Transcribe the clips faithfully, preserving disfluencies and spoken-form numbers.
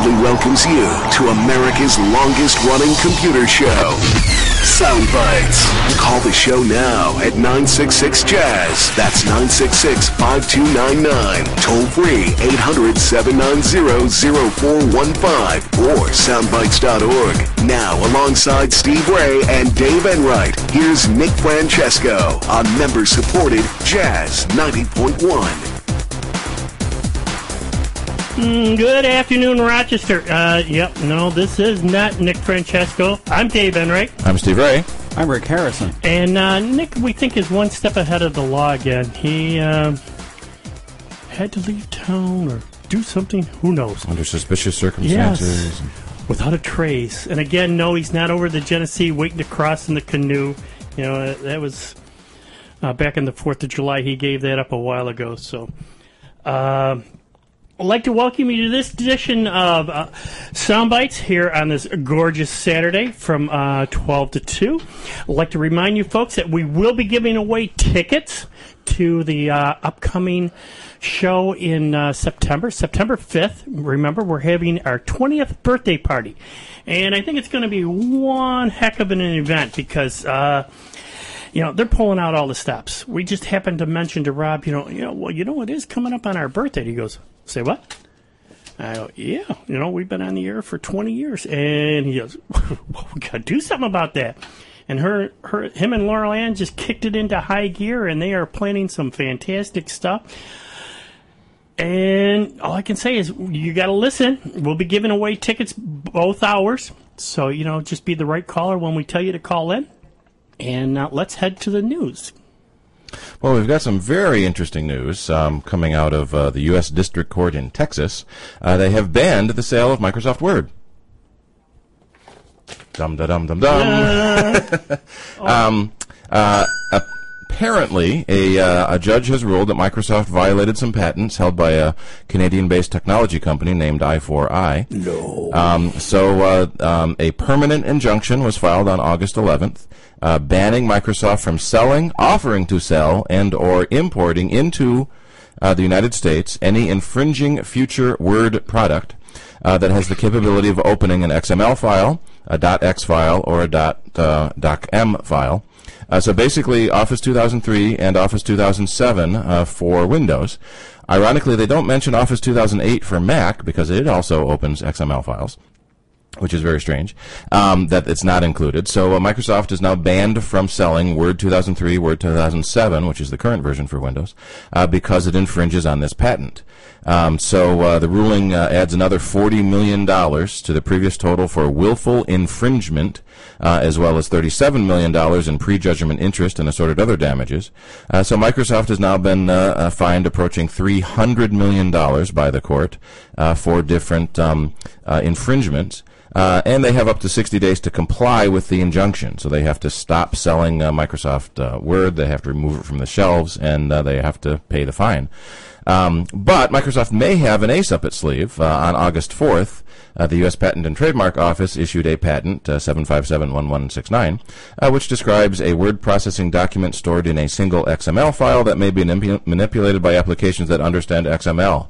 proudly welcomes you to America's longest-running computer show, Soundbites. Call the show now at nine six six jazz. That's nine six six, five two nine nine. Toll free eight hundred, seven nine zero, zero four one five or soundbites dot org. Now, alongside Steve Ray and Dave Enright, here's Nick Francesco on member-supported Jazz ninety point one. Mm, good afternoon, Rochester. Uh, yep, no, this is not Nick Francesco. I'm Dave Enright. I'm Steve Ray. I'm Rick Harrison. And uh, Nick, we think, is one step ahead of the law again. He uh, had to leave town or do something. Who knows? Under suspicious circumstances. Yes, without a trace. And again, no, he's not over the Genesee waiting to cross in the canoe. You know, that was uh, back on the fourth of July. He gave that up a while ago. So, uh, I'd like to welcome you to this edition of uh, Soundbites here on this gorgeous Saturday from uh, twelve to two. I'd like to remind you folks that we will be giving away tickets to the uh, upcoming show in uh, September, September fifth. Remember, we're having our twentieth birthday party. And I think it's going to be one heck of an event because... Uh, You know, they're pulling out all the stops. We just happened to mention to Rob, you know, you know, well, you know, it is coming up on our birthday. He goes, say what? I go, yeah, you know, we've been on the air for twenty years. And he goes, well, we got to do something about that. And her, her, him and Laurel Ann just kicked it into high gear, and they are planning some fantastic stuff. And all I can say is you got to listen. We'll be giving away tickets both hours. So, you know, just be the right caller when we tell you to call in. And uh, let's head to the news. Well, we've got some very interesting news um, coming out of uh, the U S District Court in Texas. Uh, they have banned the sale of Microsoft Word. Dum da dum dum dum. Uh, um, uh, apparently, a uh, a judge has ruled that Microsoft violated some patents held by a Canadian-based technology company named I four I. No. Um, so, uh, um, a permanent injunction was filed on August eleventh. Uh, banning Microsoft from selling, offering to sell, and or importing into uh, the United States any infringing future Word product uh, that has the capability of opening an X M L file, a .x file, or a uh, .docm file. Uh, so basically, Office two thousand three and Office two thousand seven uh, for Windows. Ironically, they don't mention Office two thousand eight for Mac because it also opens X M L files, which is very strange, um, that it's not included. So uh, Microsoft is now banned from selling Word two thousand three, Word two thousand seven, which is the current version for Windows, uh, because it infringes on this patent. Um, so uh, the ruling uh, adds another forty million dollars to the previous total for willful infringement, uh, as well as thirty-seven million dollars in prejudgment interest and assorted other damages. Uh, so Microsoft has now been uh, uh, fined approaching three hundred million dollars by the court uh, for different um, uh, infringements. Uh, and they have up to sixty days to comply with the injunction. So they have to stop selling uh, Microsoft uh, Word, they have to remove it from the shelves, and uh, they have to pay the fine. Um, but Microsoft may have an ace up its sleeve. Uh, on August fourth, uh, the U S Patent and Trademark Office issued a patent, uh, seven five seven one one six nine, uh, which describes a word processing document stored in a single X M L file that may be manip- manipulated by applications that understand X M L.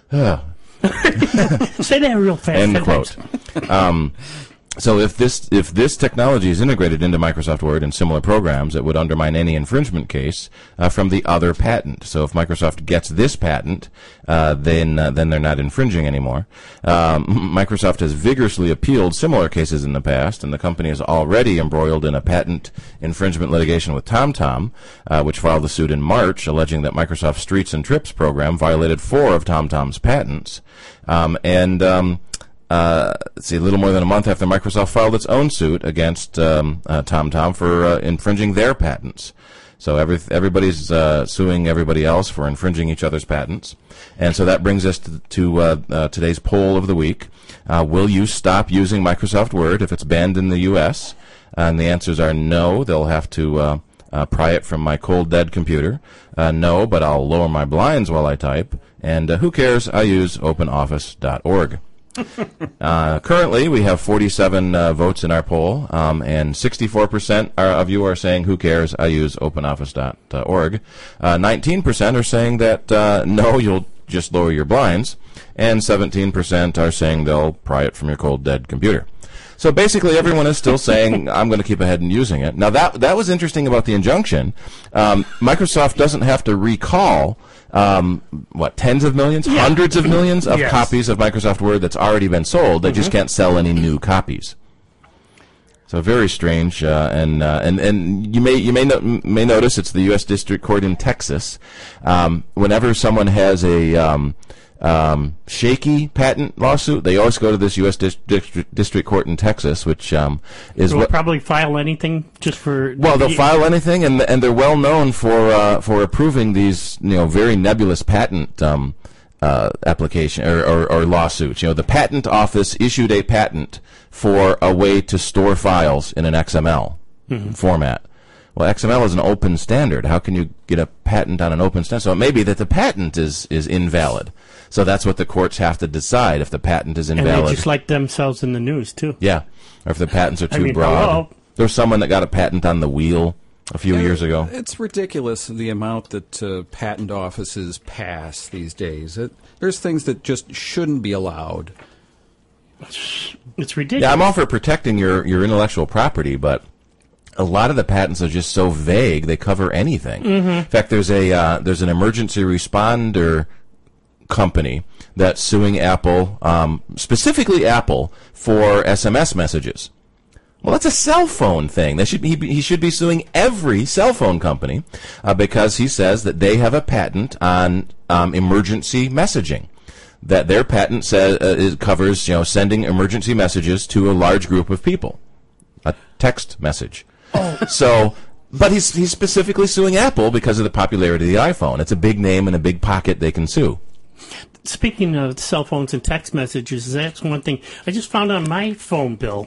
Say that real fast. End quote. Um, so if this if this technology is integrated into Microsoft Word and similar programs, it would undermine any infringement case uh, from the other patent. So if Microsoft gets this patent, uh, then uh, then they're not infringing anymore. Um, Microsoft has vigorously appealed similar cases in the past, and the company is already embroiled in a patent infringement litigation with TomTom, uh, which filed a suit in March alleging that Microsoft's Streets and Trips program violated four of TomTom's patents. Um, and um, uh, let's see, a little more than a month after Microsoft filed its own suit against um, uh, TomTom for uh, infringing their patents. So every, everybody's uh, suing everybody else for infringing each other's patents. And so that brings us to, to uh, uh, today's poll of the week. Uh, will you stop using Microsoft Word if it's banned in the U S? And the answers are no. They'll have to uh, uh, pry it from my cold, dead computer. Uh, no, but I'll lower my blinds while I type. And uh, who cares? I use open office dot org. uh, currently, we have forty-seven uh, votes in our poll, um, and sixty-four percent are, of you are saying, who cares? I use open office dot org. Uh, nineteen percent are saying that, uh, no, you'll just lower your blinds. and seventeen percent are saying they'll pry it from your cold, dead computer. So basically, everyone is still saying, I'm going to keep ahead and using it. Now, that that was interesting about the injunction. Um, Microsoft doesn't have to recall, um, what, tens of millions, yeah. hundreds of millions of yes. copies of Microsoft Word that's already been sold. They mm-hmm. just can't sell any new copies. So very strange, uh, and uh, and and you may you may no- may notice it's the U S District Court in Texas. Um, whenever someone has a um, um, shaky patent lawsuit, they always go to this U S Dis- District District Court in Texas, which um, is they'll what probably file anything just for. Well, they'll file anything, and and they're well known for uh, for approving these you know very nebulous patent. Um, Uh, application or, or, or lawsuits. You know, the patent office issued a patent for a way to store files in an X M L mm-hmm. format. Well, X M L is an open standard. How can you get a patent on an open standard? So it may be that the patent is, is invalid. So that's what the courts have to decide, if the patent is invalid. And they just like themselves in the news, too. Yeah. Or if the patents are too I mean, broad. hello. There was someone that got a patent on the wheel a few yeah, years ago. It's ridiculous, the amount that uh, patent offices pass these days. It, there's things that just shouldn't be allowed. It's ridiculous. Yeah, I'm all for protecting your, your intellectual property, but a lot of the patents are just so vague, they cover anything. Mm-hmm. In fact, there's a uh, there's an emergency responder company that's suing Apple, um, specifically Apple, for S M S messages. Well, that's a cell phone thing. They should be, he, he should be suing every cell phone company uh, because he says that they have a patent on um, emergency messaging. That their patent says uh, it covers, you know, sending emergency messages to a large group of people, a text message. Oh. So, but he's he's specifically suing Apple because of the popularity of the iPhone. It's a big name and a big pocket they can sue. Speaking of cell phones and text messages, that's one thing I just found on my phone bill.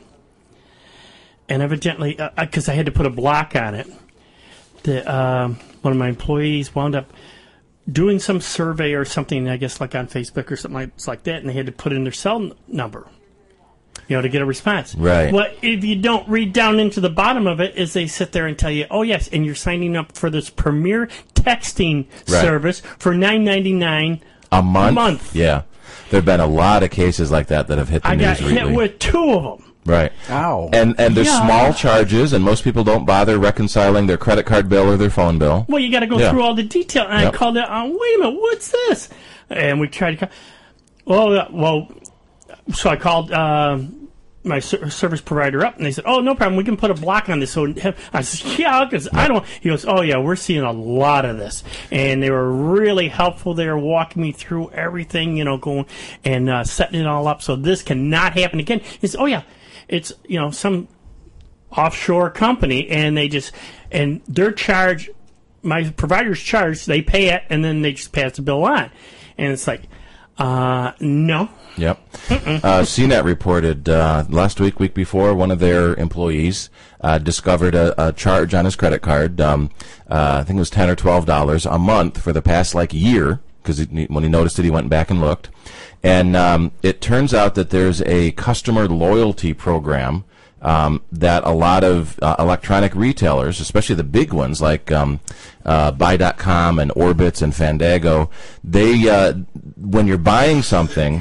And evidently, because uh, I had to put a block on it, the, uh, one of my employees wound up doing some survey or something, I guess like on Facebook or something like, like that, and they had to put in their cell n- number, you know, to get a response. Right. Well, if you don't read down into the bottom of it, is they sit there and tell you, oh, yes, and you're signing up for this premier texting right. service for nine ninety-nine a month. A month. Yeah. There have been a lot of cases like that that have hit the I news got recently. hit with two of them. Right. Ow. And and there's Yeah. small charges, and most people don't bother reconciling their credit card bill or their phone bill. Well, you got to go Yeah. through all the detail. And Yep. I called it, oh, wait a minute, what's this? And we tried to call. Well, uh, well, so I called uh, my ser- service provider up, and they said, oh, no problem, we can put a block on this. So I said, yeah, because I don't. He goes, oh, yeah, we're seeing a lot of this. And they were really helpful. They were walking me through everything, you know, going and uh, setting it all up. So this cannot happen again. He said, oh, yeah. It's, you know, some offshore company, and they just, and their charge, my provider's charge, they pay it, and then they just pass the bill on. And it's like, uh, no. Yep. Uh, C net reported uh, last week, week before, one of their employees uh, discovered a, a charge on his credit card. Um, uh, I think it was ten or twelve dollars a month for the past like year, because when he noticed it, he went back and looked. And um, it turns out that there's a customer loyalty program um, that a lot of uh, electronic retailers, especially the big ones like um, uh, buy dot com and Orbitz and Fandango, they uh, when you're buying something,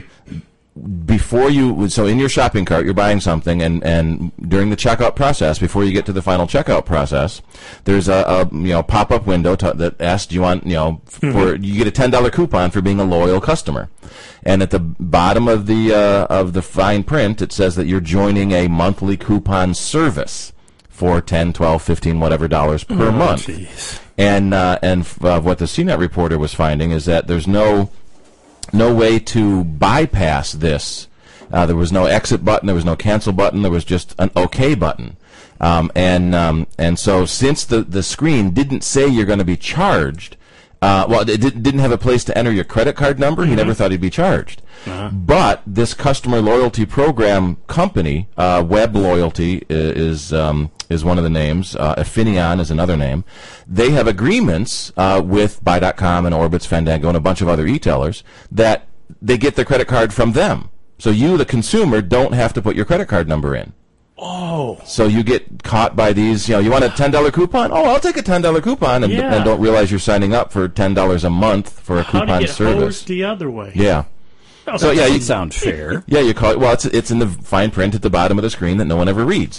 before you, so in your shopping cart, you're buying something, and, and during the checkout process, before you get to the final checkout process, there's a, a you know pop-up window to, that asks, do you want, you know, for mm-hmm. you get a ten dollar coupon for being a loyal customer, and at the bottom of the uh, of the fine print, it says that you're joining a monthly coupon service for ten, twelve, fifteen, whatever dollars per oh, month, geez. and uh, and uh, what the C net reporter was finding is that there's no no way to bypass this. Uh, there was no exit button. There was no cancel button. There was just an OK button. Um, and um, and so since the, the screen didn't say you're going to be charged, uh, well, it did, didn't have a place to enter your credit card number, mm-hmm. he never thought he'd be charged. Uh-huh. But this customer loyalty program company, uh, Web Loyalty is um, is one of the names. Uh, Affinion is another name. They have agreements uh, with buy dot com and Orbitz, Fandango, and a bunch of other retailers that they get their credit card from them. So you, the consumer, don't have to put your credit card number in. Oh. So you get caught by these, you know, you want a ten dollar coupon? Oh, I'll take a ten dollar coupon, and, yeah. and don't realize you're signing up for ten dollars a month for a How coupon to get service. hosed the other way. Yeah. So yeah, you sound fair. Yeah, you call it. Well, it's it's in the fine print at the bottom of the screen that no one ever reads.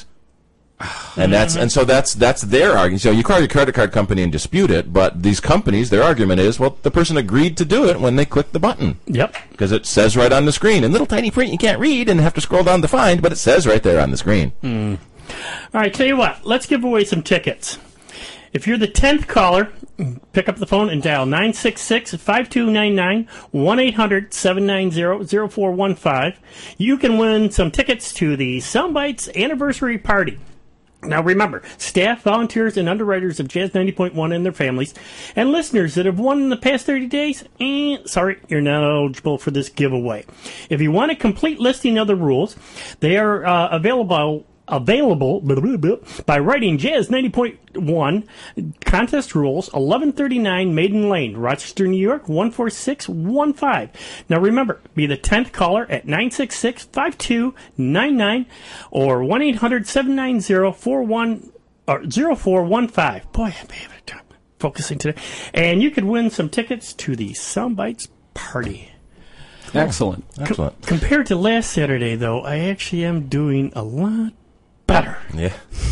And that's and so that's that's their argument. So you call your credit card company and dispute it, but these companies, their argument is, well, the person agreed to do it when they clicked the button. Yep. Because it says right on the screen in little tiny print you can't read and have to scroll down to find, but it says right there on the screen. Mm. All right, tell you what, let's give away some tickets. If you're the tenth caller, pick up the phone and dial nine six six, five two nine nine, one eight hundred, seven nine zero, zero four one five. You can win some tickets to the Soundbites anniversary party. Now remember, staff, volunteers, and underwriters of Jazz ninety point one and their families, and listeners that have won in the past thirty days, eh, sorry, you're not eligible for this giveaway. If you want a complete listing of the rules, they are uh, available available blah, blah, blah, by writing Jazz ninety point one contest rules, eleven thirty-nine Maiden Lane, Rochester, New York, one four six one five. Now remember, be the tenth caller at nine six six, five two nine nine or one eight hundred, seven nine zero, four one or zero four one five. Boy, I'm having a time focusing today. And you could win some tickets to the Soundbites party. Excellent. Excellent. Com- compared to last Saturday, though, I actually am doing a lot better. Yeah.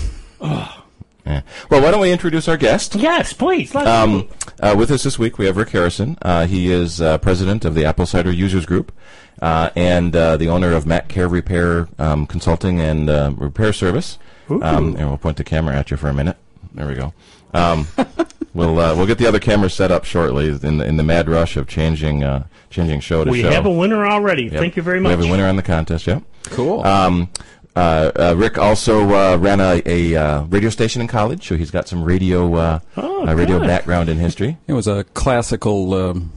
Oh. Yeah. Well, why don't we introduce our guest? Yes, please. Let's Um, uh, with us this week, we have Rick Harrison. Uh, he is uh, president of the Apple Cider Users Group uh, and uh, the owner of Mac Care Repair um, Consulting and uh, Repair Service. Um, and we'll point the camera at you for a minute. There we go. Um, we'll uh, we'll get the other cameras set up shortly in the, in the mad rush of changing uh, changing show to we show. have a winner already. Yep. Thank you very much. We have a winner on the contest. Yep. Cool. Um, Uh, uh, Rick also uh, ran a, a uh, radio station in college, so he's got some radio uh, Oh, uh, radio good. background in history. It was a classical um,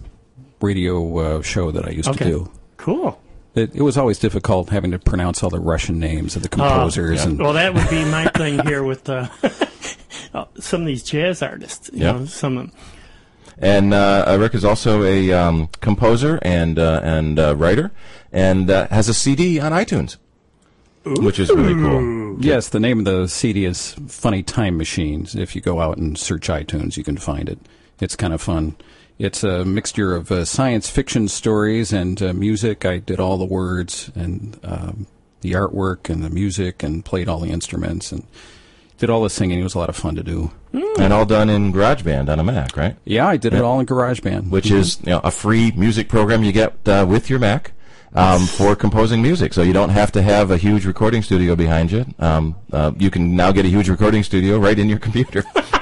radio uh, show that I used Okay. to do. Cool. It, it was always difficult having to pronounce all the Russian names of the composers. Uh, and well, that would be my thing here with uh, some of these jazz artists. You Yep. know, some of them. And uh, uh, Rick is also a um, composer and uh, and uh, writer, and uh, has a C D on iTunes, which is really cool. Yes, the name of the C D is Funny Time Machines. If you go out and search iTunes, you can find it. It's kind of fun. It's a mixture of uh, science fiction stories and uh, music. I did all the words and um, the artwork and the music and played all the instruments and did all the singing. It was a lot of fun to do. And all done in GarageBand on a Mac, right? Yeah, I did it all in GarageBand. Which is you know, a free music program you get uh, with your Mac. Um, for composing music, so you don't have to have a huge recording studio behind you. Um, uh, you can now get a huge recording studio right in your computer.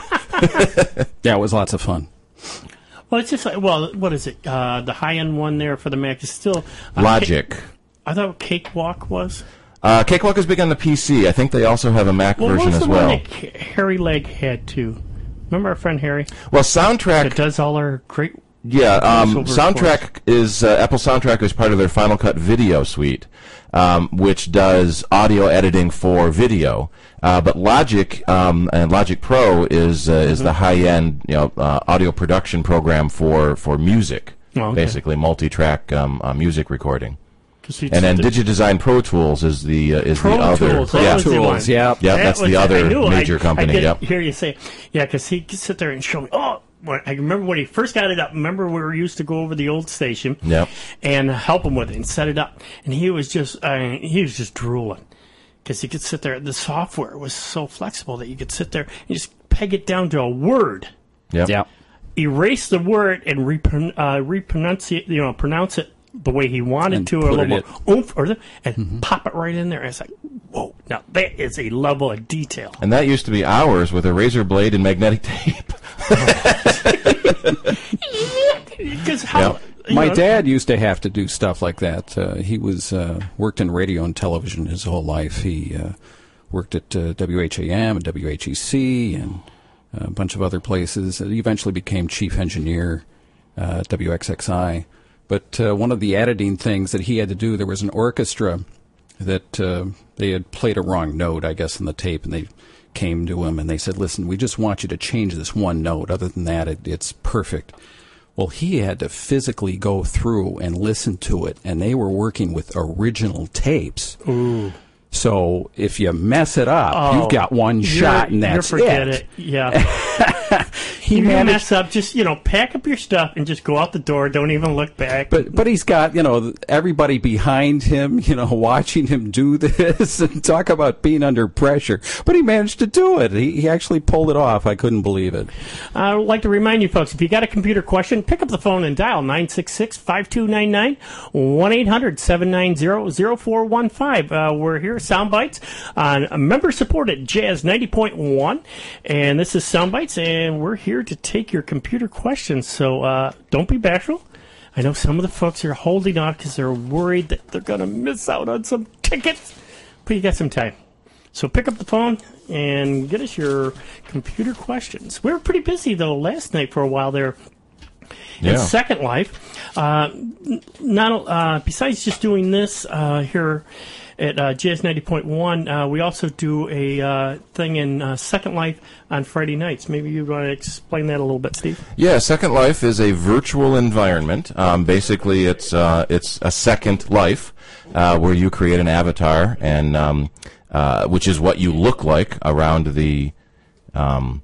Yeah, it was lots of fun. Well, it's just like, well, what is it? Uh, the high-end one there for the Mac is still... Uh, Logic. Ca- I thought Cakewalk was. Uh, Cakewalk is big on the P C. I think they also have a Mac Well, version what was as the well. one that Ca- Harry Legg had, too? Remember our friend Harry? Well, Soundtrack... That does all our great... Yeah, um, voiceover Soundtrack is uh, Apple Soundtrack is part of their Final Cut Video suite, um, which does audio editing for video. Uh, but Logic um, and Logic Pro is uh, is the high end you know uh, audio production program for for music, Oh, okay. basically multi-track um, uh, music recording. 'Cause he And then did- DigiDesign Pro Tools is the uh, is Pro the other Tools, that yeah was the Tools, one. yeah. yeah That that's was- the I other knew, major I, company. I did Yep. hear you say, yeah, because he could sit there and show me. Oh, when, I remember when he first got it up. Remember we were used to go over the old station, Yep. and help him with it and set it up. And he was just, I mean, he was just drooling because he could sit there. The software was so flexible that you could sit there and just peg it down to a word, Yep. Yeah. erase the word, and repron- uh, repronounce it. You know, pronounce it the way he wanted And to, or a put little more it oomph, or the, and pop it right in there. And it's like, whoa! Now that is a level of detail. And that used to be hours with a razor blade and magnetic tape. Because how Yep. you My know, dad used to have to do stuff like that. Uh, he was uh, worked in radio and television his whole life. He uh, worked at uh, W H A M and W H E C and a bunch of other places. He eventually became chief engineer uh, at W X X I. But uh, one of the editing things that he had to do, there was an orchestra that uh, they had played a wrong note, I guess, in the tape, and they came to him and they said, listen, we just want you to change this one note. Other than that, it, it's perfect. Well, he had to physically go through and listen to it, and they were working with original tapes. Ooh. So if you mess it up, Oh, you've got one you're- shot, and you're that's forget it. it. Yeah. he you managed, mess up, just, you know, pack up your stuff and just go out the door. Don't even look back. But but he's got, you know, everybody behind him, you know, watching him do this and talk about being under pressure. But he managed to do it. He, he actually pulled it off. I couldn't believe it. I would like to remind you folks, if you got a computer question, pick up the phone and dial nine six six, five two nine nine, one eight hundred, seven nine zero, zero four one five. Uh, we're here, Soundbites, on a member-supported Jazz ninety point one. And this is Soundbites, and we're here to take your computer questions. So uh, don't be bashful. I know some of the folks are holding off because they're worried that they're going to miss out on some tickets. But you got some time. So pick up the phone and get us your computer questions. We were pretty busy, though, last night for a while there. Yeah. In Second Life, uh, not uh, besides just doing this uh, here at uh, Jazz ninety point one, uh, we also do a uh, thing in uh, Second Life on Friday nights. Maybe you want to explain that a little bit, Steve? Yeah, Second Life is a virtual environment. Um, basically, it's uh, it's a second life uh, where you create an avatar, and um, uh, which is what you look like around the um,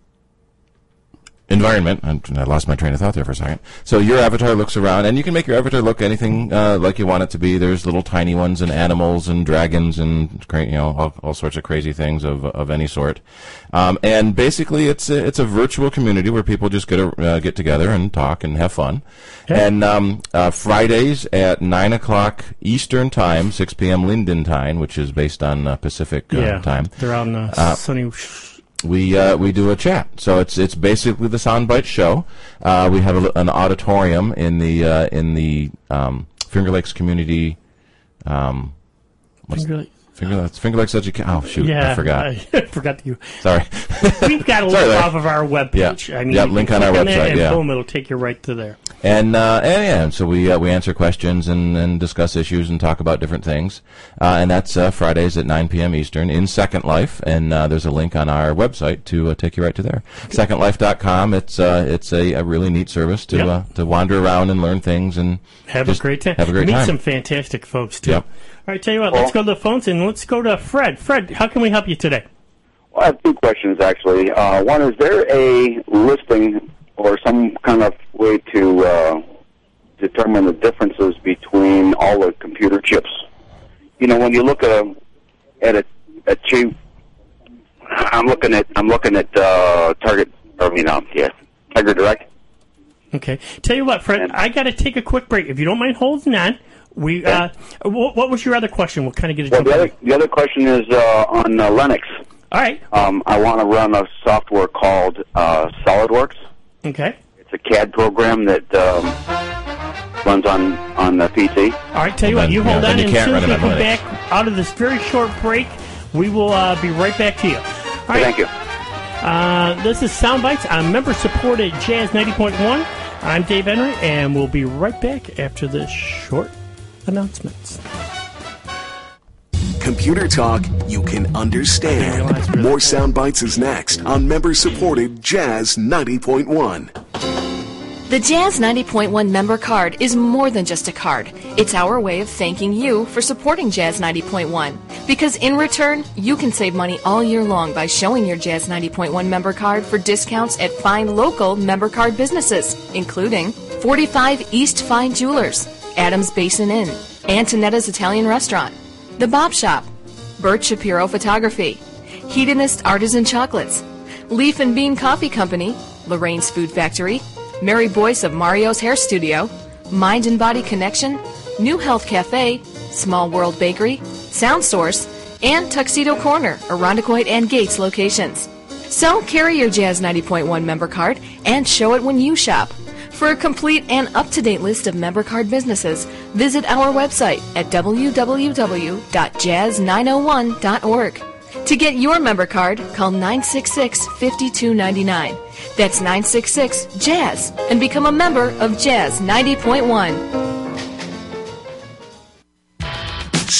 environment. I lost my train of thought there for a second. So your avatar looks around, and you can make your avatar look anything uh, like you want it to be. There's little tiny ones, and animals, and dragons, and cra- you know all, all sorts of crazy things of of any sort. Um, and basically, it's a, it's a virtual community where people just get a, uh, get together and talk and have fun. Okay. And um, uh, Fridays at nine o'clock Eastern time, six p.m. Linden time, which is based on uh, Pacific uh, yeah, time. They're on uh, uh, sunny. We uh, we do a chat, so it's it's basically the Soundbite show. Uh, we have a, an auditorium in the uh, in the um, Finger Lakes Community. Um, Finger Lakes. Finger Lakes. Finger Lakes Education. Oh shoot, yeah, I forgot. I forgot you. Sorry. We've got a link Sorry, off of our webpage. Yeah. I mean, yeah, you link can on our click website. that and yeah, boom, it'll take you right to there. And uh, and, yeah, and so we uh, we answer questions and, and discuss issues and talk about different things. Uh, and that's uh, Fridays at nine p.m. Eastern in Second Life. And uh, there's a link on our website to uh, take you right to there. second life dot com. It's uh, it's a, a really neat service to yep. uh, to wander around and learn things and have a great time. Have a great Meet time. some fantastic folks too. Yep. All right, tell you what, let's go to the phones and let's go to Fred. Fred, how can we help you today? Well, I have two questions, actually. Uh, one, is there a listing or some kind of way to uh, determine the differences between all the computer chips? You know, when you look at a, at a, a chip, I'm looking at I'm looking at uh, Target, or you know, yes, Tiger Direct. Okay. Tell you what, Fred, and I got to take a quick break. If you don't mind holding on. We uh, what, what was your other question? We'll kind of get it. Well, the other, the other question is uh, on uh, Linux. All right. Um, I want to run a software called uh, SolidWorks. Okay. It's a C A D program that um, runs on on the P C. All right. Tell you then, what, you yeah, hold on, you and as soon as we come Linux. back out of this very short break, we will uh, be right back to you. All right. Thank you. Uh, this is Soundbites on member-supported Jazz ninety point one. I'm Dave Henry, and we'll be right back after this short announcements. Computer talk you can understand. More Soundbites is next on member-supported Jazz ninety point one. The Jazz ninety point one member card is more than just a card. It's our way of thanking you for supporting Jazz ninety point one. Because in return, you can save money all year long by showing your Jazz ninety point one member card for discounts at fine local member card businesses, including forty-five East Fine Jewelers, Adams Basin Inn, Antonetta's Italian Restaurant, The Bob Shop, Bert Shapiro Photography, Hedonist Artisan Chocolates, Leaf and Bean Coffee Company, Lorraine's Food Factory, Mary Boyce of Mario's Hair Studio, Mind and Body Connection, New Health Cafe, Small World Bakery, Sound Source, and Tuxedo Corner, Irondequoit and Gates locations. So carry your Jazz ninety point one member card and show it when you shop. For a complete and up-to-date list of member card businesses, visit our website at w w w dot jazz nine oh one dot org. To get your member card, call nine six six, five two nine nine. That's nine six six, Jazz, and become a member of Jazz ninety point one.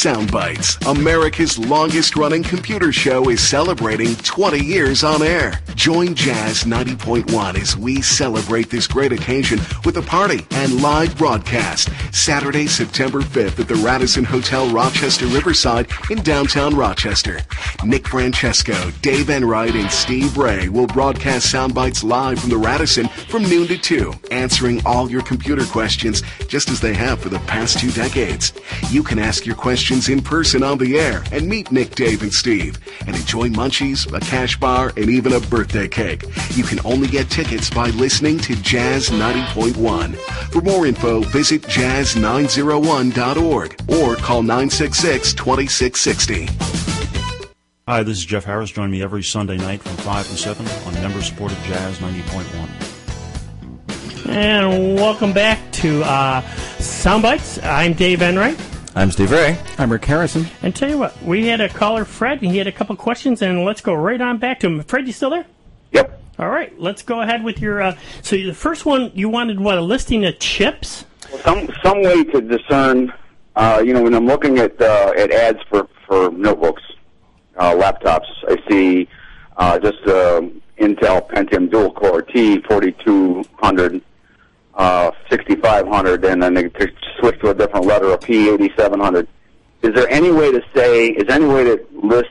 Soundbites, America's longest-running computer show, is celebrating twenty years on air. Join Jazz ninety point one as we celebrate this great occasion with a party and live broadcast. Saturday, September fifth at the Radisson Hotel Rochester Riverside in downtown Rochester. Nick Francesco, Dave Enright, and Steve Ray will broadcast Soundbites live from the Radisson from noon to two, answering all your computer questions just as they have for the past two decades. You can ask your questions in person on the air and meet Nick, Dave, and Steve and enjoy munchies, a cash bar, and even a birthday cake. You can only get tickets by listening to Jazz ninety point one. For more info, visit jazz nine oh one dot org or call nine six six, two six six zero. Hi, this is Jeff Harris. Join me every Sunday night from five to seven on member-supported Jazz ninety point one. And welcome back to uh, Soundbites. I'm Dave Enright. I'm Steve Ray. I'm Rick Harrison. And tell you what, we had a caller, Fred, and he had a couple questions, and let's go right on back to him. Fred, you still there? Yep. All right, let's go ahead with your. Uh, so the first one, you wanted what, a listing of chips? Some some way to discern. Uh, you know, when I'm looking at uh, at ads for for notebooks, uh, laptops, I see uh, just uh, Intel Pentium dual core T forty-two hundred. Uh, sixty-five hundred, and then they switch to a different letter, a P eighty-seven hundred. Is there any way to say, is there any way to list,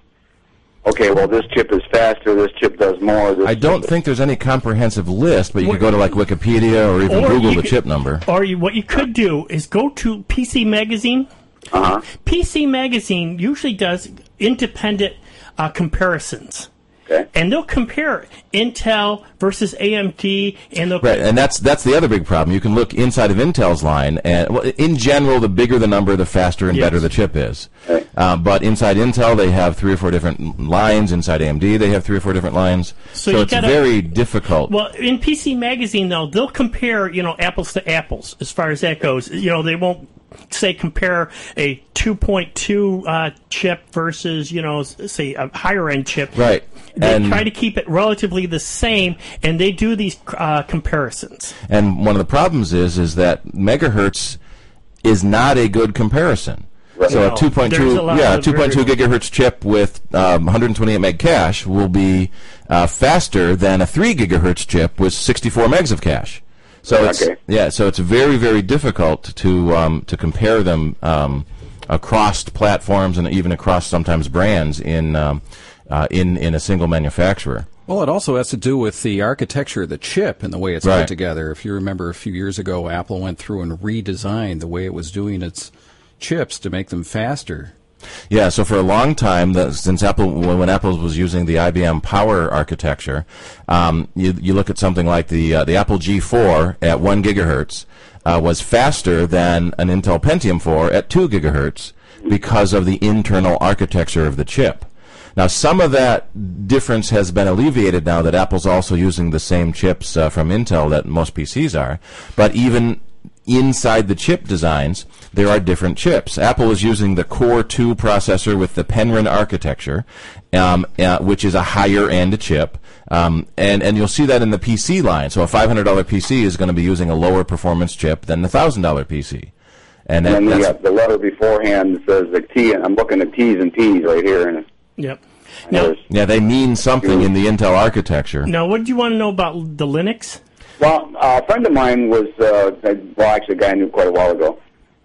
okay, well, this chip is faster, this chip does more? This I don't think there's any comprehensive list, but you could go to like Wikipedia or even Or Google you the could- chip number. Or you, what you could do is go to P C Magazine. Uh-huh. P C Magazine usually does independent uh, comparisons. Okay. And they'll compare Intel versus A M D, and they'll Right, and that's that's the other big problem. You can look inside of Intel's line, and well, in general, the bigger the number, the faster and Yes. better the chip is. Right. Uh, but inside Intel, they have three or four different lines. Inside A M D, they have three or four different lines. So So, you it's gotta- very difficult. Well, in P C Magazine, though, they'll compare, you know, apples to apples as far as that goes. You know, they won't say compare a two point two uh, chip versus, you know, s- say a higher end chip. Right. They And- try to keep it relatively the same, and they do these uh, comparisons. And one of the problems is is that megahertz is not a good comparison. Right. So No, a two point there's two a lot yeah, of two point two variables. gigahertz chip with um, one hundred twenty-eight meg cache will be uh, faster than a three gigahertz chip with sixty-four megs of cache. So it's Okay. yeah, so it's very very difficult to um, to compare them um, across platforms and even across sometimes brands in um, uh, in in a single manufacturer. Well, it also has to do with the architecture of the chip and the way it's Right. put together. If you remember a few years ago, Apple went through and redesigned the way it was doing its chips to make them faster. Yeah, so for a long time, the, since Apple, when when Apple was using the I B M Power architecture, um, you, you look at something like the uh, the Apple G four at one gigahertz uh, was faster than an Intel Pentium four at two gigahertz because of the internal architecture of the chip. Now, some of that difference has been alleviated now that Apple's also using the same chips uh, from Intel that most P Cs are, but even inside the chip designs, there are different chips. Apple is using the Core two processor with the Penryn architecture, um, uh, which is a higher-end chip, um, and, and you'll see that in the P C line. So a five hundred dollars P C is going to be using a lower performance chip than the one thousand dollars P C. And, that, And then the, that's, uh, the letter beforehand says the T, and I'm looking at T's and P's right here. And Yep. Now, there's- yeah, they mean something in the Intel architecture. now, what did you want to know about the Linux? Well, uh, a friend of mine was, uh, well, actually a guy I knew quite a while ago,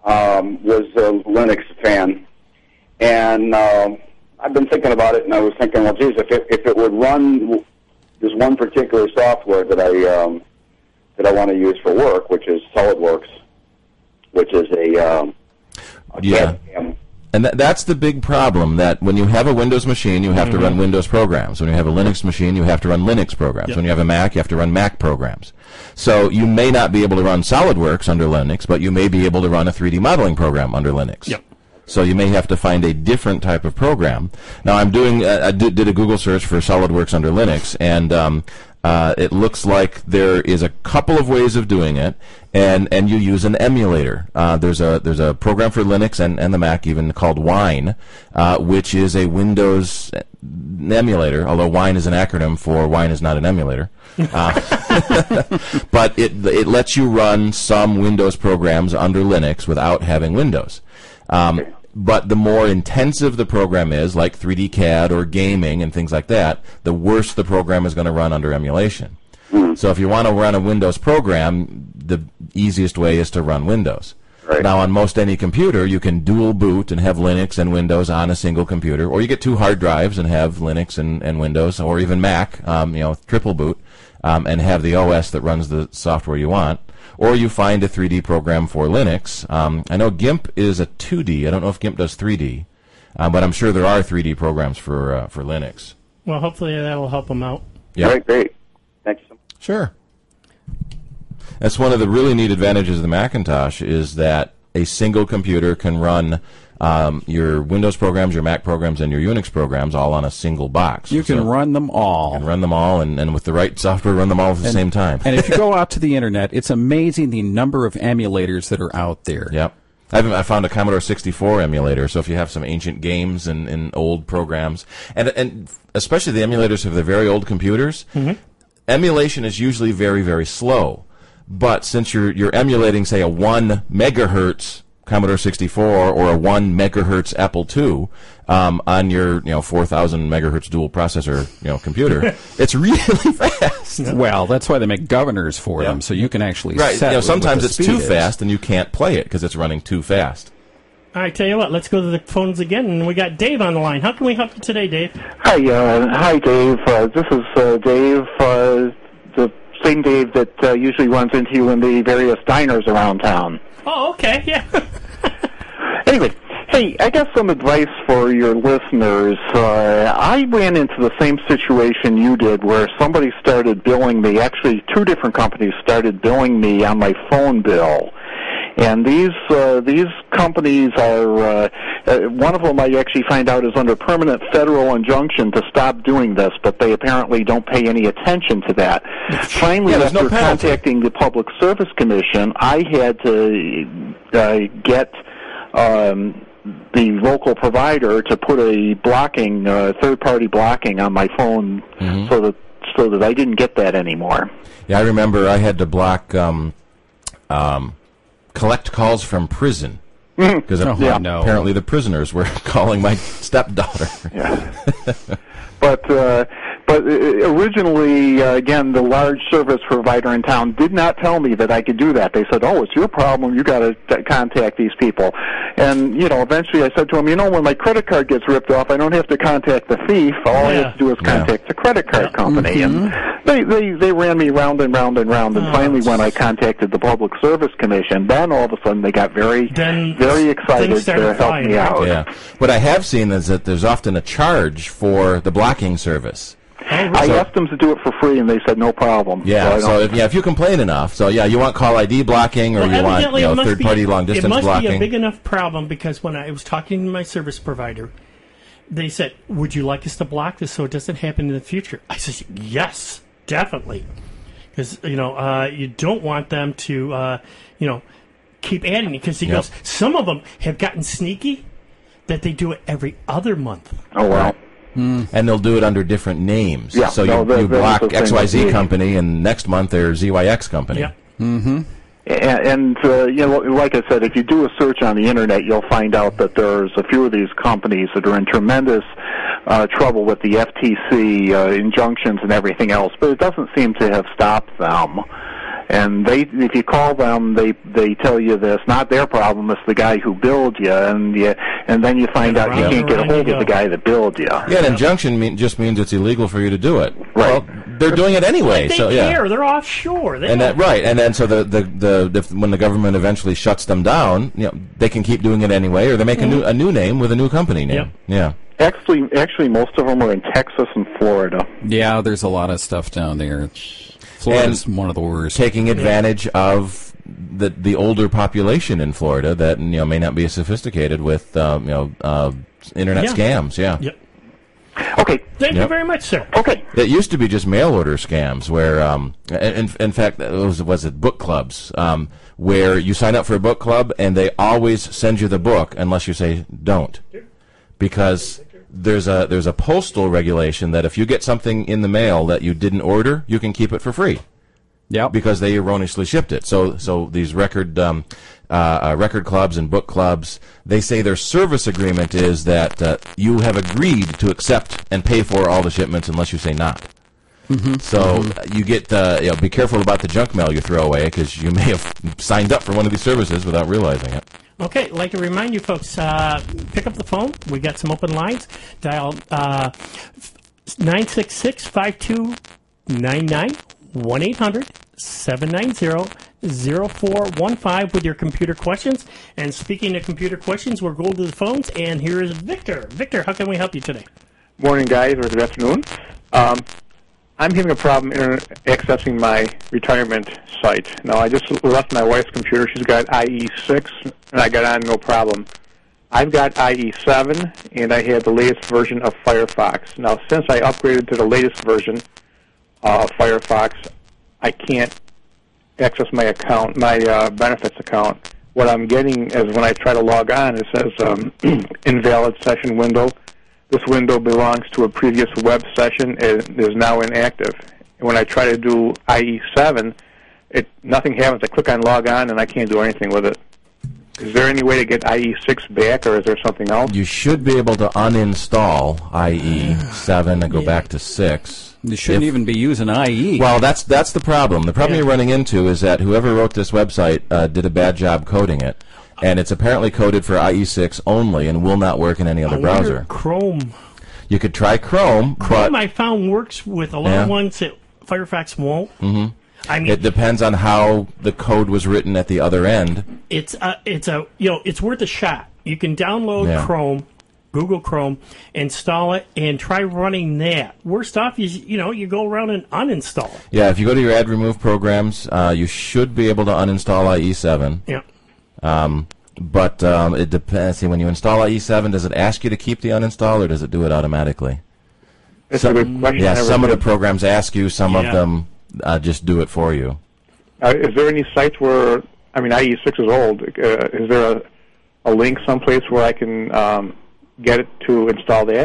um, was a Linux fan. And uh, I've been thinking about it, and I was thinking, well, geez, if it, if it would run this one particular software that I um, that I want to use for work, which is SolidWorks, which is a, um, a Yeah. C A D. And th- that's the big problem, that when you have a Windows machine, you have to run Windows programs. When you have a Linux machine, you have to run Linux programs. Yep. When you have a Mac, you have to run Mac programs. So you may not be able to run SolidWorks under Linux, but you may be able to run a three D modeling program under Linux. Yep. So you may have to find a different type of program. Now, I'm doing, uh, I did, did a Google search for SolidWorks under Linux, and um, uh, it looks like there is a couple of ways of doing it, and, and you use an emulator. Uh, there's a there's a program for Linux and, and the Mac even called Wine, uh, which is a Windows emulator, although Wine is an acronym for Wine is not an emulator. Uh, but it it lets you run some Windows programs under Linux without having Windows. Um, but the more intensive the program is, like three D C A D or gaming and things like that, the worse the program is going to run under emulation. So if you want to run a Windows program, the easiest way is to run Windows. Right. Now, on most any computer, you can dual boot and have Linux and Windows on a single computer, or you get two hard drives and have Linux and, and Windows, or even Mac, um, you know, triple boot, um, and have the O S that runs the software you want. Or you find a three D program for Linux. Um, I know GIMP is a two D. I don't know if GIMP does three D, uh, but I'm sure there are three D programs for uh, for Linux. Well, hopefully that'll help them out. Yep. All right, great. Thank you so much. Sure. That's one of the really neat advantages of the Macintosh is that a single computer can run um, your Windows programs, your Mac programs, and your Unix programs all on a single box. You can So run them all. you can run them all, and, and with the right software, run them all at the And- same time. And if you go out to the internet, it's amazing the number of emulators that are out there. Yep. I've, I found a Commodore sixty-four emulator, so if you have some ancient games and, and old programs, and and especially the emulators of the very old computers, emulation is usually very, very slow. But since you're you're emulating, say, a one megahertz Commodore sixty-four or a one megahertz Apple two um, on your you know four thousand megahertz dual processor you know computer, it's really fast. Well, that's why they make governors for Yeah. them, so you can actually Right. set You know, what sometimes the it's speed too is. fast and you can't play it because it's running too fast. All right, tell you what, let's go to the phones again, and we got Dave on the line. How can we help you today, Dave? Hi, uh, hi, Dave. Uh, this is uh, Dave, uh, the same Dave that uh, usually runs into you in the various diners around town. Oh, okay, yeah. Anyway, hey, I got some advice for your listeners. Uh, I ran into the same situation you did where somebody started billing me, actually two different companies started billing me on my phone bill. And these uh, these companies are, uh, uh, one of them I actually find out is under permanent federal injunction to stop doing this, but they apparently don't pay any attention to that. Finally, Yeah, there's no after penalty. contacting the Public Service Commission, I had to uh, get um, the local provider to put a blocking, uh, third-party blocking on my phone Mm-hmm. so that so that I didn't get that anymore. Yeah, I remember I had to block um, um, collect calls from prison because Oh, Yeah. no. apparently the prisoners were calling my stepdaughter. But uh, but uh, originally, uh, again, the large service provider in town did not tell me that I could do that. They said, "Oh, it's your problem. You got to t- contact these people." And you know, eventually, I said to them, "You know, when my credit card gets ripped off, I don't have to contact the thief. All I Yeah. have to do is Yeah. contact the credit card Yeah. company." Mm-hmm. And they, they they ran me round and round and round. And Oh, finally, when I contacted the Public Service Commission, then all of a sudden they got very Then very excited things started to help flying, me right? out. Yeah. What I have seen is that there's often a charge for the blocking service. Oh, I really? asked them to do it for free, and they said no problem. Yeah. I So don't- if, yeah, if you complain enough, so yeah, you want call I D blocking or Well, you want evidently you it know must third be- party long distance It must blocking. be a big enough problem because when I was talking to my service provider, they said, "Would you like us to block this so it doesn't happen in the future?" I said, "Yes, definitely," because you know uh, you don't want them to uh, you know keep adding it because he Yep. goes. Some of them have gotten sneaky that they do it every other month. Oh, well. And they'll do it under different names. Yeah, so no, you, that- you that was block the thing X Y Z with me. company, and next month they're Z Y X company. Yeah. And, and uh, you know, like I said, if you do a search on the internet, you'll find out that there's a few of these companies that are in tremendous uh, trouble with the F T C uh, injunctions and everything else, but it doesn't seem to have stopped them. And they, if you call them, they they tell you that it's not their problem; it's the guy who billed you, and you, and then you find And out you around can't get a and around hold you of the go. guy that billed you. Yeah, an injunction mean, just means it's illegal for you to do it. Right. Well, they're doing it anyway. They so yeah. care. They're offshore. They And don't- that right, and then so the the, the if, when the government eventually shuts them down, you know, they can keep doing it anyway, or they make a new a new name with a new company name. Yep. Yeah. Actually, actually, most of them are in Texas and Florida. Yeah, there's a lot of stuff down there. Florida's one of the worst. Taking advantage of the the older population in Florida that you know may not be as sophisticated with um, you know uh, internet Yeah. scams. Yeah. Yep. Okay. Thank you Yep. very much, sir. Okay. It used to be just mail order scams where, um, in, in fact, it was, was it book clubs, um, where you sign up for a book club and they always send you the book unless you say don't. Because there's a there's a postal regulation that if you get something in the mail that you didn't order, you can keep it for free Yep. because they erroneously shipped it. So so these record um, uh, uh, record clubs and book clubs, they say their service agreement is that uh, you have agreed to accept and pay for all the shipments unless you say not. Mm-hmm. So mm-hmm. you get, uh, you know, be careful about the junk mail you throw away because you may have signed up for one of these services without realizing it. Okay, I'd like to remind you folks, uh, pick up the phone. We got some open lines. Dial uh, nine six six, five two nine nine, one eight hundred, seven nine zero, zero four one five with your computer questions. And speaking of computer questions, we're going to the phones, and here is Victor. Victor, how can we help you today? Morning, guys, or good afternoon. Um, I'm having a problem inter- accessing my retirement site. Now, I just left my wife's computer. She's got I E six, and I got on no problem. I've got I E seven, and I have the latest version of Firefox. Now, since I upgraded to the latest version of Firefox, I can't access my account, my uh, benefits account. What I'm getting is when I try to log on, it says um, invalid session window. This window belongs to a previous web session and is now inactive. And when I try to do I E seven, it nothing happens. I click on log on, and I can't do anything with it. Is there any way to get I E six back, or is there something else? You should be able to uninstall I E seven and go yeah. back to six. You shouldn't if, even be using I E. Well, that's that's the problem. The problem Yeah. you're running into is that whoever wrote this website uh, did a bad job coding it. And it's apparently coded for I E six only and will not work in any other I browser. wonder Chrome. You could try Chrome, Chrome but I found works with a lot Yeah. of ones that Firefox won't. mm-hmm. I mean, it depends on how the code was written at the other end. it's a, it's a you know it's worth a shot. You can download Yeah. Chrome, Google Chrome, install it, and try running that. Worst off, you you know you go around and uninstall it. Yeah, if you go to your ad remove programs, uh, you should be able to uninstall I E seven. Yeah. Um, but um, it depends. See, when you install I E seven, does it ask you to keep the uninstall, or does it do it automatically? That's some, a good question. Yeah, I never some of the did. programs ask you. Some Yeah. of them uh, just do it for you. Uh, is there any sites where, I mean, I E six is old. Uh, is there a, a link someplace where I can um, get it to install that?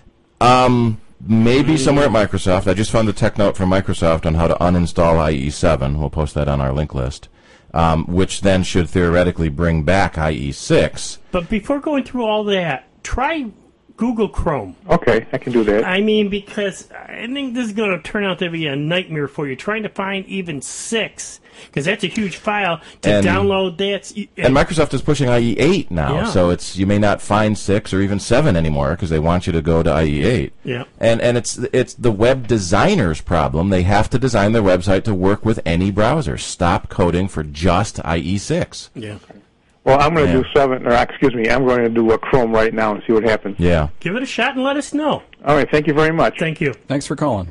Um, maybe somewhere at Microsoft. I just found a tech note from Microsoft on how to uninstall I E seven. We'll post that on our link list, um, which then should theoretically bring back I E six. But before going through all that, try Google Chrome. Okay, I can do that. I mean, because I think this is going to turn out to be a nightmare for you, trying to find even six, because that's a huge file to And- download that. And Microsoft is pushing I E eight now, Yeah. so it's you may not find six or even seven anymore because they want you to go to I E eight. Yeah. And and it's it's the web designer's problem. They have to design their website to work with any browser. Stop coding for just I E six. Yeah. Well, I'm going to Yeah. do seven, or excuse me, I'm going to do a Chrome right now and see what happens. Yeah. Give it a shot and let us know. All right, thank you very much. Thank you. Thanks for calling.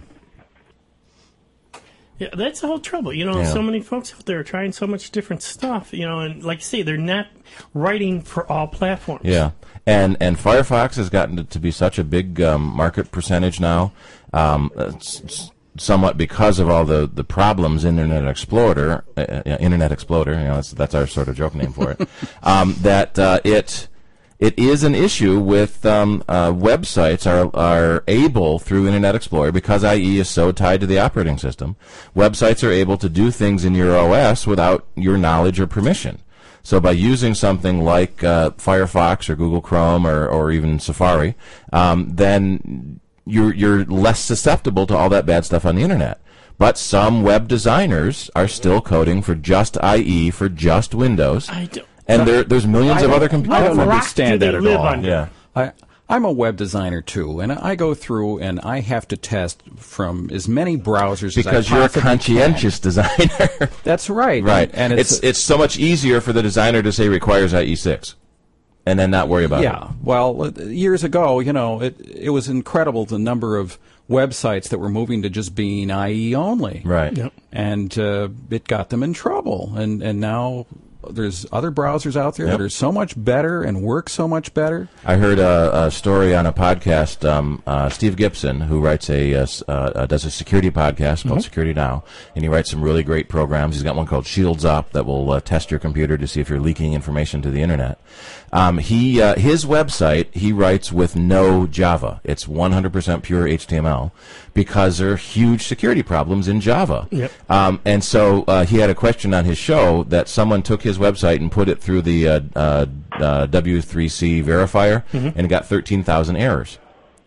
Yeah, that's the whole trouble. You know, Yeah. so many folks out there are trying so much different stuff, you know, and like you say, they're not writing for all platforms. Yeah, and and Firefox has gotten to, to be such a big um, market percentage now, um, s- s- somewhat because of all the, the problems in Internet Explorer, uh, uh, Internet Explorer. You know, that's that's our sort of joke name for it. um, that uh, it. It is an issue with um, uh, websites are are able through Internet Explorer, because I E is so tied to the operating system. Websites are able to do things in your O S without your knowledge or permission. So by using something like uh, Firefox or Google Chrome or, or even Safari, um, then you're you're less susceptible to all that bad stuff on the internet. But some web designers are still coding for just I E for just Windows. I don't. And there, there's millions I of don't- other computers. I don't What rock understand do that they at live all. under? Yeah. I, I'm a web designer too, and I go through and I have to test from as many browsers Because as I you're a possibly conscientious designer. can. That's right. Right. And it's, it's it's so much easier for the designer to say requires I E six and then not worry about yeah. it. Well, uh, years ago, you know, it it was incredible the number of websites that were moving to just being I E only. Right. Yep. And uh, it got them in trouble. And and now there's other browsers out there Yep. that are so much better and work so much better. I heard a, a story on a podcast. Um, uh, Steve Gibson, who writes a uh, s- uh, does a security podcast called Security Now, and he writes some really great programs. He's got one called Shields Up that will uh, test your computer to see if you're leaking information to the internet. Um, he uh, his website he writes with no Java. It's one hundred percent pure H T M L because there are huge security problems in Java. Yep. Um, and so uh, he had a question on his show that someone took his his website and put it through the uh, uh, uh, W three C verifier, Mm-hmm. and got thirteen thousand errors.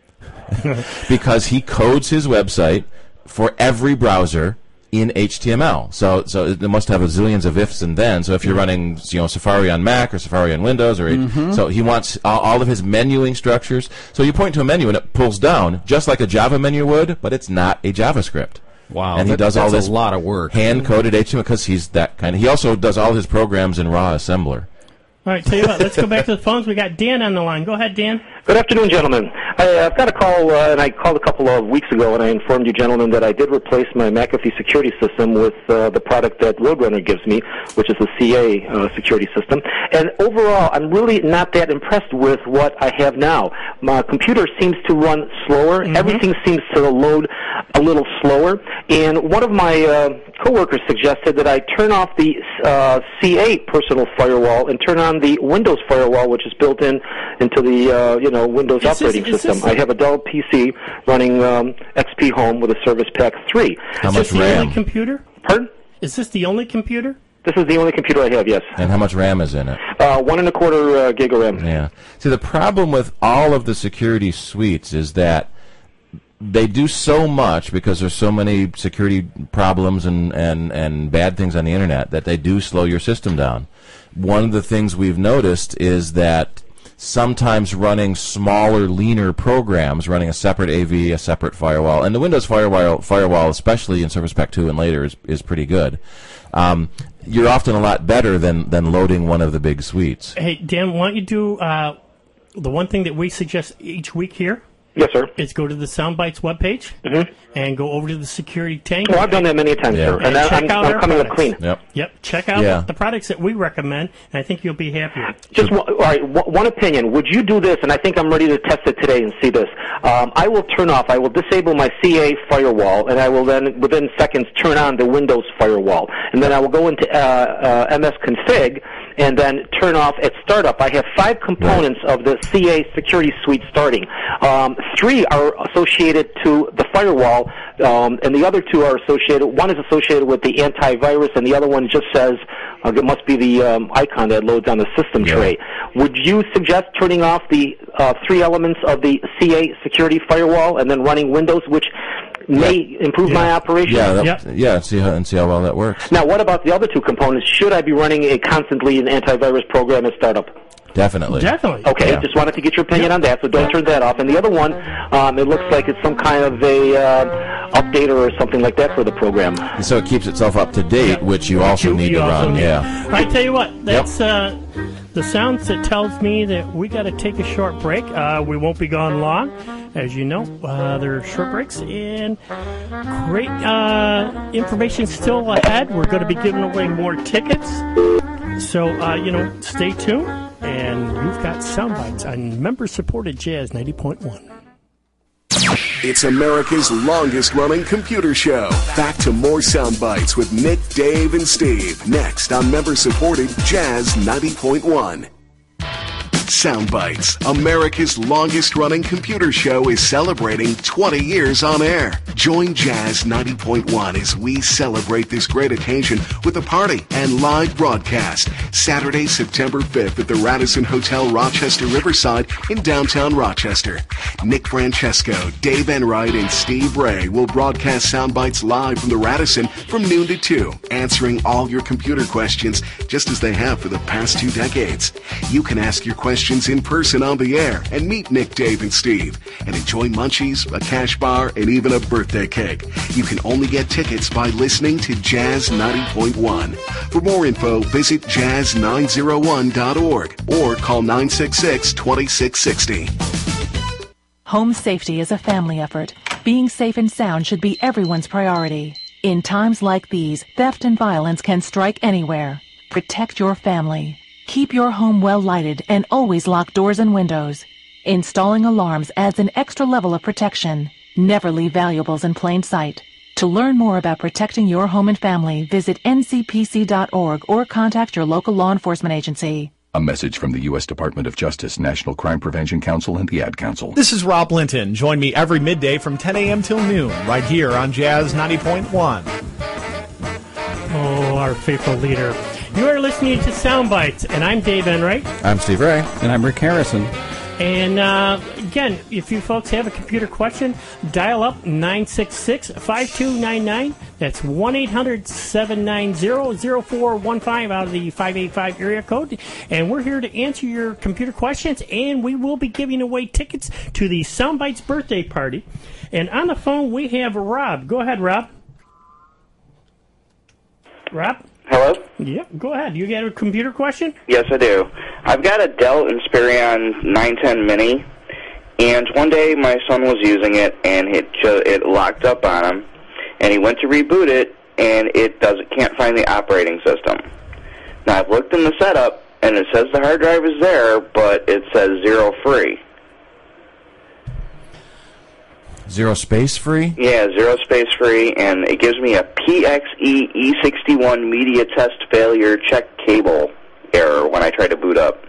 Because he codes his website for every browser in H T M L. So so it must have a zillions of ifs and then. So if you're running, you know, Safari on Mac or Safari on Windows, or Mm-hmm. so he wants all, all of his menuing structures. So you point to a menu and it pulls down just like a Java menu would, but it's not a JavaScript. Wow, And he that- does all that's this a lot of work. hand-coded H T M L because he's that kind of. He also does all his programs in raw assembler. All right, tell you what, let's go back to the phones. We got Dan on the line. Go ahead, Dan. Good afternoon, gentlemen. I, I've got a call, uh, and I called a couple of weeks ago, and I informed you, gentlemen, that I did replace my McAfee security system with uh, the product that Roadrunner gives me, which is the C A uh, security system. And overall, I'm really not that impressed with what I have now. My computer seems to run slower. Mm-hmm. Everything seems to load a little slower. And one of my uh, coworkers suggested that I turn off the uh, C A personal firewall and turn on the Windows firewall, which is built in into the uh, you know Windows Is this- operating is system. this- I have a Dell P C running um, X P Home with a Service Pack three. How Is much this the RAM? only computer? Pardon? Is this the only computer? This is the only computer I have. Yes, And how much RAM is in it? uh, one and a quarter uh, gig of RAM. Yeah. See, the problem with all of the security suites is that they do so much because there's so many security problems and, and, and bad things on the internet that they do slow your system down. One of the things we've noticed is that sometimes running smaller, leaner programs, running a separate A V, a separate firewall, and the Windows firewall, firewall especially in Service Pack two and later, is, is pretty good. Um, you're often a lot better than, than loading one of the big suites. Hey, Dan, why don't you do uh, the one thing that we suggest each week here? Yes, sir. Is go to the Soundbites webpage Mm-hmm. and go over to the security tank. Well, I've done that many times, Yeah. sir, and, And I- check I'm, out I'm our coming up products. clean. Yep. Yep, check out Yeah. the products that we recommend, and I think you'll be happier. Just one, all right, one one opinion. Would you do this? And I think I'm ready to test it today and see this. Um, I will turn off. I will disable my C A firewall, and I will then, within seconds, turn on the Windows firewall, and then I will go into uh, uh, M S Config and then turn off at startup. I have five components of the C A security suite starting. Um, three are associated to the firewall, um, and the other two are associated. One is associated with the antivirus, and the other one just says uh, it must be the um, icon that loads on the system Yeah. tray. Would you suggest turning off the uh, three elements of the C A security firewall and then running Windows, which may improve my operation? Yeah, that, Yep. yeah, and see how and see how well that works. Now, what about the other two components? Should I be running a constantly an antivirus program at startup? Definitely. Definitely. Okay, Yeah. just wanted to get your opinion on that, so don't turn that off. And the other one, um, it looks like it's some kind of a uh, updater or something like that for the program. And so it keeps itself up to date, which you also You- need you to also run. need- Yeah. I tell you what, that's uh, the sounds that tells me that we got to take a short break. Uh, we won't be gone long, as you know. Uh, there are short breaks and great uh, information still ahead. We're going to be giving away more tickets, so uh, you know, stay tuned. And you've got Soundbites on member-supported Jazz ninety point one. It's America's longest running computer show. Back to more sound bites with Nick, Dave, and Steve. Next on member supported Jazz ninety point one. Soundbites, America's longest running computer show, is celebrating twenty years on air. Join Jazz ninety point one as we celebrate this great occasion with a party and live broadcast. Saturday, September fifth at the Radisson Hotel Rochester Riverside in downtown Rochester. Nick Francesco, Dave Enright, and Steve Ray will broadcast Soundbites live from the Radisson from noon to two, answering all your computer questions just as they have for the past two decades. You can ask your questions in person on the air and meet Nick, Dave, and Steve and enjoy munchies, a cash bar, and even a birthday cake. You can only get tickets by listening to Jazz ninety point one. For more info, visit jazz nine oh one dot org or call nine six six, two six six zero. Home safety is a family effort. Being safe and sound should be everyone's priority. In times like these, theft and violence can strike anywhere. Protect your family. Keep your home well lighted and always lock doors and windows. Installing alarms adds an extra level of protection. Never leave valuables in plain sight. To learn more about protecting your home and family, visit N C P C dot org or contact your local law enforcement agency. A message from the U S Department of Justice, National Crime Prevention Council, and the Ad Council. This is Rob Linton. Join me every midday from ten a.m. till noon, right here on Jazz ninety point one. Oh, our faithful leader. You are listening to Sound Bites, and I'm Dave Enright. I'm Steve Ray. And I'm Rick Harrison. And uh, again, if you folks have a computer question, dial up nine six six, five two nine nine. That's one eight hundred, seven nine zero, zero four one five out of the five eight five area code. And we're here to answer your computer questions, and we will be giving away tickets to the Soundbites birthday party. And on the phone, we have Rob. Go ahead, Rob. Rob? Hello? Yep, go ahead. You got a computer question? Yes, I do. I've got a Dell Inspiron nine ten Mini, and one day my son was using it, and it ju- it locked up on him, and he went to reboot it, and it doesn't can't find the operating system. Now, I've looked in the setup, and it says the hard drive is there, but it says zero free. Zero space free? Yeah, zero space free, and it gives me a P X E E sixty-one media test failure check cable error when I try to boot up.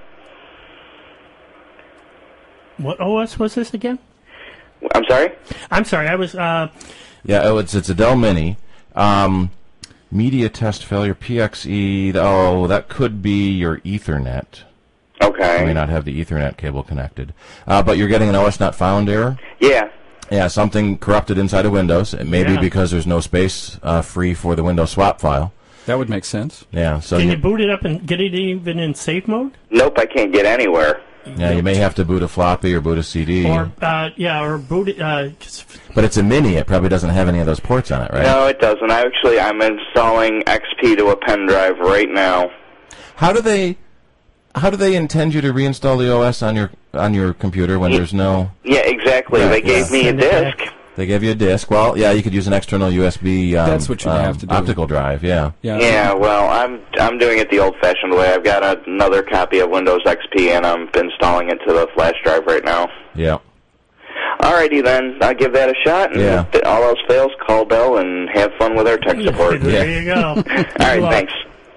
What O S was this again? I'm sorry? I'm sorry, I was... Uh... Yeah, oh, it's, it's a Dell Mini. Um, media test failure, P X E, oh, that could be your Ethernet. Okay. You may not have the Ethernet cable connected. Uh, but you're getting an O S not found error? Yeah. Yeah, something corrupted inside of Windows. It may Yeah. be because there's no space uh, free for the Windows swap file. That would make sense. Yeah. So Can you, you boot it up and get it even in safe mode? Nope, I can't get anywhere. yeah, you may have to boot a floppy or boot a C D. Or, uh, yeah, or boot it... Uh, But it's a Mini. It probably doesn't have any of those ports on it, right? No, it doesn't. I actually, I'm installing X P to a pen drive right now. How do they... How do they intend you to reinstall the O S on your on your computer when there's no... Yeah, exactly. Yeah, they gave yeah. me a disk. They gave you a disk. Well, yeah, you could use an external U S B. Um, That's what you um, have to do. Optical drive. Yeah. Yeah. Yeah, well, I'm I'm doing it the old-fashioned way. I've got a, another copy of Windows X P, and I'm installing it to the flash drive right now. Yeah. Alrighty then, I'll give that a shot. And Yeah. if all else fails, call Bell and have fun with our tech support. There you go. All right, thanks.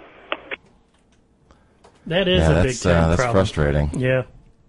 That is yeah, a that's, big time uh, that's problem. frustrating. Yeah.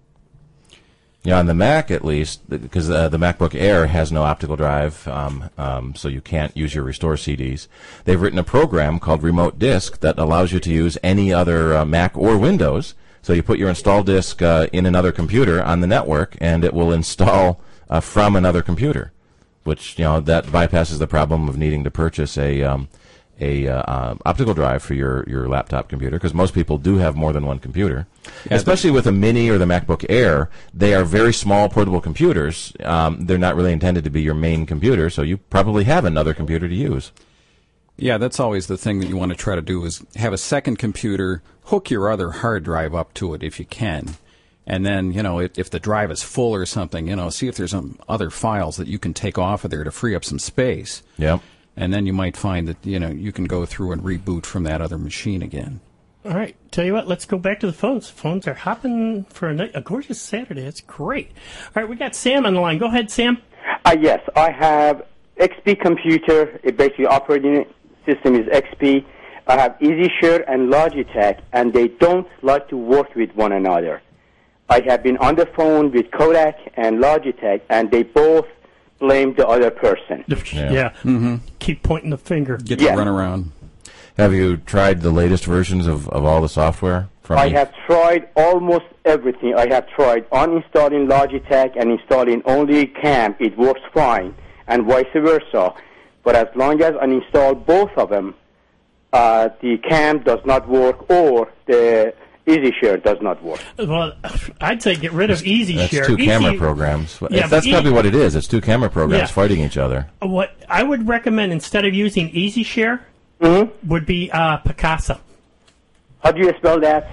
Yeah, on the Mac at least, because uh, the MacBook Air has no optical drive, um, um, so you can't use your restore C Ds. They've written a program called Remote Disk that allows you to use any other uh, Mac or Windows. So you put your install disk uh, in another computer on the network, and it will install uh, from another computer, which, you know, that bypasses the problem of needing to purchase a um, a uh, uh, optical drive for your, your laptop computer, because most people do have more than one computer. Yeah, Especially with a Mini or the MacBook Air, they are very small portable computers. Um, they're not really intended to be your main computer, so you probably have another computer to use. Yeah, that's always the thing that you want to try to do is have a second computer, hook your other hard drive up to it if you can. And then, you know, if, if the drive is full or something, you know, see if there's some other files that you can take off of there to free up some space. Yep. And then you might find that, you know, you can go through and reboot from that other machine again. All right. Tell you what, let's go back to the phones. Phones are hopping for a, night, a gorgeous Saturday. That's great. All right, we got Sam on the line. Go ahead, Sam. Uh, yes, I have X P computer. It basically operating system is X P. I have EasyShare and Logitech, and they don't like to work with one another. I have been on the phone with Kodak and Logitech, and they both blame the other person. Yeah. yeah. Mm-hmm. Keep pointing the finger. Get Yeah. to run around. Have you tried the latest versions of, of all the software? From I the- have tried almost everything. I have tried uninstalling Logitech and installing only Cam. It works fine, and vice versa. But as long as I install both of them, uh, the Cam does not work, or the EasyShare does not work. Well, I'd say get rid of EasyShare. That's two Easy, camera programs. Yeah, If that's but probably e- what it is. It's two camera programs Yeah. fighting each other. What I would recommend instead of using EasyShare Mm-hmm. would be uh, Picasa. How do you spell that?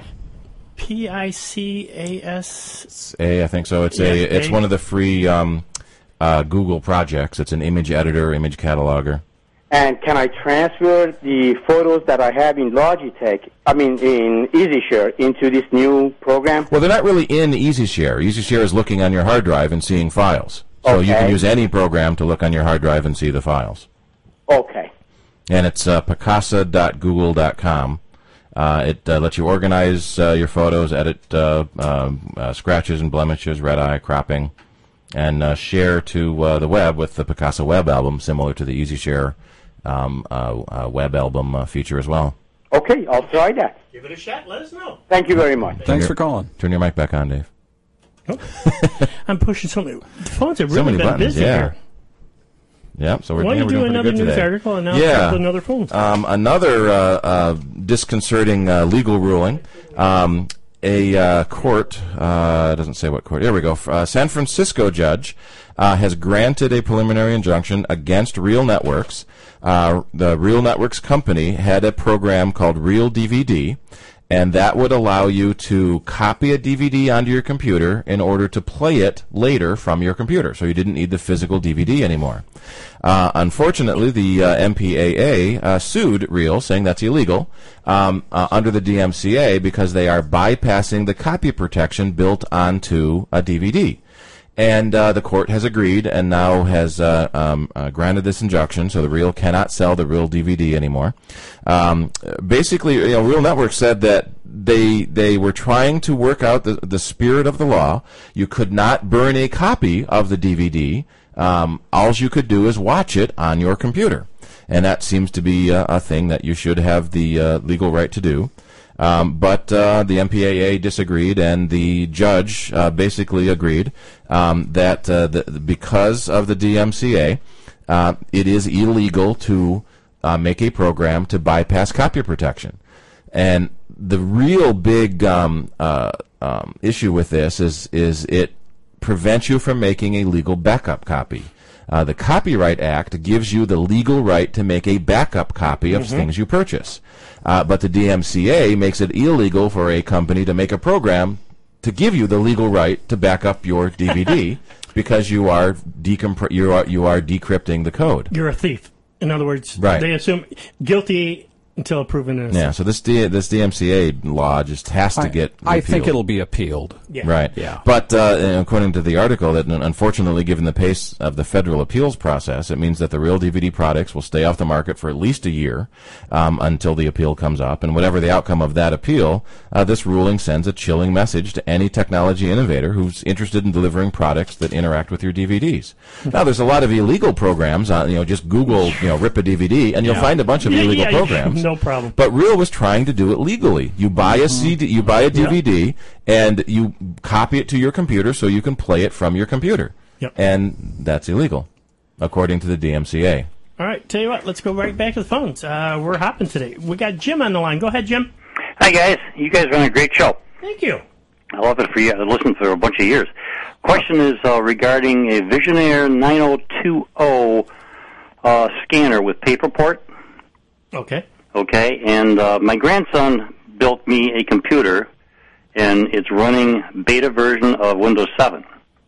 P I C A S. It's A, I think so. It's a. Yeah, It's A. one of the free um, uh, Google projects. It's an image editor, image cataloger. And can I transfer the photos that I have in Logitech, I mean in EasyShare, into this new program? Well, they're not really in EasyShare. EasyShare is looking on your hard drive and seeing files. So you can Okay. use any program to look on your hard drive and see the files. Okay. And it's uh, picasa dot google dot com. Uh, it uh, lets you organize uh, your photos, edit uh, uh, uh, scratches and blemishes, red eye, cropping, and uh, share to uh, the web with the Picasa web album, similar to the EasyShare um, uh, uh, web album uh, feature as well. Okay, I'll try that. Give it a shot. Let us know. Thank you very much. Thanks for calling. Turn your mic back on, Dave. I'm pushing so many. The phones have So really many been buttons, busy yeah. here. Yep. So we're, Why yeah, don't you we're do doing pretty another good news today. article and now yeah. couple another phone? Um, another uh, uh, disconcerting uh, legal ruling. Um, a uh, court, uh, doesn't say what court. Here we go. Uh, San Francisco judge uh, has granted a preliminary injunction against Real Networks. Uh, the Real Networks company had a program called Real D V D, and that would allow you to copy a D V D onto your computer in order to play it later from your computer. So you didn't need the physical D V D anymore. Uh, unfortunately, the uh, M P A A uh, sued Real, saying that's illegal um, uh, under the D M C A because they are bypassing the copy protection built onto a D V D. And uh, the court has agreed and now has uh, um, uh, granted this injunction, so the Real cannot sell the Real D V D anymore. Um, basically, you know, Real Network said that they they were trying to work out the, the spirit of the law. You could not burn a copy of the D V D. Um, all you could do is watch it on your computer. And that seems to be a, a thing that you should have the uh, legal right to do. Um, but uh, the M P A A disagreed, and the judge uh, basically agreed um, that uh, the, because of the D M C A, uh, it is illegal to uh, make a program to bypass copy protection. And the real big um, uh, um, issue with this is is it prevents you from making a legal backup copy. Uh, the Copyright Act gives you the legal right to make a backup copy of Mm-hmm. things you purchase. Uh, but the D M C A makes it illegal for a company to make a program to give you the legal right to back up your D V D because you are decompr- you are you are decrypting the code. You're a thief. In other words, Right. they assume guilty until proven innocent. Yeah, so this D, this D M C A law just has to I, get I repealed. think it'll be appealed. Yeah. Right. Yeah. But uh, according to the article, that unfortunately, given the pace of the federal appeals process, it means that the Real D V D products will stay off the market for at least a year um, until the appeal comes up. And whatever the outcome of that appeal, uh, this ruling sends a chilling message to any technology innovator who's interested in delivering products that interact with your D V Ds. Now, there's a lot of illegal programs. Uh, you know, just Google, you know, rip a D V D, and you'll Yeah. find a bunch of Yeah, illegal yeah, programs. no problem. But Real was trying to do it legally. You buy a C D, you buy a D V D, and you copy it to your computer so you can play it from your computer. Yep. And that's illegal, according to the D M C A. All right, tell you what, let's go right back to the phones. Uh, we're hopping today. We got Jim on the line. Go ahead, Jim. Hi, guys. You guys run a great show. Thank you. I love it for you. I've listened for a bunch of years. Question is uh, regarding a Visionaire nine oh two oh uh, scanner with Paperport. Okay. Okay, and uh, my grandson built me a computer, and it's running beta version of Windows seven.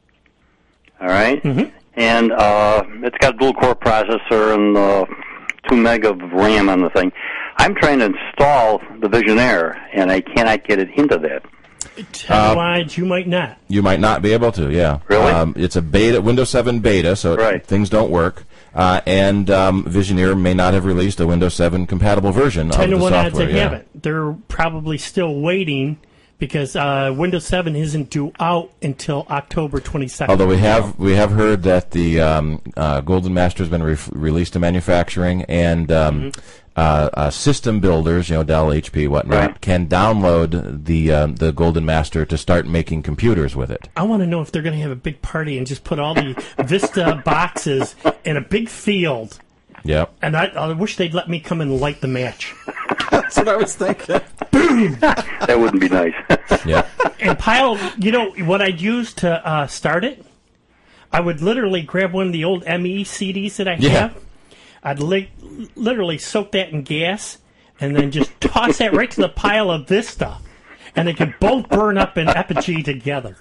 All right? Mm-hmm. And uh, it's got a dual-core processor and uh, two meg of RAM on the thing. I'm trying to install the Visionaire, and I cannot get it into that. Tell-wise, you might not. You might not be able to, yeah. Really? Um, it's a beta, Windows seven beta, so Right. things don't work. Uh, and um, Visioneer may not have released a Windows seven compatible version of Ten the to one odds software. they yeah. haven't. They're probably still waiting because uh, Windows seven isn't due out until October twenty-second. Although we have we have heard that the um, uh, Golden Master has been re- released to manufacturing, and um, Mm-hmm. uh, uh, system builders, you know, Dell, H P, whatnot, Right. can download the um, the Golden Master to start making computers with it. I want to know if they're going to have a big party and just put all the Vista boxes in a big field. Yep. And I, I wish they'd let me come and light the match. That's what I was thinking. That wouldn't be nice. Yep. And pile, you know, what I'd use to uh, start it? I would literally grab one of the old M E C Ds that I Yeah. have. I'd li- literally soak that in gas and then just toss that right to the pile of Vista. And they can both burn up in Epigee together.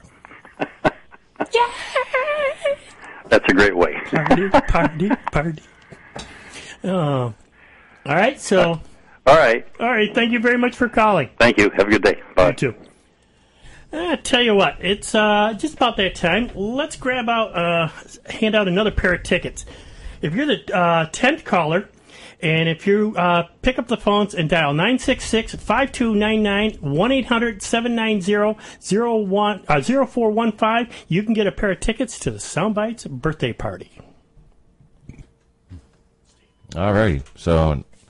That's a great way. Party, party, party. Oh. All right, so... All right. All right, thank you very much for calling. Thank you. Have a good day. Bye. You too. I tell you what, it's uh, just about that time. Let's grab out, uh, hand out another pair of tickets. If you're the uh, tenth caller, and if you uh, pick up the phones and dial nine six six, five two nine nine, one eight hundred, seven nine zero, zero one, uh, zero four one five, you can get a pair of tickets to the Soundbites birthday party. All righty. So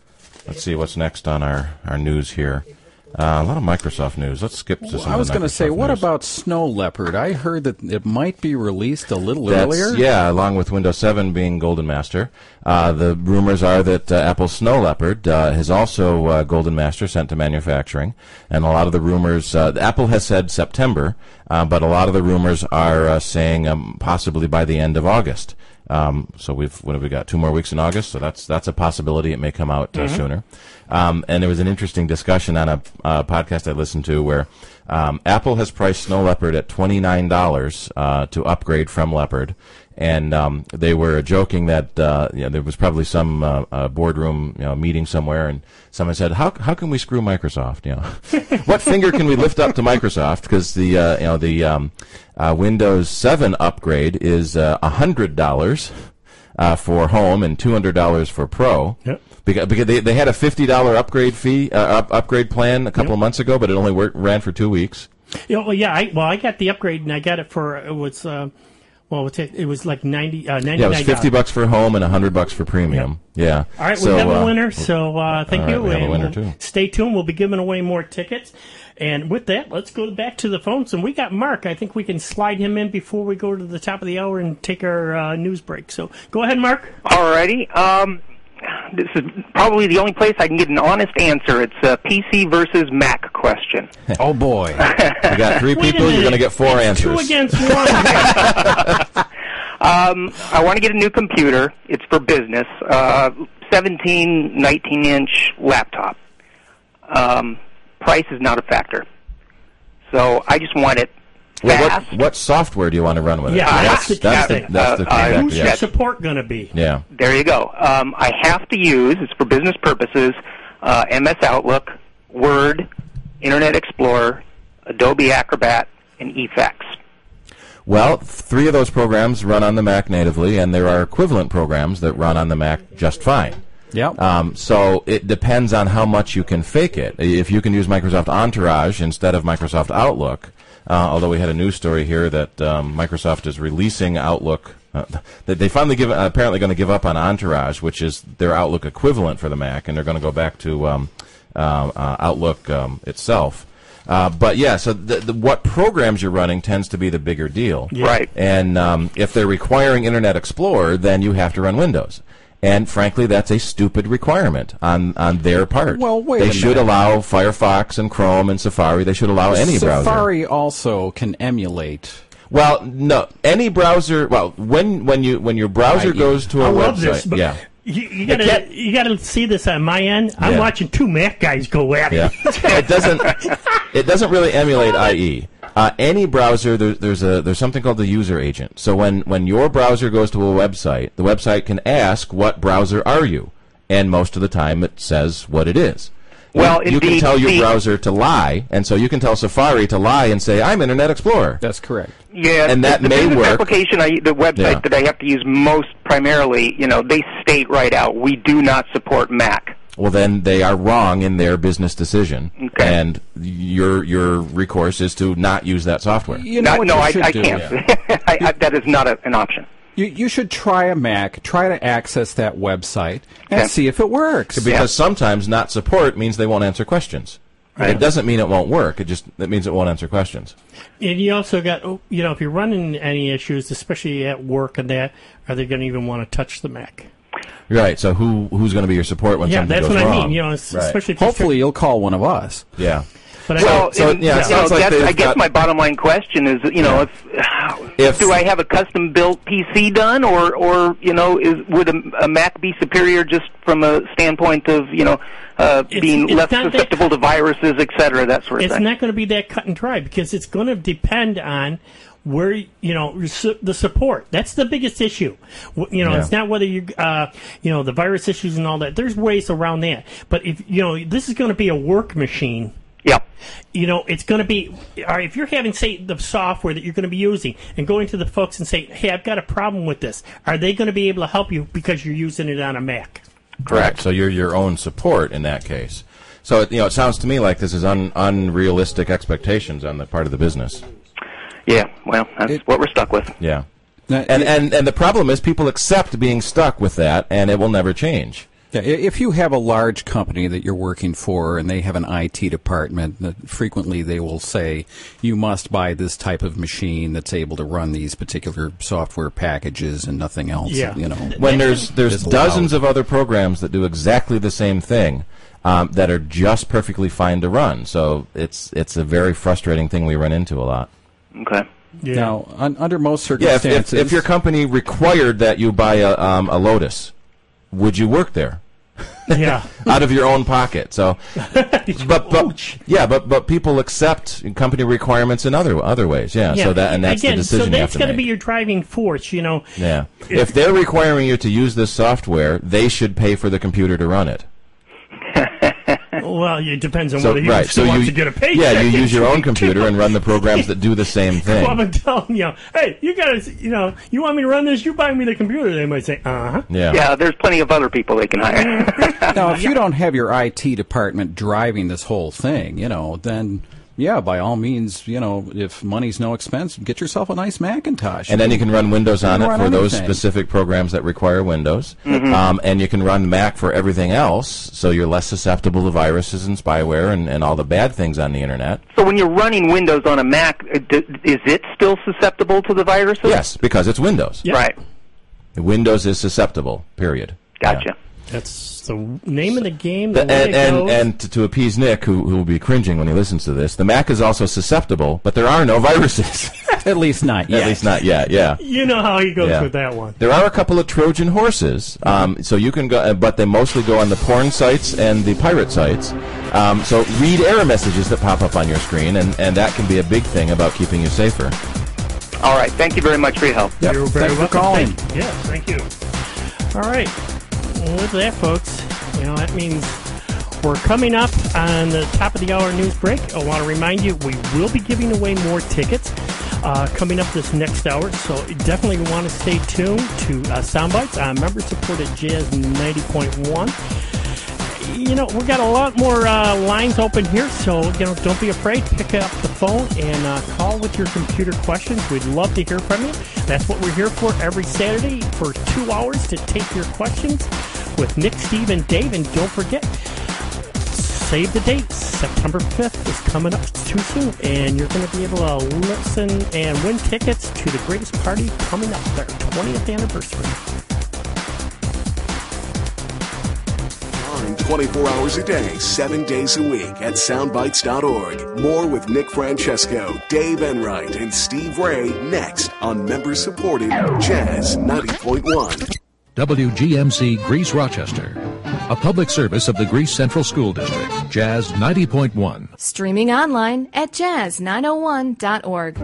let's see what's next on our, our news here. Uh, a lot of Microsoft news. Let's skip to some Well, I was going to say, what news. about Snow Leopard? I heard that it might be released a little That's, earlier. Yeah, along with Windows seven being Golden Master. Uh, the rumors are that uh, Apple's Snow Leopard uh, has also uh, Golden Master sent to manufacturing. And a lot of the rumors, uh, Apple has said September, uh, but a lot of the rumors are uh, saying um, possibly by the end of August. Um, so we've what have we got? Two more weeks in August, so that's that's a possibility. It may come out uh, Mhm. sooner. Um, and there was an interesting discussion on a uh, podcast I listened to where um, Apple has priced Snow Leopard at twenty-nine dollars uh, to upgrade from Leopard, and um, they were joking that uh, you know, there was probably some uh, uh, boardroom you know, meeting somewhere, and someone said, "How how can we screw Microsoft? You know, what finger can we lift up to Microsoft? Because the uh, you know the um, uh, Windows seven upgrade is uh, one hundred dollars uh, for Home and two hundred dollars for Pro." Yep. Because, because they, they had a fifty dollars upgrade fee, uh, up, upgrade plan a couple Yep. of months ago, but it only worked, ran for two weeks. You know, well, yeah, I, well, I got the upgrade, and I got it for, it was, uh, well, it, it was like ninety, uh, ninety-nine Yeah, it was fifty bucks for Home and one hundred bucks for Premium. Yeah. All right, So, we have a uh, winner, so uh, thank all right, you. we have a and winner, we'll too. Stay tuned. We'll be giving away more tickets. And with that, let's go back to the phones. And we got Mark. I think we can slide him in before we go to the top of the hour and take our uh, news break. So go ahead, Mark. Alrighty. Um, this is probably the only place I can get an honest answer. It's a P C versus Mac question. Oh, boy. You got three Wait a people, you're minute. going to get four It's answers. Two against one. Um, I want to get a new computer. It's for business. Uh, seventeen, nineteen inch laptop. Um, price is not a factor. So I just want it Well, fast. what, what software do you want to run with it? Yeah, that's the key that's thing. the, that's the Uh, uh, exactly, Who's your yeah. support going to be? Yeah. There you go. Um, I have to use, it's for business purposes, uh, M S Outlook, Word, Internet Explorer, Adobe Acrobat, and E F X. Well, three of those programs run on the Mac natively, and there are equivalent programs that run on the Mac just fine. Yep. Um, so it depends on how much you can fake it. If you can use Microsoft Entourage instead of Microsoft Outlook, uh, although we had a news story here that um, Microsoft is releasing Outlook, uh, that they finally give, uh, apparently going to give up on Entourage, which is their Outlook equivalent for the Mac, and they're going to go back to um, uh, uh, Outlook um, itself. Uh, but yeah, so the, the, what programs you're running tends to be the bigger deal. Yeah. Right. And um, if they're requiring Internet Explorer, then you have to run Windows. And frankly, that's a stupid requirement on, on their part. Well, wait They a should minute. allow Firefox and Chrome and Safari. They should allow any browser. Safari also can emulate. Well, no, any browser. Well, when when you when your browser I E. goes to a I website, love this, but yeah. You, you gotta you gotta see this on my end. I'm Yeah. watching two Mac guys go at Yeah, it. it doesn't. It doesn't really emulate I E. Uh, any browser, there, there's a there's something called the user agent. So when when your browser goes to a website, the website can ask, "What browser are you?" And most of the time, it says what it is. You- Well, you, can indeed, tell your the- browser to lie, and so you can tell Safari to lie and say, "I'm Internet Explorer." That's correct. Yeah, And that the, the may business work. application, I, the website Yeah. that I have to use most primarily, you know, they state right out, we do not support Mac. Well, then they are wrong in their business decision, Okay. and your your recourse is to not use that software. You know no, what no, you I, should I do? can't. I, I, that is not a, an option. You, you should try a Mac, try to access that website, and Okay. see if it works. Because sometimes not support means they won't answer questions. Right. It doesn't mean it won't work. It just it means it won't answer questions. And you also got, oh, you know, if you're running any issues, especially at work and that, are they going to even want to touch the Mac? Right. So who who's going to be your support when Yeah, something that's goes what I wrong? mean, you know, it's- Right. especially if you Hopefully, you'll call one of us. Yeah. But I- Well, so, and, yeah, it you know, sounds like that's, they've I guess got- my bottom line question is, you know, if, If- do I have a custom built P C done, or, or you know, is would a, a Mac be superior just from a standpoint of, you know, uh, It's- being it's less not that- susceptible to viruses, et cetera, that sort of it's thing? not going to be that cut and dry because it's going to depend on where you know su- the support. That's the biggest issue. W- You know, Yeah. it's not whether you uh, you know the virus issues and all that. There's ways around that. But if you know this is going to be a work machine. Yeah. You know, it's going to be, all right, if you're having, say, the software that you're going to be using and going to the folks and say, hey, I've got a problem with this, are they going to be able to help you because you're using it on a Mac? Correct. So you're your own support in that case. So it, you know, it sounds to me like this is un, unrealistic expectations on the part of the business. Yeah, well, that's what we're stuck with. Yeah. And, and and the problem is people accept being stuck with that, and it will never change. Yeah, if you have a large company that you're working for and they have an I T department, that frequently they will say, you must buy this type of machine that's able to run these particular software packages and nothing else. Yeah. You know, when there's there's dozens of other programs that do exactly the same thing um, that are just perfectly fine to run. So it's it's a very frustrating thing we run into a lot. Okay. Yeah. Now, un, under most Yeah, if, circumstances... if, if your company required that you buy a, um, a Lotus, would you work there? Yeah. Out of your own pocket. So, but, but yeah, but but people accept company requirements in other other ways. Yeah. Yeah. So that and that's Again, the decision so you have that's to got to make. be your driving force, you know. Yeah. If they're requiring you to use this software, they should pay for the computer to run it. Well, it depends on So, whether he right. still So wants you, to get a paycheck. yeah, you use your own computer and run the programs that do the same thing. Come up and tell them, you know, hey, you guys, you know, you want me to run this? You buy me the computer. They might say, uh huh. Yeah. Yeah, there's plenty of other people they can hire. Now, if you don't have your I T department driving this whole thing, you know, then, yeah, by all means, you know, if money's no expense, get yourself a nice Macintosh. And then you can run Windows on You it can for run those anything. specific programs that require Windows. Mhm. Um, and you can run Mac for everything else, so you're less susceptible to viruses and spyware and, and all the bad things on the Internet. So when you're running Windows on a Mac, uh, d- is it still susceptible to the viruses? Yes, because it's Windows. Right. Windows is susceptible, period. Gotcha. That's the name of the game. The The- way and it and, goes. and to, to appease Nick, who, who will be cringing when he listens to this, the Mac is also susceptible, but there are no viruses. At least not yet. At least not yet, yeah. You know how he goes Yeah. with that one. There are a couple of Trojan horses, um, so you can go, uh, but they mostly go on the porn sites and the pirate sites. Um, so read error messages that pop up on your screen, and, and that can be a big thing about keeping you safer. All right. Thank you very much for your help. Yep. You're very Thanks for welcome. calling. Thank, yes, thank you. All right. Well, with that, folks, you know, that means we're coming up on the top of the hour news break. I want to remind you, we will be giving away more tickets uh, coming up this next hour, so you definitely want to stay tuned to uh, Soundbites on member-supported Jazz ninety point one. You know, we've got a lot more uh, lines open here, so, you know, don't be afraid. Pick up the phone and uh, call with your computer questions. We'd love to hear from you. That's what we're here for every Saturday for two hours to take your questions with Nick, Steve, and Dave. And don't forget, save the date. September fifth is coming up too soon, and you're going to be able to listen and win tickets to the greatest party coming up, their twentieth anniversary. twenty-four hours a day, seven days a week at soundbites dot org. More with Nick Francesco, Dave Enright, and Steve Ray next on member-supported Jazz ninety point one. W G M C Greece Rochester, a public service of the Greece Central School District. Jazz ninety point one. Streaming online at jazz nine oh one dot org.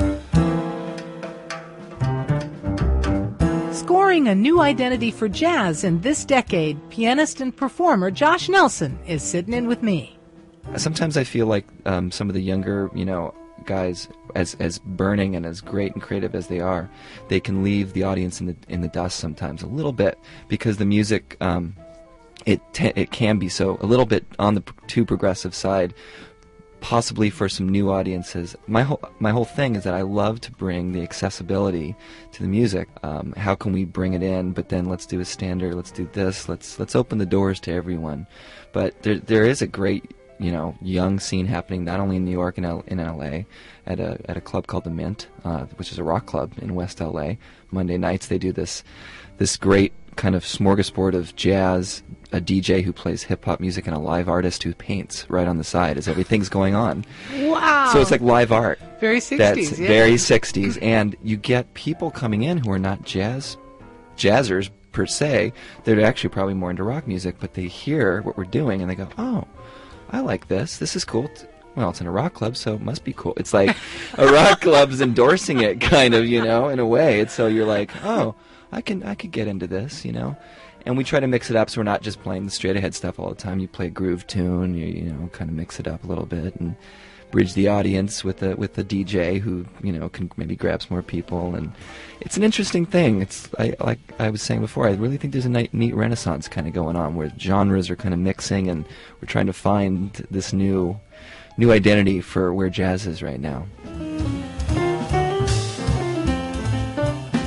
Scoring a new identity for jazz in this decade, pianist and performer Josh Nelson is sitting in with me. Sometimes I feel like um, some of the younger, you know, guys, as as burning and as great and creative as they are, they can leave the audience in the in the dust sometimes a little bit, because the music, um, it te- it can be so a little bit on the p- too progressive side. Possibly for some new audiences. My whole my whole thing is that I love to bring the accessibility to the music. Um, how can we bring it in? But then let's do a standard. Let's do this. Let's let's open the doors to everyone. But there there is a great, you know, young scene happening not only in New York and L- in L A at a at a club called the Mint, uh, which is a rock club in West L A. Monday nights they do this this great kind of smorgasbord of jazz, a D J who plays hip-hop music, and a live artist who paints right on the side as everything's going on. Wow. So it's like live art. Very sixties, That's yeah. very sixties. And you get people coming in who are not jazz jazzers per se. They're actually probably more into rock music, but they hear what we're doing and they go, oh, I like this. This is cool. Well, it's in a rock club, so it must be cool. It's like a rock club's endorsing it, kind of, you know, in a way. And so you're like, oh, I can I could get into this, you know. And we try to mix it up so we're not just playing the straight ahead stuff all the time. You play a groove tune, you you know, kind of mix it up a little bit and bridge the audience with the with the D J who, you know, can maybe grab some more people. And it's an interesting thing. It's I, like I was saying before, I really think there's a neat, neat renaissance kind of going on where genres are kind of mixing, and we're trying to find this new new identity for where jazz is right now.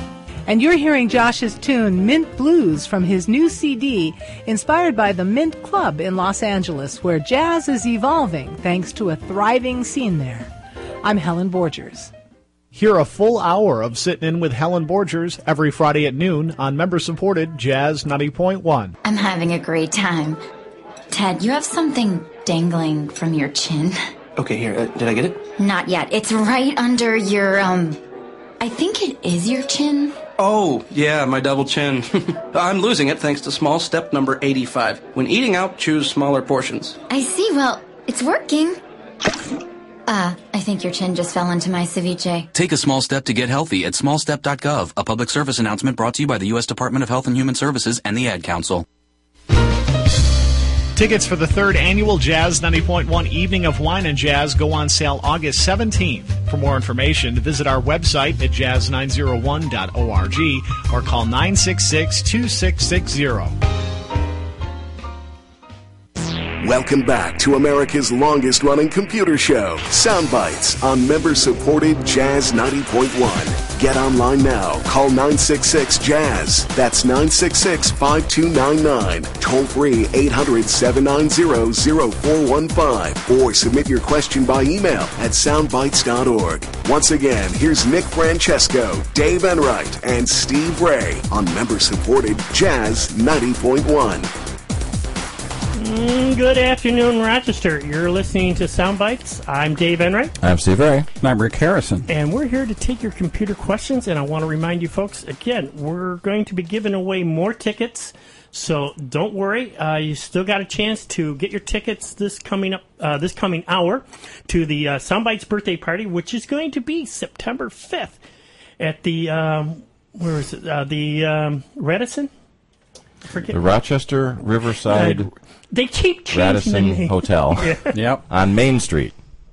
And you're hearing Josh's tune, Mint Blues, from his new C D, inspired by the Mint Club in Los Angeles, where jazz is evolving thanks to a thriving scene there. I'm Helen Borgers. Hear a full hour of Sitting In with Helen Borgers every Friday at noon on member-supported Jazz ninety point one. I'm having a great time. Ted, you have something dangling from your chin. Okay, here, uh, did I get it? Not yet. It's right under your, um... I think it is your chin. Oh, yeah, my double chin. I'm losing it thanks to small step number eighty-five. When eating out, choose smaller portions. I see. Well, it's working. Uh, I think your chin just fell into my ceviche. Take a small step to get healthy at small step dot gov, a public service announcement brought to you by the U S Department of Health and Human Services and the Ad Council. Tickets for the third annual Jazz ninety point one Evening of Wine and Jazz go on sale August seventeenth. For more information, visit our website at jazz nine oh one dot org or call nine six six, two six six zero. Welcome back to America's longest-running computer show, Soundbites, on member-supported Jazz ninety point one. Get online now. Call nine six six, jazz. That's nine six six, five two nine nine. Toll free eight hundred, seven nine zero, zero four one five. Or submit your question by email at soundbites dot org. Once again, here's Nick Francesco, Dave Enright, and Steve Ray on member-supported Jazz ninety point one. Mm, good afternoon, Rochester. You're listening to Soundbites. I'm Dave Enright. I'm Steve Ray. And I'm Rick Harrison. And we're here to take your computer questions, and I want to remind you folks, again, we're going to be giving away more tickets, so don't worry. Uh, you still got a chance to get your tickets this coming up, uh, this coming hour to the uh, Soundbites birthday party, which is going to be September fifth at the, um, where is it, uh, the um, Radisson? Forget. The Rochester Riverside... Uh, They keep changing Radisson the name. Hotel. Yeah. Yep. On Main Street.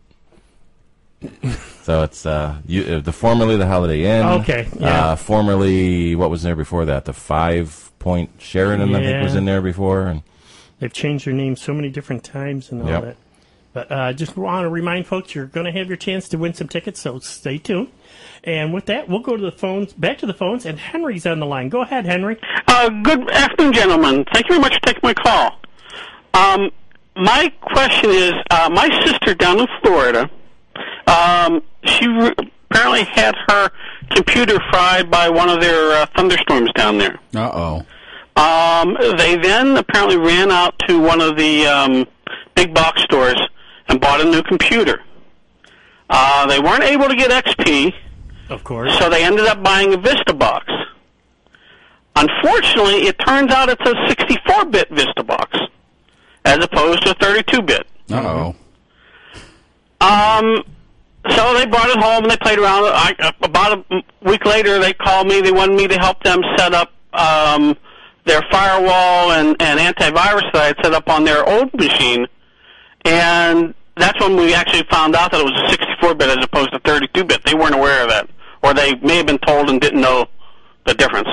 So it's uh, you, uh, the formerly the Holiday Inn. Okay, yeah. Uh, formerly, what was there before that? The Five Point Sheridan, I think, Yeah. was in there before. And They've changed their name so many different times and all Yep. that. But uh, just want to remind folks, you're going to have your chance to win some tickets, so stay tuned. And with that, we'll go to the phones, back to the phones, and Henry's on the line. Go ahead, Henry. Uh, good afternoon, gentlemen. Thank you very much for taking my call. Um, my question is, uh, my sister down in Florida, um, she re- apparently had her computer fried by one of their uh, thunderstorms down there. Uh-oh. Um, they then apparently ran out to one of the um, big box stores and bought a new computer. Uh, they weren't able to get X P, of course, so they ended up buying a VistaBox. Unfortunately, it turns out it's a sixty-four bit VistaBox as opposed to thirty-two bit. Uh-oh. Um, so they brought it home and they played around. I, uh, about a week later, they called me. They wanted me to help them set up um, their firewall and, and antivirus that I had set up on their old machine. And that's when we actually found out that it was a sixty-four bit as opposed to thirty-two bit. They weren't aware of that. Or they may have been told and didn't know the difference.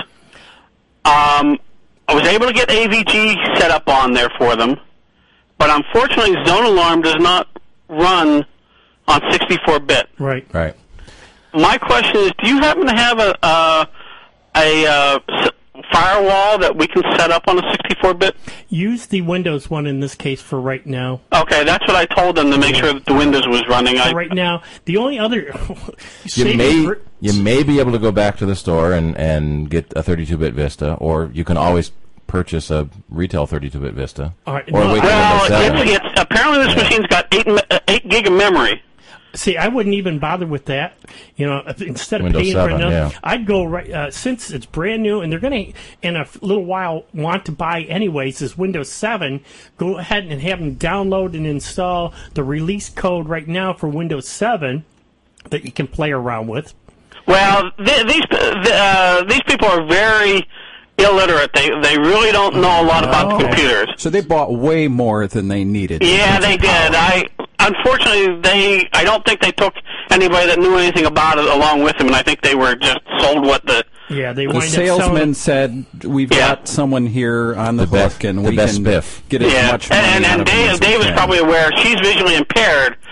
Um, I was able to get A V G set up on there for them. But unfortunately, Zone Alarm does not run on sixty-four bit. Right. Right. My question is, do you happen to have a uh, a uh, s- firewall that we can set up on a sixty-four bit? Use the Windows one in this case for right now. Okay, that's what I told them to make sure that the Windows was running. For I, right now, the only other... You may you may be able to go back to the store and, and get a thirty-two bit Vista, or you can always purchase a retail thirty-two bit Vista. All right, or no, wait till well, Windows seven. it's, it's, apparently this Yeah. machine's got eight, me- uh, eight gig of memory. See, I wouldn't even bother with that. You know, if- instead of Windows paying seven, for another, yeah. I'd go right uh, since it's brand new and they're going to in a f- little while want to buy anyways. Is Windows seven? Go ahead and have them download and install the release code right now for Windows seven that you can play around with. Well, th- these uh, these people are very illiterate. They they really don't know a lot about the computers. So they bought way more than they needed. Yeah, they did. I unfortunately they I don't think they took anybody that knew anything about it along with them, and I think they were just sold what the Yeah, they The wind up salesman selling. said, "We've got someone here on the, The hook, best- and the we best can biff. get as yeah, much money and, out and of them Dave, as we Dave is can." probably aware she's visually impaired,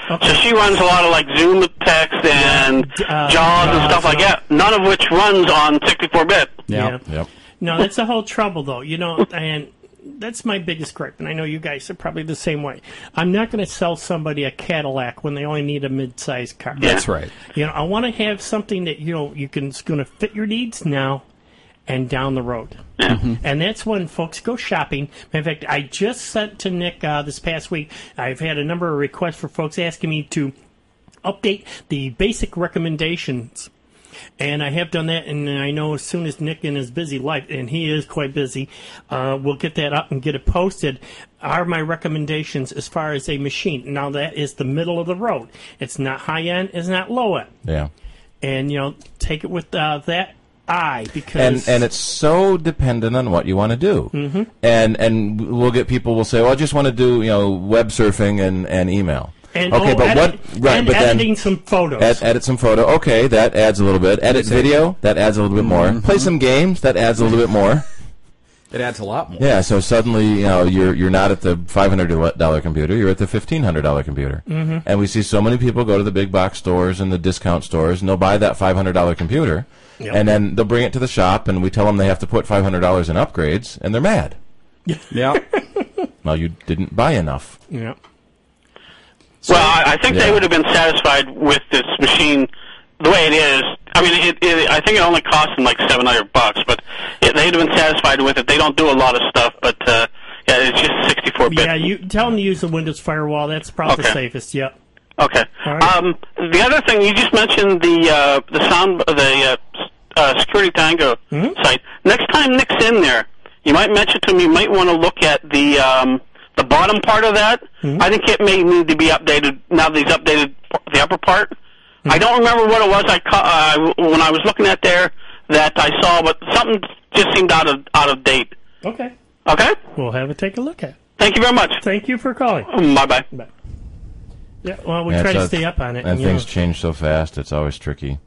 So she runs a lot of like Zoom text and Uh, JAWS and stuff uh, like that. None of which runs on sixty-four bit. Yeah. Yep. No, that's the whole trouble, though. You know, and that's my biggest gripe, and I know you guys are probably the same way. I'm not going to sell somebody a Cadillac when they only need a mid-sized car. That's right. You know, I want to have something that you know you can it's going to fit your needs now and down the road. Mm-hmm. And that's when folks go shopping. In fact, I just sent to Nick uh, this past week. I've had a number of requests for folks asking me to update the basic recommendations. And I have done that, and I know as soon as Nick in his busy life, and he is quite busy, uh, we'll get that up and get it posted, are my recommendations as far as a machine. Now, that is the middle of the road. It's not high-end, it's not low-end. Yeah. And, you know, take it with uh, that eye, because... And and it's so dependent on what you want to do. Mhm. And and we'll get people will say, well, I just want to do, you know, web surfing and, and email. And, okay, oh, but edit- what? Right, and but then editing some photos. Ed, edit some photo. Okay, that adds a little bit. Edit video. That adds a little bit more. Mm-hmm. Play some games. That adds a little bit more. It adds a lot more. Yeah. So suddenly, you know, you're you're not at the five hundred dollar computer. You're at the fifteen hundred dollar computer. Mhm. And we see so many people go to the big box stores and the discount stores, and they'll buy that five hundred dollar computer, Yep. and then they'll bring it to the shop, and we tell them they have to put five hundred dollars in upgrades, and they're mad. Yeah. Well, you didn't buy enough. Yeah. Well, I, I think Yeah. they would have been satisfied with this machine the way it is. I mean, it, it, I think it only cost them like seven hundred bucks, but it, they'd have been satisfied with it. They don't do a lot of stuff, but uh, yeah, it's just sixty-four bit. Yeah, you tell them to use the Windows Firewall. That's probably the Okay. safest, yep. Okay. Um, the other thing you just mentioned the uh, the sound the uh, uh, Security Tango Mm-hmm. site. Next time Nick's in there, you might mention to him you might want to look at the um, the bottom part of that. Mm-hmm. I think it may need to be updated now that he's updated the upper part. Mm-hmm. I don't remember what it was I ca- uh, when I was looking at there that I saw, but something just seemed out of out of date. Okay. Okay. We'll have it take a look at. Thank you very much. Thank you for calling. Bye bye. Bye. Yeah, well, we Yeah, try it's to a- stay up on it. And you things know. change so fast; it's always tricky.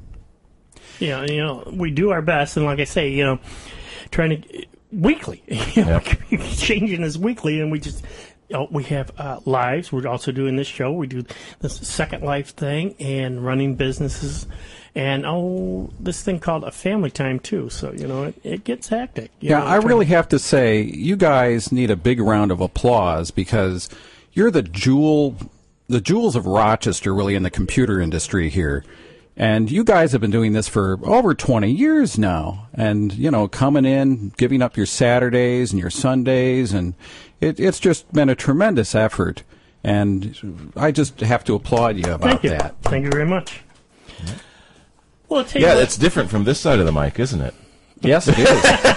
Yeah, you know, we do our best, and like I say, you know, trying to weekly, you know, changing this weekly, and we just, you know, we have uh, lives. We're also doing this show. We do this Second Life thing and running businesses, and oh, this thing called a family time too. So you know, it, it gets hectic. you Yeah, know, I trying- really have to say, you guys need a big round of applause because you're the jewel, the jewels of Rochester, really, in the computer industry here. And you guys have been doing this for over twenty years now. And, you know, coming in, giving up your Saturdays and your Sundays, and it, it's just been a tremendous effort. And I just have to applaud you about Thank you. that. Thank you very much. Well, I'll tell you Yeah, what- it's different from this side of the mic, isn't it? Yes, it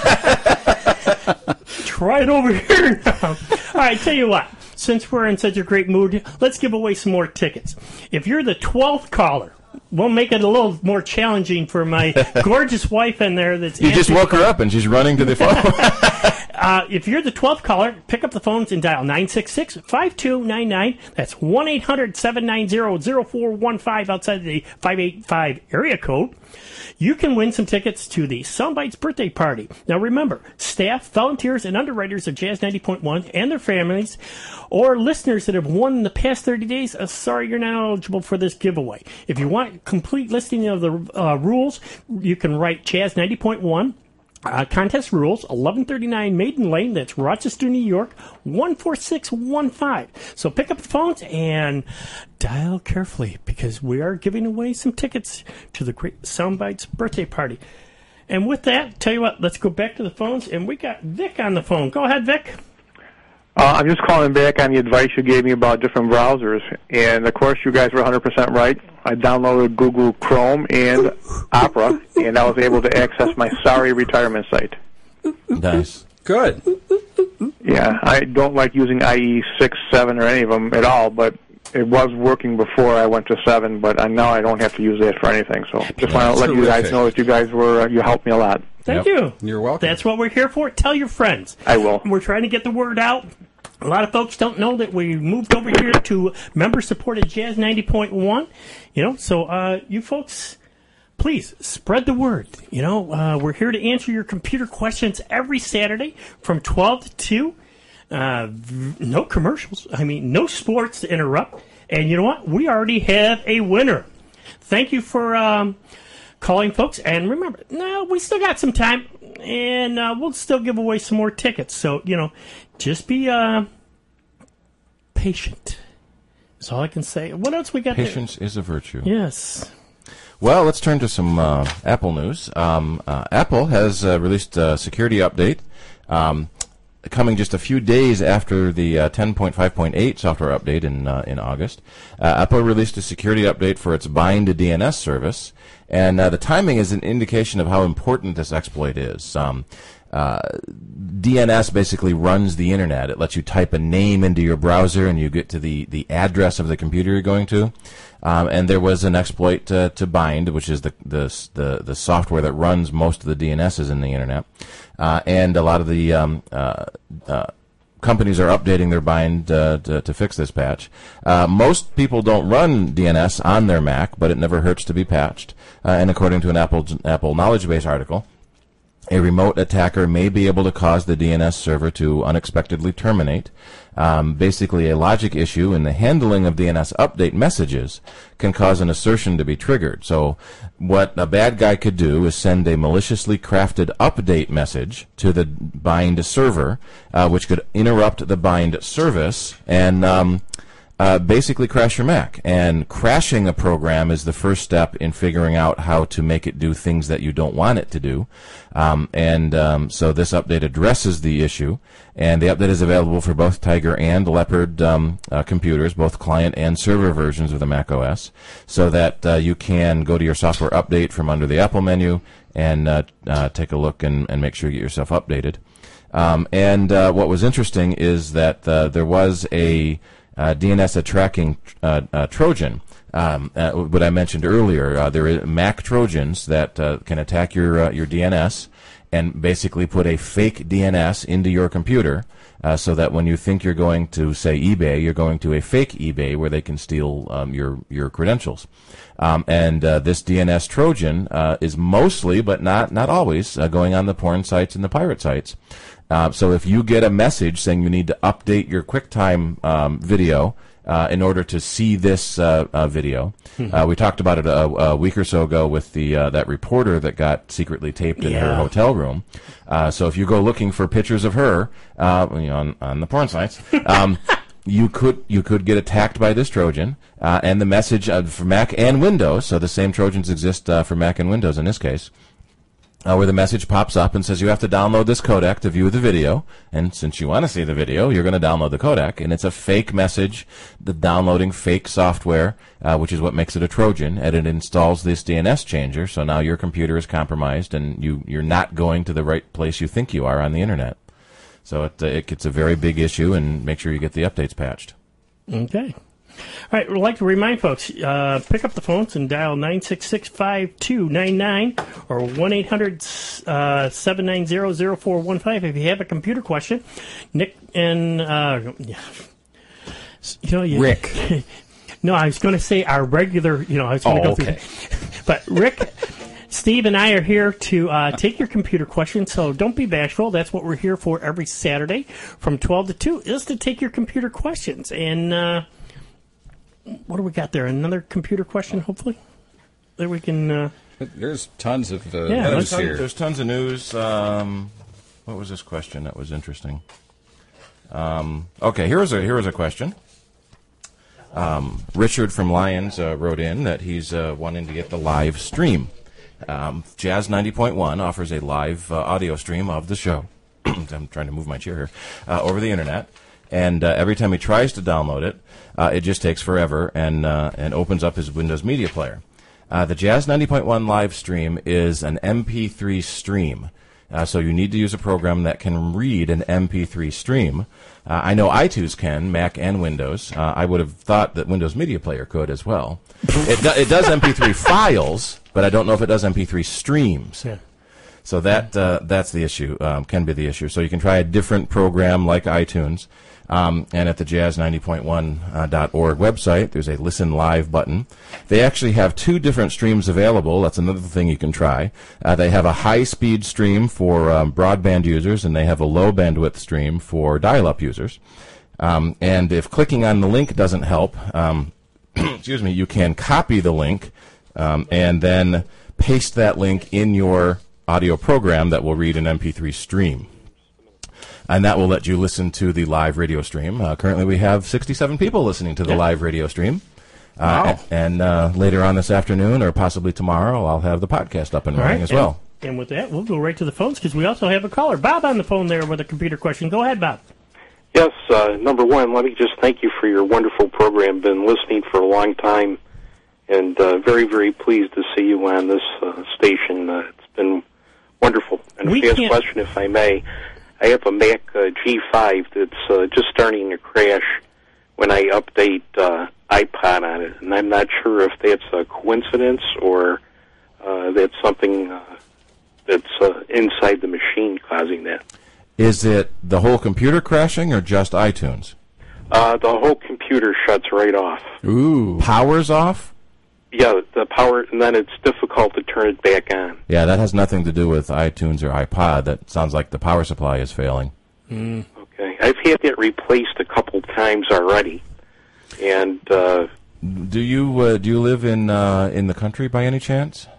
is. Try it over here now. All right, tell you what. Since we're in such a great mood, let's give away some more tickets. If you're the twelfth caller, we'll make it a little more challenging for my gorgeous wife in there. That's You just answering- woke her up and she's running to the phone. Uh, if you're the twelfth caller, pick up the phones and dial nine six six, five two nine nine. That's one eight hundred seven nine zero zero four one five outside the five eight five area code. You can win some tickets to the Soundbites birthday party. Now remember, staff, volunteers, and underwriters of Jazz ninety point one and their families, or listeners that have won in the past thirty days, uh, sorry you're not eligible for this giveaway. If you want complete listing of the uh, rules, you can write Jazz ninety point one. Uh, contest rules, eleven thirty-nine Maiden Lane, that's Rochester, New York, one four six one five. So pick up the phones and dial carefully because we are giving away some tickets to the Great Soundbites birthday party. And with that, tell you what, let's go back to the phones, and we got Vic on the phone. Go ahead, Vic. Uh, I'm just calling back on the advice you gave me about different browsers. And, of course, you guys were one hundred percent right. I downloaded Google Chrome and Opera, and I was able to access my sorry retirement site. Nice. Good. Yeah, I don't like using I E six, seven, or any of them at all, but it was working before I went to seven, but I, now I don't have to use that for anything. So just want to let you guys Terrific. know that you guys were, uh, you helped me a lot. Thank you. You're welcome. That's what we're here for. Tell your friends. I will. We're trying to get the word out. A lot of folks don't know that we moved over here to member-supported Jazz ninety point one. You know, so uh, you folks, please spread the word. You know, uh, we're here to answer your computer questions every Saturday from twelve to two. Uh, v- no commercials. I mean, no sports to interrupt. And you know what? We already have a winner. Thank you for um, calling, folks. And remember, no, we still got some time, and uh, we'll still give away some more tickets. So, you know, just be uh, patient. That's all I can say. What else we got Patience there? is a virtue. Yes. Well, let's turn to some uh, Apple news. Um, uh, Apple has uh, released a security update um, coming just a few days after the uh, ten point five point eight software update in uh, in August. Uh, Apple released a security update for its Bind D N S service, and uh, the timing is an indication of how important this exploit is. Um, Uh, D N S basically runs the internet. It lets you type a name into your browser and you get to the, the address of the computer you're going to. Um, and there was an exploit uh, to Bind, which is the, the the the software that runs most of the D N Ss in the internet. Uh, and a lot of the um, uh, uh, companies are updating their Bind uh, to, to fix this patch. Uh, most people don't run D N S on their Mac, but it never hurts to be patched. Uh, and according to an Apple Apple Knowledge Base article, a remote attacker may be able to cause the D N S server to unexpectedly terminate. Um, basically, a logic issue in the handling of D N S update messages can cause an assertion to be triggered. So what a bad guy could do is send a maliciously crafted update message to the Bind server, uh, which could interrupt the Bind service and um, Uh, basically crash your Mac. And crashing a program is the first step in figuring out how to make it do things that you don't want it to do. Um, and um, so this update addresses the issue. And the update is available for both Tiger and Leopard um, uh, computers, both client and server versions of the Mac O S, so that uh, you can go to your software update from under the Apple menu and uh, uh, take a look and, and make sure you get yourself updated. Um, and uh, what was interesting is that uh, there was a Uh, D N S tracking uh, uh, Trojan, um, uh, what I mentioned earlier. Uh, there are Mac Trojans that uh, can attack your uh, your D N S and basically put a fake D N S into your computer, uh, so that when you think you're going to, say, eBay, you're going to a fake eBay where they can steal um, your your credentials. Um, and uh, this D N S Trojan uh, is mostly, but not not always, uh, going on the porn sites and the pirate sites. Uh, so if you get a message saying you need to update your QuickTime um, video uh, in order to see this uh, uh, video, mm-hmm. uh, we talked about it a, a week or so ago with the uh, that reporter that got secretly taped in yeah. her hotel room. Uh, so if you go looking for pictures of her, uh, you know, on, on the porn sites, um, you could you could get attacked by this Trojan, uh, and the message uh, for Mac and Windows. So the same Trojans exist uh, for Mac and Windows in this case. Uh, where the message pops up and says you have to download this codec to view the video, and since you want to see the video, you're going to download the codec, and it's a fake message, the downloading fake software, uh, which is what makes it a Trojan, and it installs this D N S changer, so now your computer is compromised, and you, you're not going to the right place you think you are on the internet. So it, uh, it gets a very big issue, and make sure you get the updates patched. Okay. All right, we'd like to remind folks, uh, pick up the phones and dial nine six six, five two nine nine or one eight hundred, seven nine zero, zero four one five if you have a computer question. Nick and, uh, you know, you, Rick. No, I was going to say our regular, you know, I was going to oh, go okay. through. But Rick, Steve and I are here to uh, take your computer questions, so don't be bashful. That's what we're here for every Saturday from twelve to two, is to take your computer questions. And, uh, what do we got there? Another computer question, hopefully? That we can... Uh... There's tons of uh, yeah, news there's, ton, here. there's tons of news. Um, what was this question that was interesting? Um, okay, here was a, here was a question. Um, Richard from Lyons uh, wrote in that he's uh, wanting to get the live stream. Um, Jazz ninety point one offers a live uh, audio stream of the show. I'm trying to move my chair here. Uh, over the internet. And uh, every time he tries to download it, uh, it just takes forever and uh, and opens up his Windows Media Player. Uh, the Jazz ninety point one live stream is an M P three stream. Uh, so you need to use a program that can read an M P three stream. Uh, I know iTunes can, Mac and Windows. Uh, I would have thought that Windows Media Player could as well. it, do, it does M P three files, but I don't know if it does M P three streams. Yeah. So that uh, that's the issue, um, can be the issue. So you can try a different program like iTunes. Um, and at the jazz ninety point one dot org website, there's a Listen Live button. They actually have two different streams available. That's another thing you can try. Uh, they have a high-speed stream for um, broadband users, and they have a low-bandwidth stream for dial-up users. Um, and if clicking on the link doesn't help, um, excuse me, you can copy the link um, and then paste that link in your audio program that will read an M P three stream. And that will let you listen to the live radio stream. Uh, currently, we have sixty-seven people listening to the Yeah. live radio stream. Uh, Wow. a- And uh, later on this afternoon, or possibly tomorrow, I'll have the podcast up and All running right, as and- well. And with that, we'll go right to the phones because we also have a caller. Bob on the phone there with a computer question. Go ahead, Bob. Yes, uh, number one, let me just thank you for your wonderful program. Been listening for a long time, and uh, very, very pleased to see you on this uh, station. Uh, it's been wonderful. And We a fast can't- question, if I may. I have a Mac uh, G five that's uh, just starting to crash when I update uh, iPod on it, and I'm not sure if that's a coincidence or uh, that's something uh, that's uh, inside the machine causing that. Is it the whole computer crashing or just iTunes? Uh, the whole computer shuts right off. Ooh. Power's off? Yeah, the power, and then it's difficult to turn it back on. Yeah, that has nothing to do with iTunes or iPod. That sounds like the power supply is failing. Okay, I've had that replaced a couple times already, and uh, Do you uh, do you live in uh, in the country by any chance?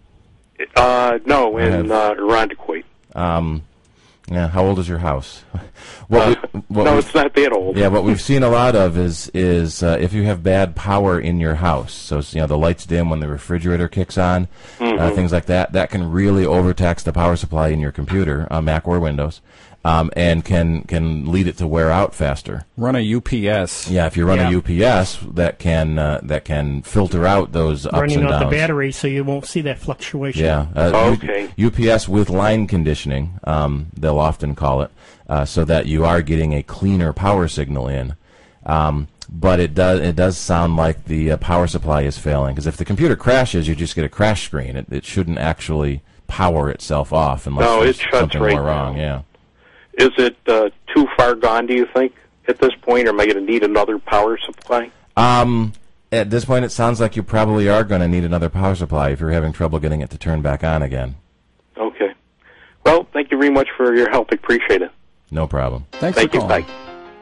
uh, no, I in uh, Irondequoit. Um, yeah. How old is your house? what Uh, we, what no, we've- it's not that old. Yeah, what we've seen a lot of is is uh, if you have bad power in your house, so it's, you know the lights dim when the refrigerator kicks on, uh, Mhm. things like that. That can really overtax the power supply in your computer, uh, Mac or Windows, um, and can can lead it to wear out faster. Run a U P S. Yeah, if you run Yeah. a U P S, that can uh, that can filter out those ups Running and off downs. the battery so you won't see that fluctuation. Yeah. Uh, Oh, U- okay. U P S with line conditioning, um, they'll often call it, uh, so that you are getting a cleaner power signal in. Um, but it does it does sound like the uh, power supply is failing, because if the computer crashes, you just get a crash screen. It, it shouldn't actually power itself off unless No, there's it shuts something right more wrong. down. Yeah. Is it uh, too far gone, do you think, at this point, or am I going to need another power supply? Um, at this point, it sounds like you probably are going to need another power supply if you're having trouble getting it to turn back on again. Okay. Well, thank you very much for your help. I appreciate it. No problem. Thanks Thank for you. calling. Bye.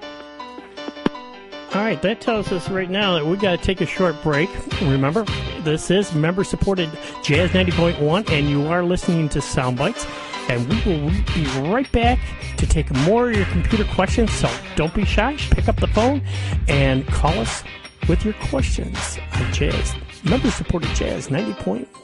All right, that tells us right now that we got to take a short break. Remember, this is member-supported Jazz ninety point one, and you are listening to Soundbites. And we will be right back to take more of your computer questions. So don't be shy. Pick up the phone and call us with your questions on Jazz, member-supported Jazz ninety point one.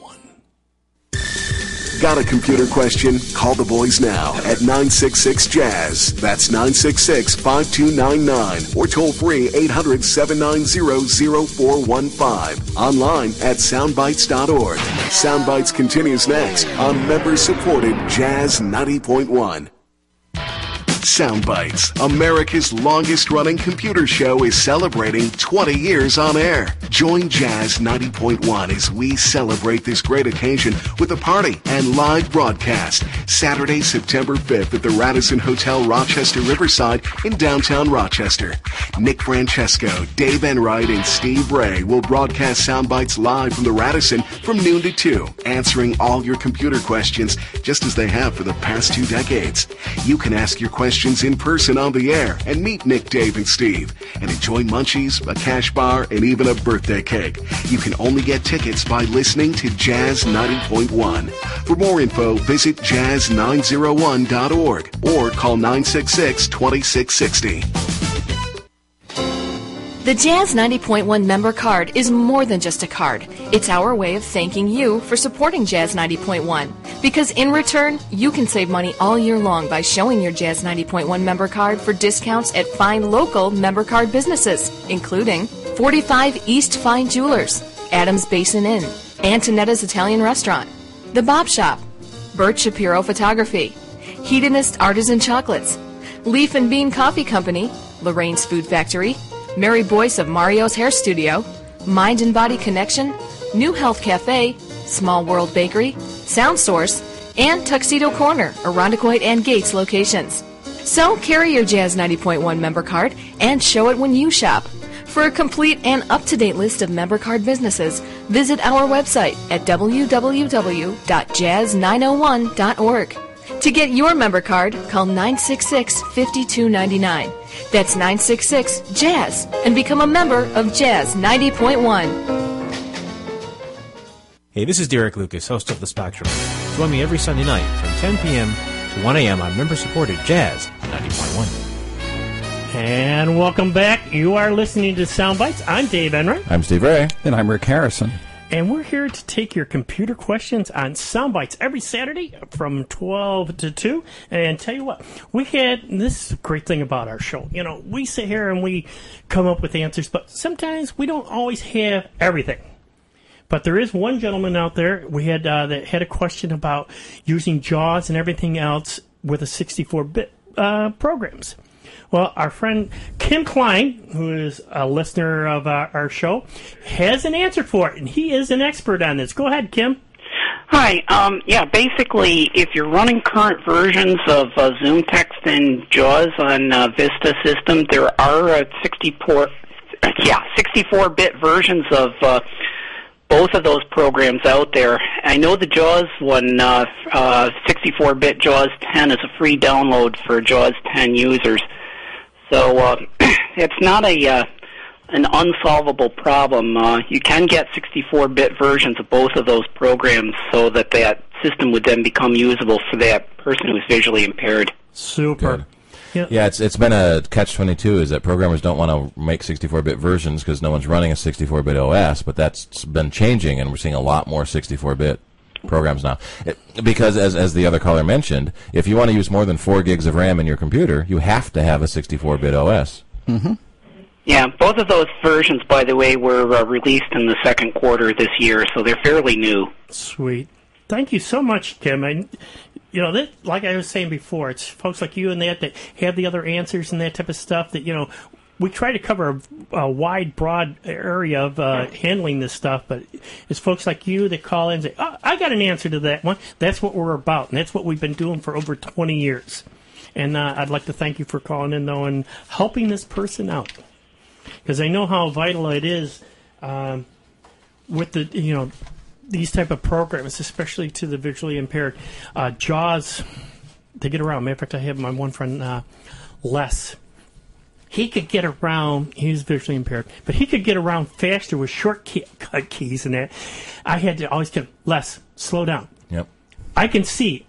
Got a computer question? Call the boys now at nine six six jazz. That's nine six six, five two nine nine. Or toll free eight hundred, seven nine zero, zero four one five. Online at soundbites dot org. Soundbites continues next on member-supported Jazz ninety point one. Soundbites, America's longest-running computer show, is celebrating twenty years on air. Join Jazz ninety point one as we celebrate this great occasion with a party and live broadcast. Saturday, September fifth at the Radisson Hotel Rochester Riverside in downtown Rochester. Nick Francesco, Dave Enright, and Steve Ray will broadcast Soundbites live from the Radisson from noon to two, answering all your computer questions just as they have for the past two decades. You can ask your questions in person on the air and meet Nick, Dave, and Steve, and enjoy munchies, a cash bar, and even a birthday cake. You can only get tickets by listening to Jazz ninety point one. For more info, visit jazz nine oh one dot org or call nine six six, two six six zero. The Jazz ninety point one member card is more than just a card. It's our way of thanking you for supporting Jazz ninety point one. Because in return, you can save money all year long by showing your Jazz ninety point one member card for discounts at fine local member card businesses, including forty-five East Fine Jewelers, Adams Basin Inn, Antonetta's Italian Restaurant, The Bob Shop, Bert Shapiro Photography, Hedonist Artisan Chocolates, Leaf and Bean Coffee Company, Lorraine's Food Factory, Mary Boyce of Mario's Hair Studio, Mind and Body Connection, New Health Cafe, Small World Bakery, Sound Source, and Tuxedo Corner, Irondequoit and Gates locations. So carry your Jazz ninety point one member card and show it when you shop. For a complete and up-to-date list of member card businesses, visit our website at w w w dot jazz nine oh one dot org. To get your member card, call nine six six, five two nine nine. That's nine six six, Jazz, and become a member of Jazz ninety point one. Hey, this is Derek Lucas, host of The Spectrum. Join me every Sunday night from ten p.m. to one a.m. on member-supported Jazz ninety point one. And welcome back. You are listening to Soundbites. I'm Dave Enright. I'm Steve Ray. And I'm Rick Harrison. And we're here to take your computer questions on Soundbites every Saturday from twelve to two. And tell you what, we had, this is a great thing about our show. You know, we sit here and we come up with answers, but sometimes we don't always have everything. But there is one gentleman out there we had uh, that had a question about using JAWS and everything else with a sixty-four bit uh, programs. Well, our friend Kim Klein, who is a listener of uh, our show, has an answer for it, and he is an expert on this. Go ahead, Kim. Hi. Um, yeah, basically, if you're running current versions of uh, ZoomText and JAWS on uh, Vista system, there are uh, sixty-four, yeah, sixty-four bit versions of uh, both of those programs out there. I know the JAWS one, uh, uh, sixty-four bit JAWS ten, is a free download for JAWS ten users. So uh, it's not a uh, an unsolvable problem. Uh, you can get sixty-four bit versions of both of those programs so that that system would then become usable for that person who's visually impaired. Super. Yep. Yeah, it's it's been a catch twenty-two is that programmers don't want to make sixty-four bit versions because no one's running a sixty-four bit O S, but that's been changing, and we're seeing a lot more sixty-four bit programs now. It, because, as as the other caller mentioned, if you want to use more than four gigs of RAM in your computer, you have to have a sixty-four bit O S. Mm-hmm. Yeah, both of those versions, by the way, were uh, released in the second quarter this year, so they're fairly new. Sweet. Thank you so much, Kim. I, you know, that, like I was saying before, it's folks like you and that that have the other answers and that type of stuff that, you know, we try to cover a, a wide, broad area of uh, handling this stuff, but it's folks like you that call in and say, oh, I got an answer to that one. That's what we're about, and that's what we've been doing for over twenty years. And uh, I'd like to thank you for calling in, though, and helping this person out. Because I know how vital it is um, with the, you know, these type of programs, especially to the visually impaired. Uh, JAWS, they get around. Matter of fact, I have my one friend, uh, Les. He could get around, he's visually impaired, but he could get around faster with shortcut keys and that. I had to always tell him, Les, slow down. Yep. I can see.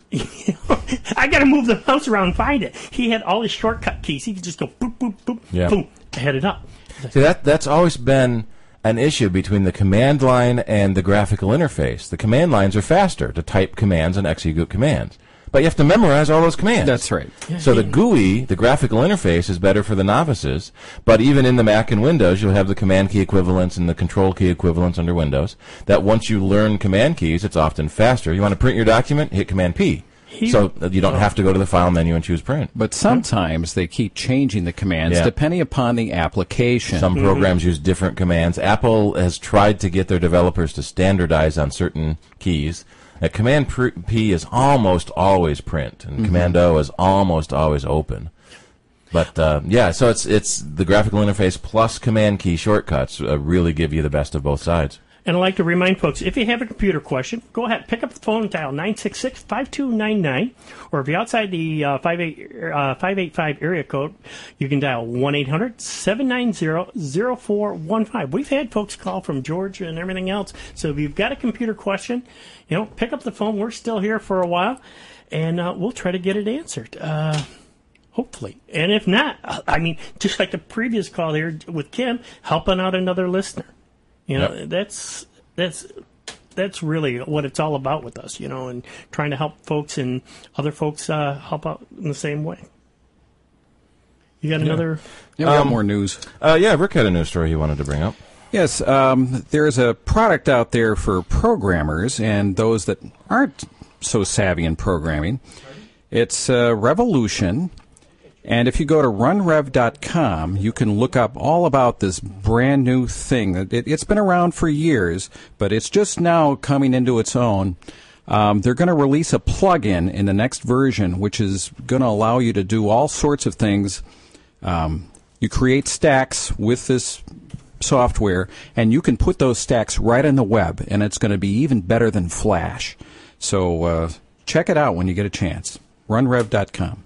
I got to move the mouse around and find it. He had all his shortcut keys. He could just go boop, boop, boop, yeah. boom, head it up. See, that that's always been an issue between the command line and the graphical interface. The command lines are faster to type commands and execute commands. But you have to memorize all those commands. That's right. So the G U I, the graphical interface, is better for the novices. But even in the Mac and Windows, you'll have the command key equivalents and the control key equivalents under Windows. That once you learn command keys, it's often faster. You want to print your document, hit Command P. He, so you don't have to go to the file menu and choose print. But sometimes they keep changing the commands yeah. depending upon the application. Some programs mm-hmm. use different commands. Apple has tried to get their developers to standardize on certain keys. Uh, Command P is almost always print, and mm-hmm. Command O is almost always open. But uh, yeah, so it's it's the graphical interface plus command key shortcuts uh, really give you the best of both sides. And I'd like to remind folks, if you have a computer question, go ahead, pick up the phone and dial nine six six, five two nine nine, or if you're outside the uh, five eight five area code, you can dial one eight hundred, seven nine zero, zero four one five. We've had folks call from Georgia and everything else, so if you've got a computer question, you know, pick up the phone. We're still here for a while, and uh, we'll try to get it answered. Uh, hopefully. And if not, I mean, just like the previous call here with Kim, helping out another listener. You know, yep. that's that's that's really what it's all about with us, you know, and trying to help folks and other folks uh, help out in the same way. You got yeah. another? Yeah, we um, got more news. Uh, yeah, Rick had a news story he wanted to bring up. Yes, um, there's a product out there for programmers and those that aren't so savvy in programming. It's uh, Revolution. And if you go to run rev dot com, you can look up all about this brand new thing. It, it's been around for years, but it's just now coming into its own. Um, they're going to release a plugin in the next version, which is going to allow you to do all sorts of things. Um, you create stacks with this software, and you can put those stacks right on the web, and it's going to be even better than Flash. So uh, check it out when you get a chance. runrev dot com.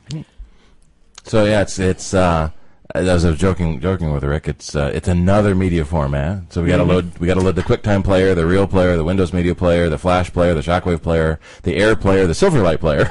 So yeah, it's it's. Uh, as I was joking joking with Rick, it's uh, it's another media format. So we got to Mhm. load we got to load the QuickTime player, the Real player, the Windows Media player, the Flash player, the Shockwave player, the Air player, the Silverlight player.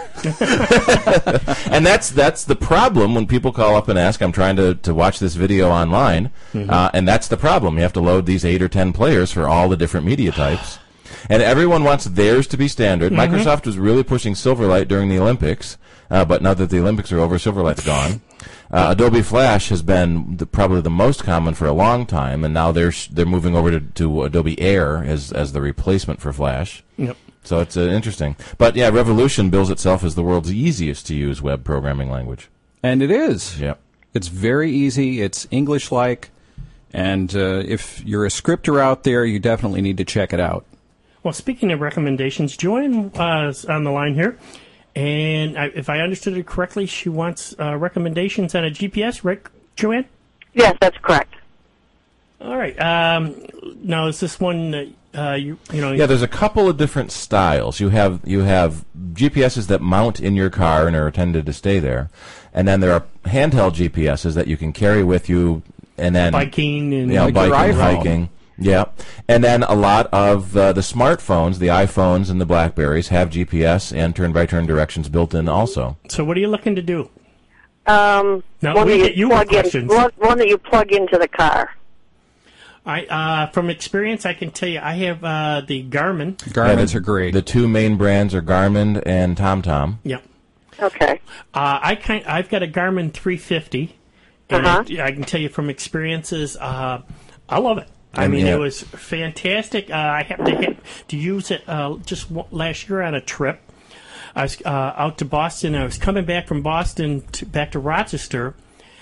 And that's that's the problem when people call up and ask, "I'm trying to, to watch this video online," Mhm. uh, and that's the problem. You have to load these eight or ten players for all the different media types. And everyone wants theirs to be standard. Mhm. Microsoft was really pushing Silverlight during the Olympics, uh, but now that the Olympics are over, Silverlight's gone. Uh, Adobe Flash has been the, probably the most common for a long time, and now they're sh- they're moving over to, to Adobe Air as as the replacement for Flash. Yep. So it's uh, interesting. But yeah, Revolution bills itself as the world's easiest to use web programming language. And it is. Yep. It's very easy. It's English-like. And uh, if you're a scripter out there, you definitely need to check it out. Well, speaking of recommendations, Joanne uh, is on the line here. And I, if I understood it correctly, she wants uh, recommendations on a G P S, right, Joanne? Yes, that's correct. All right. Um, now, is this one that uh, you you know? Yeah, there's a couple of different styles. You have you have G P S's that mount in your car and are intended to stay there, and then there are handheld G P S's that you can carry with you, and then Biking and you know, like your biking, iPhone. hiking. Yeah, and then a lot of uh, the smartphones, the iPhones and the BlackBerries, have G P S and turn-by-turn directions built in also. So, what are you looking to do? Um, Now, one we that get you with plug in, questions. one, one that you plug into the car. I uh, from experience, I can tell you, I have uh, the Garmin. Yeah, the, The two main brands are Garmin and TomTom. Yep. Okay. Uh, I kind, I've got a Garmin three fifty, and Uh-huh. it, I can tell you from experiences, uh, I love it. I And, mean, yeah. it was fantastic. Uh, I happened to, hit, to use it uh, just w- last year on a trip. I was uh, out to Boston. I was coming back from Boston to, back to Rochester,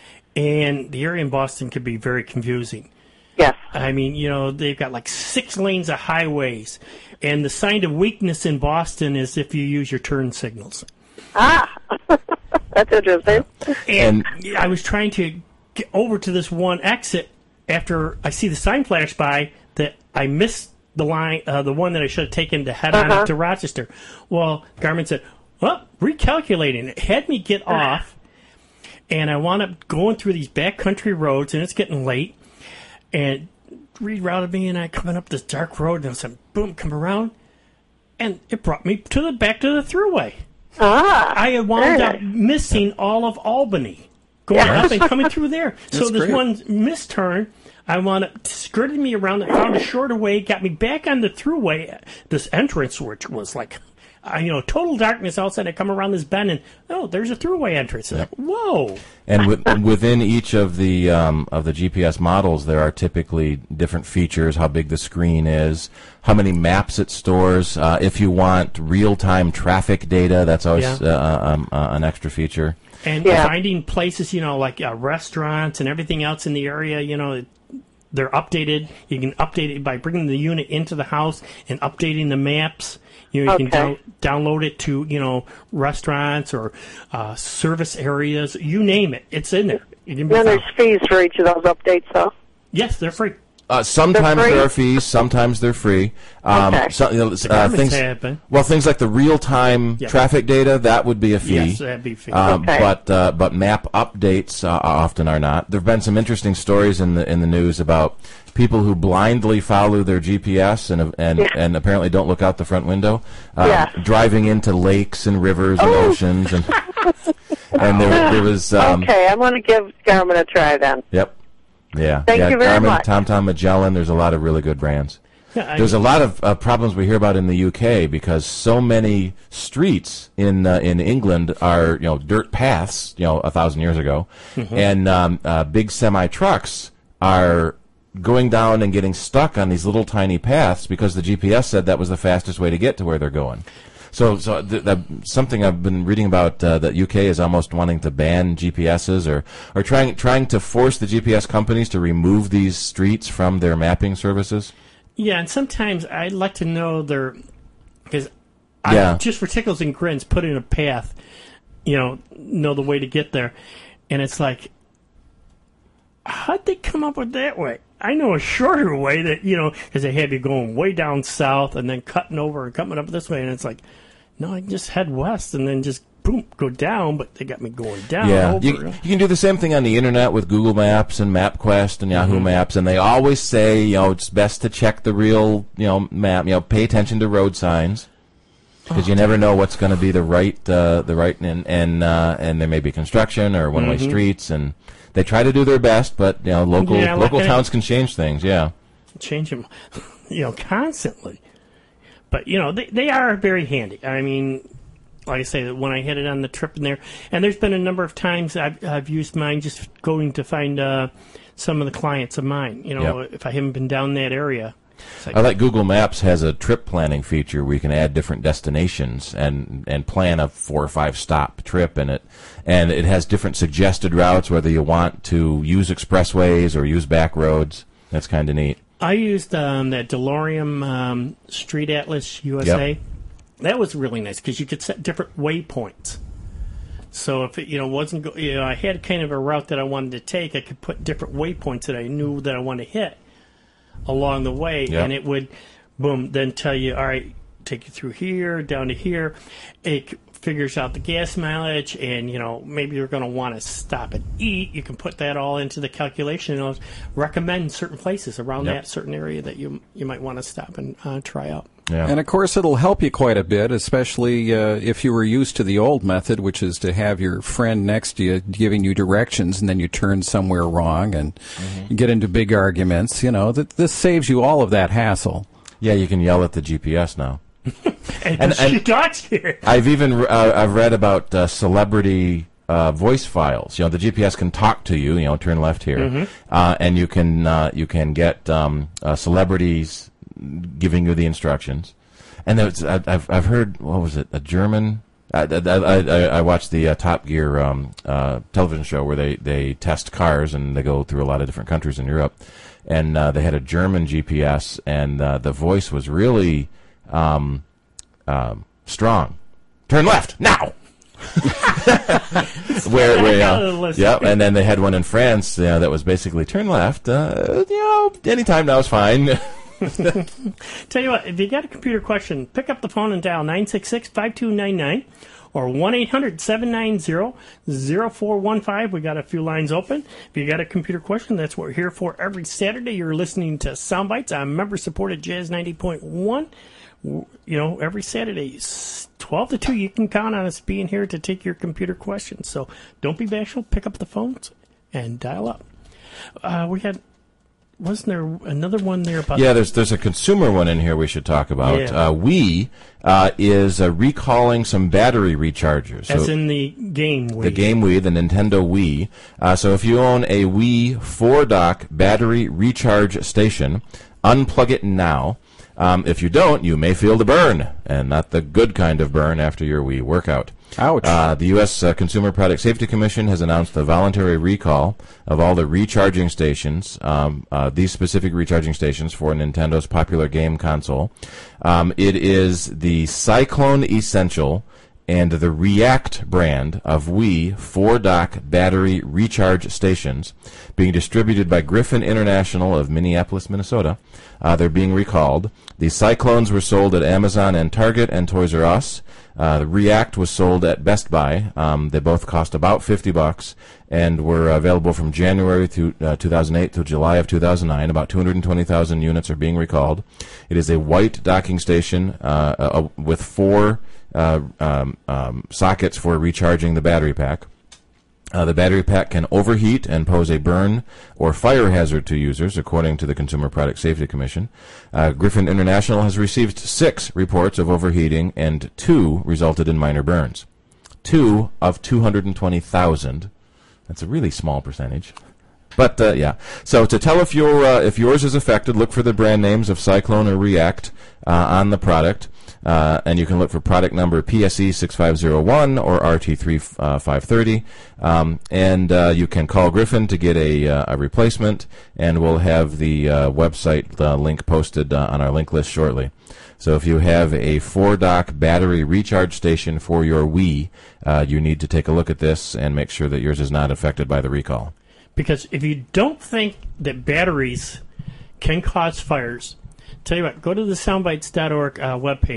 and the area in Boston could be very confusing. Yes. I mean, you know, they've got like six lanes of highways, and the sign of weakness in Boston is if you use your turn signals. Ah, that's interesting. And I was trying to get over to this one exit after I see the sign flash by that I missed the line, uh, the one that I should have taken to head on Uh-huh. up to Rochester. Well, Garmin said, well, recalculating. It had me get off, and I wound up going through these backcountry roads, and it's getting late, and rerouted me, and I coming up this dark road, and I said, boom, come around, and it brought me to the back to the thruway. Ah, I had wound very up nice. missing all of Albany, going Yeah. up and coming through there. So That's this great. one misturn, I wound up skirted me around, found a shorter way, got me back on the throughway, this entrance, which was like, uh, you know, total darkness outside. I come around this bend, and oh, there's a throughway entrance. Like, whoa! And with, within each of the um, of the G P S models, there are typically different features: how big the screen is, how many maps it stores. Uh, if you want real-time traffic data, that's always Yeah. uh, um, uh, an extra feature. And finding places, you know, like uh, restaurants and everything else in the area, you know, they're updated. You can update it by bringing the unit into the house and updating the maps. You know, you can Okay. down, download it to, you know, restaurants or uh, service areas. You name it. It's in there. It can be Then there's found. fees for each of those updates, though. Yes, they're free. Uh, sometimes They're free? there are fees, sometimes they're free. Um, Okay. so, you know, The uh, Garmin's things, have been. well, things like the real-time Yeah. traffic data, that would be a fee. Yes, that'd be a fee. Um, Okay. But uh, but map updates uh, often are not. There have been some interesting stories in the in the news about people who blindly follow their G P S and and Yeah. and apparently don't look out the front window, um, Yeah. driving into lakes and rivers and Oh. oceans, and and there there was um, okay, I'm going to give Garmin a try then. Yep. Yeah. Thank yeah, you very Garmin, much. TomTom, Magellan. There's a lot of really good brands. Yeah, I- There's a lot of uh, problems we hear about in the U K because so many streets in uh, in England are you know dirt paths you know a thousand years ago, Mhm. and um, uh, big semi trucks are going down and getting stuck on these little tiny paths because the G P S said that was the fastest way to get to where they're going. So, so th- th- something I've been reading about uh, that U K is almost wanting to ban G P S's or or trying trying to force the G P S companies to remove these streets from their mapping services. Yeah, and sometimes I'd like to know their because Yeah. I just for tickles and grins put in a path, you know, know the way to get there, and it's like, how'd they come up with that way? I know a shorter way that you know because they have you going way down south and then cutting over and coming up this way, and it's like, no, I can just head west and then just boom, go down, but they got me going down. Yeah, over. you, you can do the same thing on the internet with Google Maps and MapQuest and Yahoo Mhm. Maps, and they always say, you know, it's best to check the real, you know, map. You know, pay attention to road signs because you never know what's going to be the right, uh, the right, and and uh, and there may be construction or one-way Mhm. streets, and they try to do their best, but you know, local Yeah, local like towns can change things. Yeah, change them, you know, constantly. But you know, they they are very handy. I mean, like I say, when I had it on the trip in there, and there's been a number of times I've I've used mine just going to find uh, some of the clients of mine. You know, Yep. if I haven't been down that area. It's like, I like Google Maps has a trip planning feature where you can add different destinations and and plan a four or five stop trip in it, and it has different suggested routes whether you want to use expressways or use back roads. That's kind of neat. I used um, that DeLorean um, Street Atlas U S A. Yep. That was really nice because you could set different waypoints. So if it, you know wasn't go, you know I had kind of a route that I wanted to take, I could put different waypoints that I knew that I wanted to hit along the way, Yep. and it would boom then tell you, all right, take you through here down to here. It c- figures out the gas mileage, and you know maybe you're going to want to stop and eat. You can put that all into the calculation and it'll recommend certain places around Yep. that certain area that you you might want to stop and uh, try out. And of course, it'll help you quite a bit, especially uh, if you were used to the old method, which is to have your friend next to you giving you directions, and then you turn somewhere wrong and you get into big arguments. You know, that this saves you all of that hassle. Yeah, you can yell at the G P S now. And, And- she and- got here. I've even uh, I've read about uh, celebrity uh, voice files. You know, the G P S can talk to you. You know, turn left here, Mhm. uh, and you can uh, you can get um, uh, celebrities giving you the instructions. And there's, I- I've I've heard, what was it, a German. I, I, I, I watched the uh, Top Gear um, uh, television show where they, they test cars and they go through a lot of different countries in Europe, and uh, they had a German G P S, and uh, the voice was really um, um, strong. Turn left now. where where uh, yeah, and then they had one in France uh, that was basically turn left. Uh, you know, anytime now is fine. Tell you what, if you got a computer question, pick up the phone and dial nine six six, five two nine nine or one eight hundred, seven nine zero, zero four one five. We got a few lines open. If you got a computer question, that's what we're here for every Saturday. You're listening to Soundbites on member-supported Jazz ninety point one. You know, every Saturday, twelve to two, you can count on us being here to take your computer questions. So don't be bashful. Pick up the phones and dial up. Uh, we had... Wasn't there another one there about... Yeah, there's there's a consumer one in here we should talk about. Yeah. Uh, Wii uh, is uh, recalling some battery rechargers. As So in the game Wii. the game Wii, the Nintendo Wii. Uh, so if you own a Wii four-dock battery recharge station, unplug it now. Um, if you don't, you may feel the burn, and not the good kind of burn after your Wii workout. Ouch. Uh, the U S Uh, Consumer Product Safety Commission has announced a voluntary recall of all the recharging stations, um, uh, these specific recharging stations for Nintendo's popular game console. Um, it is the Cyclone Essential and the React brand of Wii four-dock battery recharge stations being distributed by Griffin International of Minneapolis, Minnesota. Uh, they're being recalled. The Cyclones were sold at Amazon and Target and Toys R Us. Uh, the React was sold at Best Buy. Um, they both cost about fifty bucks and were available from January to uh, two thousand eight to July of two thousand nine. About two hundred twenty thousand units are being recalled. It is a white docking station uh, uh, with four uh, um, um, sockets for recharging the battery pack. Uh, the battery pack can overheat and pose a burn or fire hazard to users, according to the Consumer Product Safety Commission. Uh, Griffin International has received six reports of overheating, and two resulted in minor burns. Two of two hundred twenty thousand. That's a really small percentage. But, uh, yeah. So to tell if, your, uh, if yours is affected, look for the brand names of Cyclone or React uh, on the product. Uh, and you can look for product number P S E six five zero one or R T three five thirty. Um, and uh, you can call Griffin to get a, uh, a replacement, and we'll have the uh, website uh, link posted uh, on our link list shortly. So if you have a four-dock battery recharge station for your Wii, uh, you need to take a look at this and make sure that yours is not affected by the recall. Because if you don't think that batteries can cause fires, tell you what, go to the soundbites dot org uh, webpage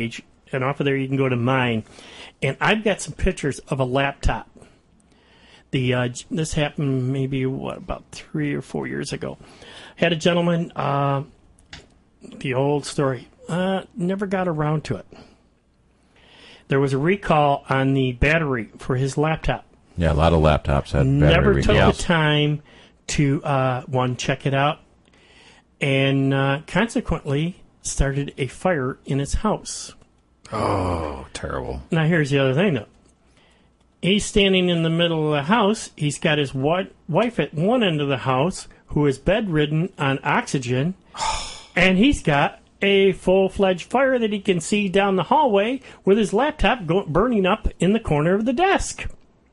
and off of there you can go to mine. And I've got some pictures of a laptop. The uh, this happened maybe, what, about three or four years ago. Had a gentleman, uh, the old story, uh, never got around to it. There was a recall on the battery for his laptop. Yeah, a lot of laptops had battery Never took recalls. the time to, uh, one, check it out, and uh, consequently started a fire in his house. Oh, terrible. Now, here's the other thing, though. He's standing in the middle of the house. He's got his wi- wife at one end of the house, who is bedridden on oxygen, and he's got a full-fledged fire that he can see down the hallway with his laptop go- burning up in the corner of the desk.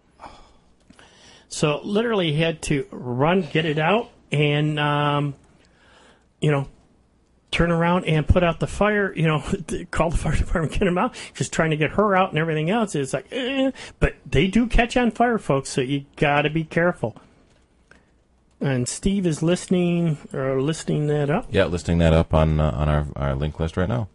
So, literally, he had to run, get it out, and, um, you know, turn around and put out the fire, you know, call the fire department, get him out, just trying to get her out and everything else. It's like, eh. But they do catch on fire, folks, so you got to be careful. And Steve is listening, or listing that up. Yeah, listing that up on uh, on our, our link list right now.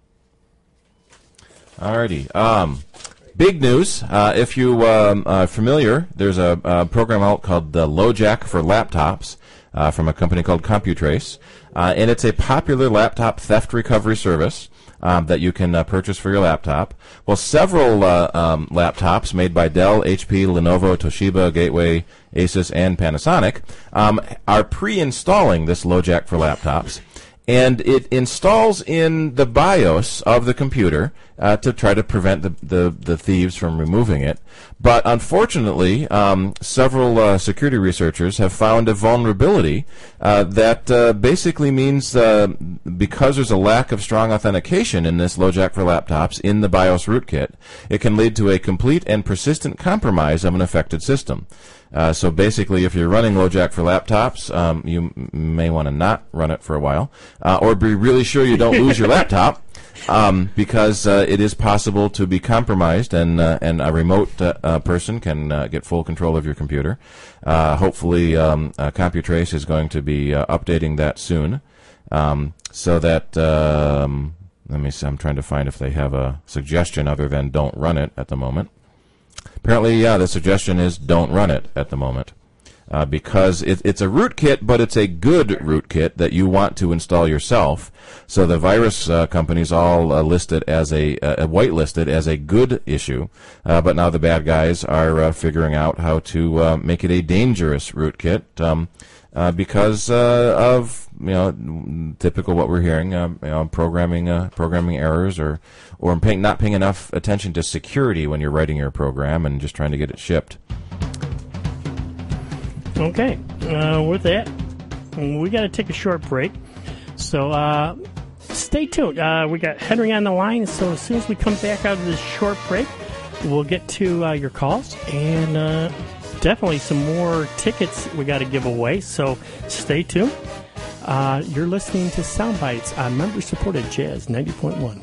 Alrighty. Um, big news. Uh, if you um, are familiar, there's a, a program out called the LoJack for laptops uh, from a company called CompuTrace. Uh, and it's a popular laptop theft recovery service um, that you can uh, purchase for your laptop. Well, several uh, um, laptops made by Dell, H P, Lenovo, Toshiba, Gateway, Asus, and Panasonic um, are pre-installing this LoJack for laptops. And it installs in the BIOS of the computer uh, to try to prevent the, the, the thieves from removing it. But unfortunately, um, several uh, security researchers have found a vulnerability uh, that uh, basically means uh, because there's a lack of strong authentication in this LoJack for laptops in the BIOS rootkit, it can lead to a complete and persistent compromise of an affected system. Uh, so basically, if you're running LoJack for laptops, um, you m- may want to not run it for a while, uh, or be really sure you don't lose your laptop, um, because uh, it is possible to be compromised, and uh, and a remote uh, uh, person can uh, get full control of your computer. Uh, hopefully, um, uh, CompuTrace is going to be uh, updating that soon, um, so that. Um, let me see. I'm trying to find if they have a suggestion other than don't run it at the moment. Apparently, yeah, the suggestion is don't run it at the moment uh, because it, it's a rootkit, but it's a good rootkit that you want to install yourself. So the virus uh, companies all uh, list it as a uh, whitelisted as a good issue, uh, but now the bad guys are uh, figuring out how to uh, make it a dangerous rootkit um, uh, because uh, of you know typical what we're hearing, uh, you know, programming uh, programming errors or. Or paying, not paying enough attention to security when you're writing your program and just trying to get it shipped. Okay, uh, with that, we got to take a short break. So uh, stay tuned. Uh, we got Henry on the line, so as soon as we come back out of this short break, we'll get to uh, your calls and uh, definitely some more tickets we got to give away. So stay tuned. Uh, you're listening to Soundbites on member-supported Jazz ninety point one.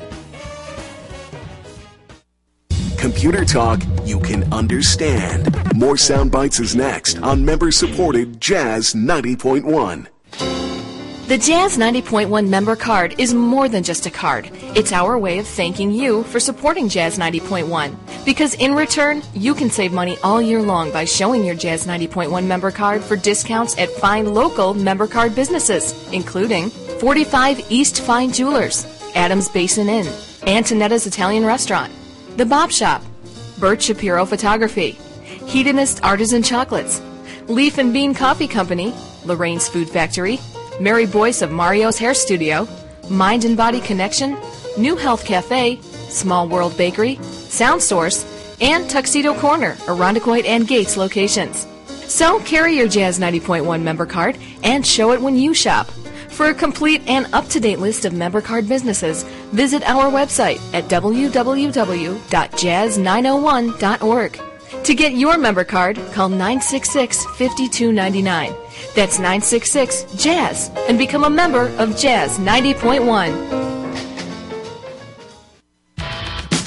Computer talk you can understand. More Sound Bites is next on member-supported Jazz ninety point one. The Jazz ninety point one member card is more than just a card. It's our way of thanking you for supporting Jazz ninety point one. Because in return, you can save money all year long by showing your Jazz ninety point one member card for discounts at fine local member card businesses, including forty-five East Fine Jewelers, Adams Basin Inn, Antonetta's Italian Restaurant, The Bob Shop, Bert Shapiro Photography, Hedonist Artisan Chocolates, Leaf and Bean Coffee Company, Lorraine's Food Factory, Mary Boyce of Mario's Hair Studio, Mind and Body Connection, New Health Cafe, Small World Bakery, Sound Source, and Tuxedo Corner, Irondequoit and Gates locations. So carry your Jazz ninety point one member card and show it when you shop. For a complete and up-to-date list of member card businesses, visit our website at w w w dot jazz nine oh one dot org. To get your member card, call nine six six, five two nine nine. That's nine six six, Jazz, and become a member of Jazz ninety point one.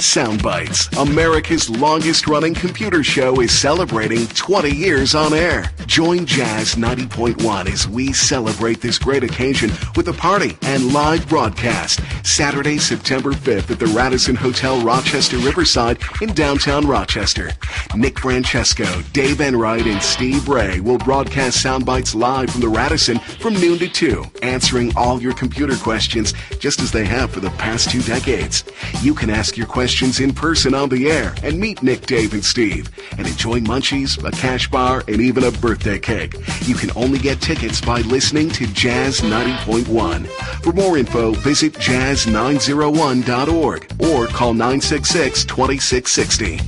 Soundbites, America's longest-running computer show, is celebrating twenty years on air. Join Jazz ninety point one as we celebrate this great occasion with a party and live broadcast. Saturday, September fifth at the Radisson Hotel, Rochester Riverside in downtown Rochester. Nick Francesco, Dave Enright, and Steve Ray will broadcast Soundbites live from the Radisson from noon to two, answering all your computer questions just as they have for the past two decades. You can ask your questions in person on the air and meet Nick, Dave, and Steve, and enjoy munchies, a cash bar, and even a birthday cake. You can only get tickets by listening to Jazz ninety point one. For more info, visit jazz nine oh one dot org or call nine six six, two six six zero.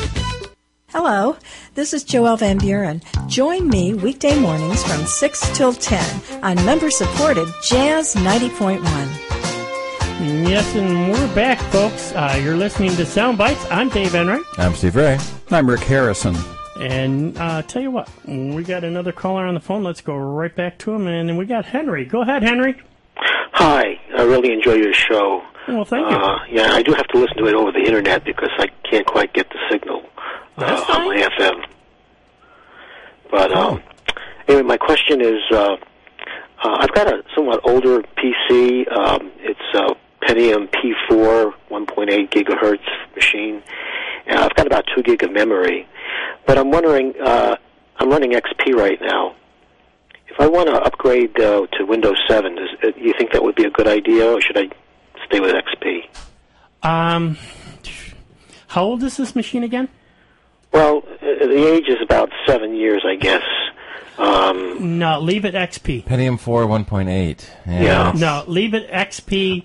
Hello, this is Joelle Van Buren. Join me weekday mornings from six till ten on member-supported Jazz ninety point one. Yes, and we're back, folks. Uh, you're listening to Soundbites. I'm Dave Enright. I'm Steve Ray. I'm Rick Harrison. And uh, tell you what, we got another caller on the phone. Let's go right back to him. And then we got Henry. Go ahead, Henry. Hi. I really enjoy your show. Well, thank you. Uh, yeah, I do have to listen to it over the internet because I can't quite get the signal uh, on my F M. But um, anyway, my question is, uh, uh, I've got a somewhat older P C. Um, it's a Pentium P four, one point eight gigahertz machine. Uh, I've got about two gig of memory. But I'm wondering, uh, I'm running X P right now. If I want to upgrade uh, to Windows seven, does, uh, do you think that would be a good idea, or should I stay with X P? Um, how old is this machine again? Well, uh, the age is about seven years, I guess. Um, no, leave it X P. Pentium four, one point eight. Yeah. Yeah. No, leave it X P.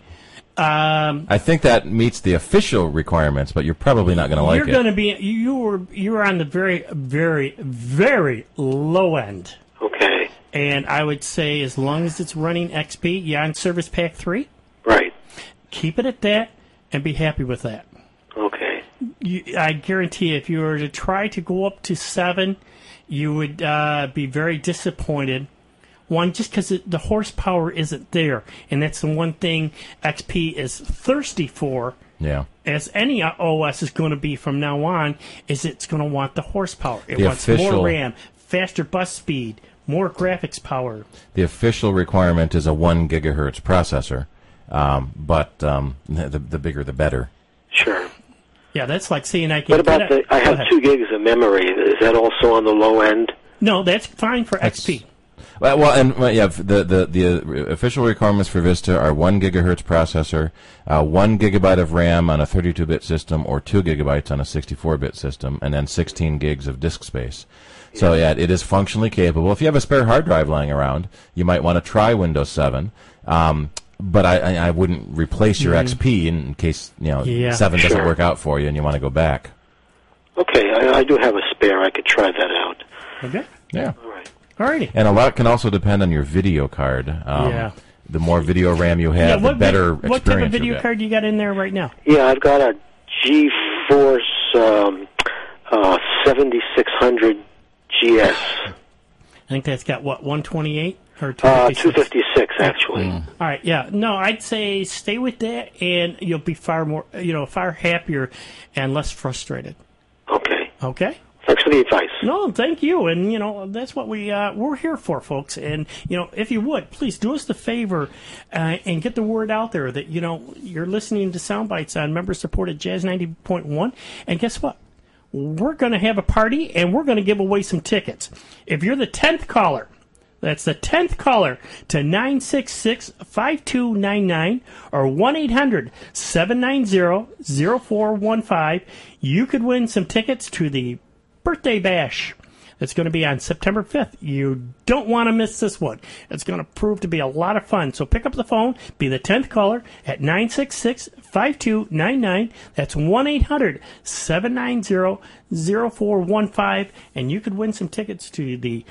Um, I think that meets the official requirements, but you're probably not going to like you're it. going to be you were you were on the very very very low end. Okay. And I would say as long as it's running X P, you're on Service Pack three. Right. Keep it at that and be happy with that. Okay. You, I guarantee you, if you were to try to go up to seven, you would uh, be very disappointed. One, just because the horsepower isn't there, and that's the one thing X P is thirsty for. Yeah. As any O S is going to be from now on, is it's going to want the horsepower. It The wants official- more RAM, faster bus speed, more graphics power. The official requirement is a one gigahertz processor, um, but um, the the bigger the better. Sure. Yeah, that's like saying I can. What about get the? a- I go have ahead. two gigs of memory. Is that also on the low end? No, that's fine for X P. Well, well, and well, yeah, the the the uh, official requirements for Vista are one gigahertz processor, uh, one gigabyte of RAM on a thirty-two bit system, or two gigabytes on a sixty-four bit system, and then sixteen gigs of disk space. So yeah, it is functionally capable. If you have a spare hard drive lying around, you might want to try Windows seven. Um, but I, I, I wouldn't replace your Mhm. X P in case you know Yeah, seven doesn't sure. work out for you and you want to go back. Okay, I, I do have a spare. I could try that out. Okay. Yeah. All right. Alrighty. And a lot can also depend on your video card. Um, Yeah. The more video RAM you Yeah, have, what the better vid- What type experience of video you'll get. card you got in there right now? Yeah, I've got a GeForce um, uh, seventy-six hundred G S. I think that's got what one twenty-eight or Uh, two fifty-six. two fifty-six, actually. All right, yeah. No, I'd say stay with that, and you'll be far more, you know, far happier and less frustrated. Okay. Okay. Thanks for the advice. No, thank you, and you know that's what we uh, we're here for, folks. And you know, if you would please do us the favor uh, and get the word out there that you know you're listening to Soundbites on member-supported Jazz ninety point one. And guess what? We're going to have a party, and we're going to give away some tickets. If you're the tenth caller, that's the tenth caller to nine six six, five two nine nine or one eight hundred, seven nine zero, zero four one five, you could win some tickets to the Birthday Bash. It's going to be on September fifth. You don't want to miss this one. It's going to prove to be a lot of fun. So pick up the phone, be the tenth caller at nine six six, five two nine nine. That's one eight hundred, seven nine zero, zero four one five, and you could win some tickets to the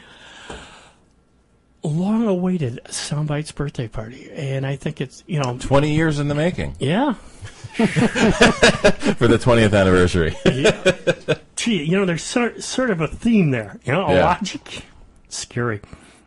long-awaited Soundbites birthday party. And I think it's, you know... twenty years in the making. Yeah. For the twentieth anniversary. Yeah. Gee, you know, there's sort, sort of a theme there. You know, a Yeah. logic. Scary.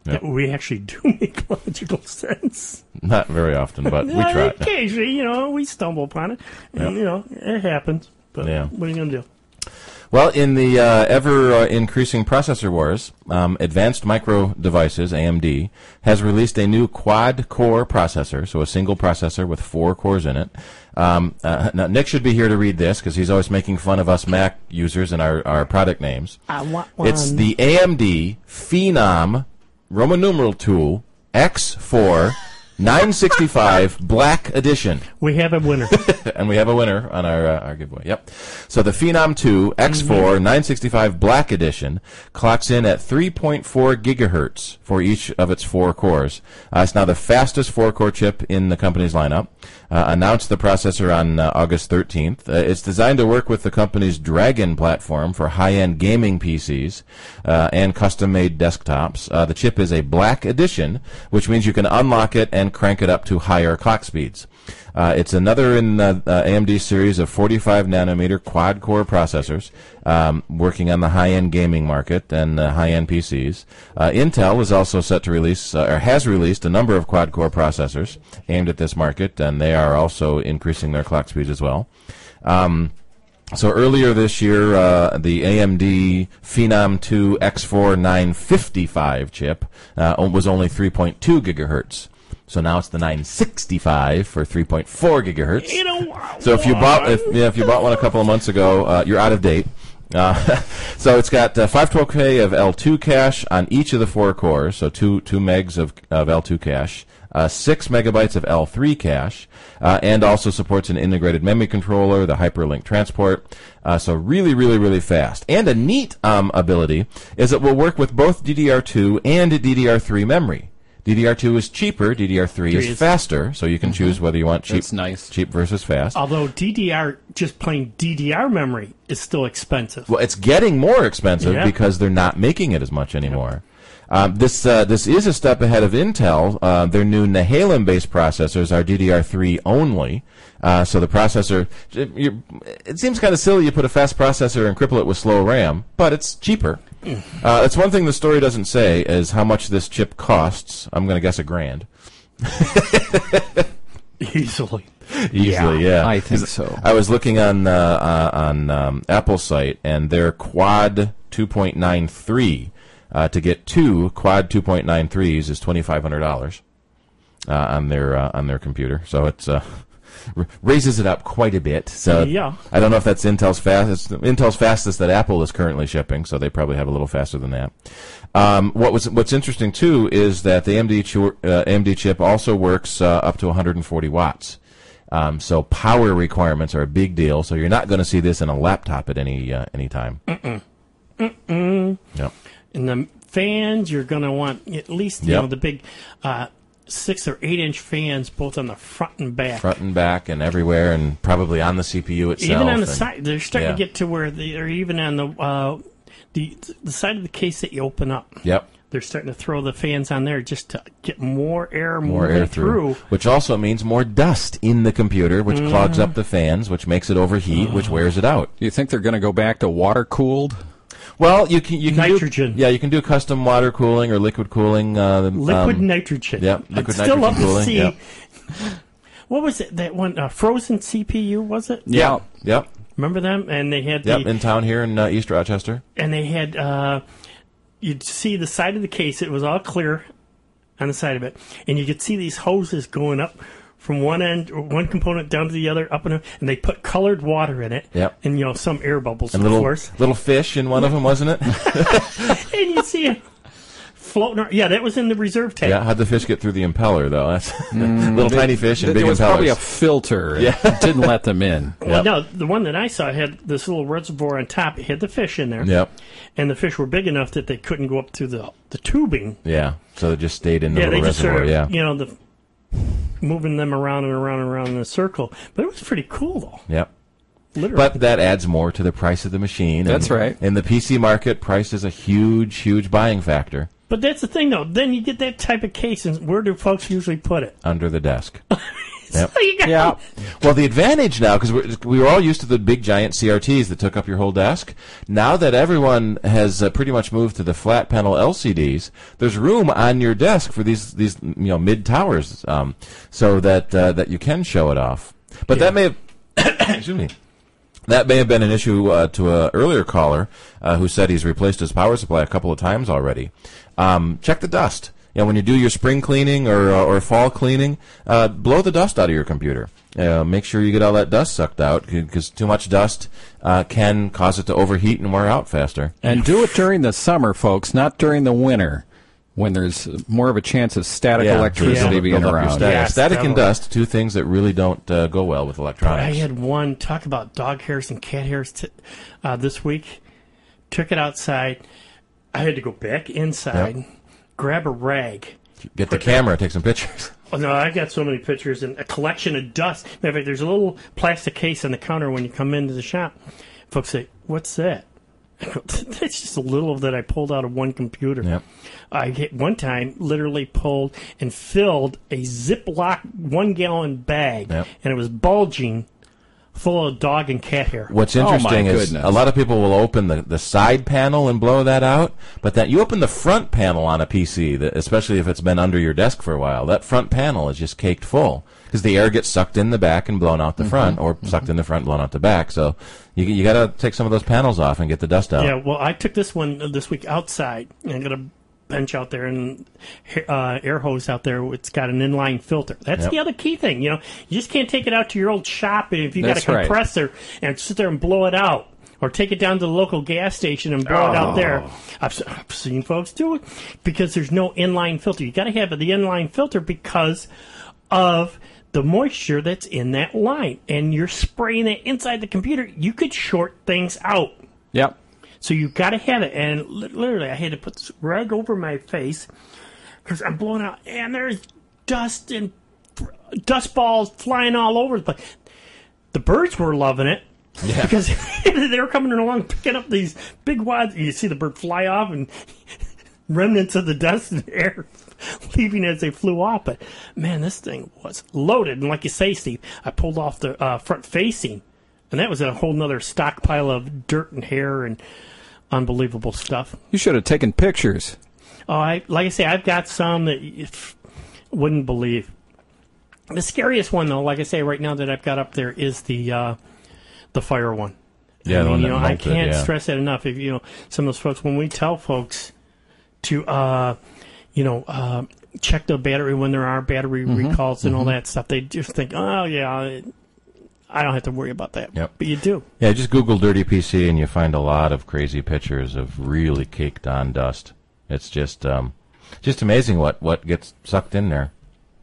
Yep. that we actually do make logical sense. Not very often, but we try. Occasionally, you know, we stumble upon it, and Yep. you know, it happens. But Yeah. what are you going to do? Well, in the uh, ever-increasing processor wars, um, Advanced Micro Devices, A M D, has released a new quad-core processor, so a single processor with four cores in it. Um, uh, now, Nick should be here to read this, because he's always making fun of us Mac users and our, our product names. I want one. It's the A M D Phenom Roman numeral tool X four nine sixty-five Black Edition. We have a winner. And we have a winner on our uh, our giveaway. Yep. So the Phenom two X four nine sixty-five Black Edition clocks in at three point four gigahertz for each of its four cores. Uh, it's now the fastest four-core chip in the company's lineup. Uh, announced the processor on uh, August thirteenth. Uh, it's designed to work with the company's Dragon platform for high-end gaming P Cs uh, and custom-made desktops. Uh, the chip is a Black Edition, which means you can unlock it and crank it up to higher clock speeds. Uh, it's another in uh, uh, A M D series of forty-five nanometer quad-core processors um, working on the high-end gaming market and uh, high-end P Cs. Uh, Intel is also set to release, uh, or has released, a number of quad-core processors aimed at this market, and they are also increasing their clock speeds as well. Um, so earlier this year, uh, the A M D Phenom two X four nine fifty-five chip uh, was only three point two gigahertz. So now it's the nine sixty-five for three point four gigahertz. You know, so if you bought if, yeah, if you bought one a couple of months ago, uh, you're out of date. Uh, so it's got uh, five twelve K of L two cache on each of the four cores, so two two megs of, of L two cache, uh, six megabytes of L three cache, uh, and also supports an integrated memory controller, the Hyperlink transport. Uh, so really, really, really fast. And a neat um, ability is it will work with both D D R two and D D R three memory. D D R two is cheaper, D D R three is, is faster, so you can Mhm. choose whether you want cheap, That's nice. cheap versus fast. Although D D R, just plain D D R memory, is still expensive. Well, it's getting more expensive Yeah. because they're not making it as much anymore. Um, this uh, this is a step ahead of Intel. Uh, their new Nehalem-based processors are D D R three only. Uh, so the processor, it, you, it seems kind of silly you put a fast processor and cripple it with slow RAM, but it's cheaper. Uh, that's one thing the story doesn't say is how much this chip costs. I'm going to guess a grand. Easily. Easily, yeah. I think so. I was looking on uh, uh, on um, Apple's site, and their Quad two point nine three uh, to get two Quad two point nine threes is twenty-five hundred dollars uh, on their uh, on their computer. So it's uh, r- raises it up quite a bit. So Yeah. I don't know if that's Intel's fastest. Intel's fastest that Apple is currently shipping, so they probably have a little faster than that. Um, what was what's interesting too is that the A M D chi- uh, A M D chip also works uh, up to one hundred forty watts. Um, so power requirements are a big deal. So you're not going to see this in a laptop at any uh, any time. Mm-mm. Mm-mm. Yep. And the fans, you're going to want at least you Yep. know the big uh, six or eight inch fans, both on the front and back. Front and back and everywhere, and probably on the C P U itself. Even on the and- side, they're starting yeah. to get to where they're even on the uh, the the side of the case that you open up. Yep. They're starting to throw the fans on there just to get more air More moving air through, through. which also means more dust in the computer, which Mhm. clogs up the fans, which makes it overheat, which wears it out. Do you think they're going to go back to water cooled? Well, you can you can Nitrogen. Do, yeah, you can do custom water cooling or liquid cooling. Uh, Liquid um, nitrogen. Yep, I'd liquid still nitrogen love cooling. to see. Yep. What was it? That one uh, frozen C P U was it? Yep. Yep. Remember them? And they had Yep. the In town here in uh, East Rochester. and they had uh, you'd see the side of the case. It was all clear on the side of it, and you could see these hoses going up from one end, or one component down to the other, up and up, and they put colored water in it. Yep. And you know some air bubbles, And of little course. little fish in one of them, wasn't it? And you see it floating. Around. Yeah, that was in the reserve tank. Yeah. How'd the fish get through the impeller though? That's Mm, little they- tiny fish and there big was impellers. probably a filter. Yeah. It didn't let them in. Well, no, the one that I saw had this little reservoir on top. It had the fish in there. Yep. And the fish were big enough that they couldn't go up through the the tubing. Yeah. So it just stayed in the yeah, they little just reservoir. sort of, yeah. you know, the moving them around and around and around in a circle. But it was pretty cool, though. Yep. Literally. But that adds more to the price of the machine. That's and right. In the P C market, price is a huge, huge buying factor. But that's the thing, though. Then you get that type of case, and where do folks usually put it? Under the desk. Yep. So you got Yeah. Well, the advantage now, because we were all used to the big giant C R Ts that took up your whole desk. Now that everyone has uh, pretty much moved to the flat panel L C Ds, there's room on your desk for these these you know mid towers, um, so that uh, that you can show it off. But Yeah. that may have excuse me. That may have been an issue uh, to an earlier caller uh, who said he's replaced his power supply a couple of times already. Um, check the dust. You know, when you do your spring cleaning or uh, or fall cleaning, uh, blow the dust out of your computer. Uh, make sure you get all that dust sucked out, because too much dust uh, can cause it to overheat and wear out faster. And do it during the summer, folks, not during the winter, when there's more of a chance of static Yeah, electricity yeah. being Build up your around. static. Yes, static and definitely. dust, two things that really don't uh, go well with I electronics. had one talk about dog hairs and cat hairs t- uh, this week. Took it outside. I had to go back inside, Yep. grab a rag. Get the camera, take some pictures. Oh, no, I got so many pictures and a collection of dust. Matter of fact, there's a little plastic case on the counter when you come into the shop. Folks say, "What's that?" I go, "That's just a little that I pulled out of one computer." Yep. I hit one time literally pulled and filled a Ziploc one-gallon bag, Yep. and it was bulging, full of dog and cat hair. What's Oh, my interesting is goodness. a lot of people will open the, the side panel and blow that out, but that you open the front panel on a P C, that, especially if it's been under your desk for a while, that front panel is just caked full because the air gets sucked in the back and blown out the Mm-hmm. front, or sucked in the front and blown out the back. So you you got to take some of those panels off and get the dust out. Yeah, well, I took this one uh, this week outside, and I got a bench out there and uh, air hose out there. It's got an inline filter. That's Yep. the other key thing. You know, you just can't take it out to your old shop and if you got a That's right. compressor and sit there and blow it out. Or take it down to the local gas station and blow it out there. I've, s- I've seen folks do it because there's no inline filter. You got to have the inline filter because of the moisture that's in that line. And you're spraying it inside the computer. You could short things out. Yep. So you got to have it. And li- literally, I had to put this rag over my face because I'm blowing out, and there's dust and f- dust balls flying all over the place. The birds were loving it. Yeah. Because they were coming along picking up these big wads. You see the bird fly off and remnants of the dust and air leaving as they flew off. But, man, this thing was loaded. And like you say, Steve, I pulled off the uh, front facing, and that was a whole nother stockpile of dirt and hair and unbelievable stuff. You should have taken pictures. Oh, I like I say, I've got some that you f- wouldn't believe. The scariest one, though, like I say, right now that I've got up there is the uh, the fire one. Yeah, I the mean, one you that know, I melted, can't yeah. stress that enough. If you know some of those folks, when we tell folks to, uh, you know, uh, check the battery when there are battery Mm-hmm, recalls and all that stuff, they just think, oh yeah, it, I don't have to worry about that. Yep. But you do. Yeah, just Google dirty P C and you find a lot of crazy pictures of really caked on dust. It's just um, just amazing what, what gets sucked in there.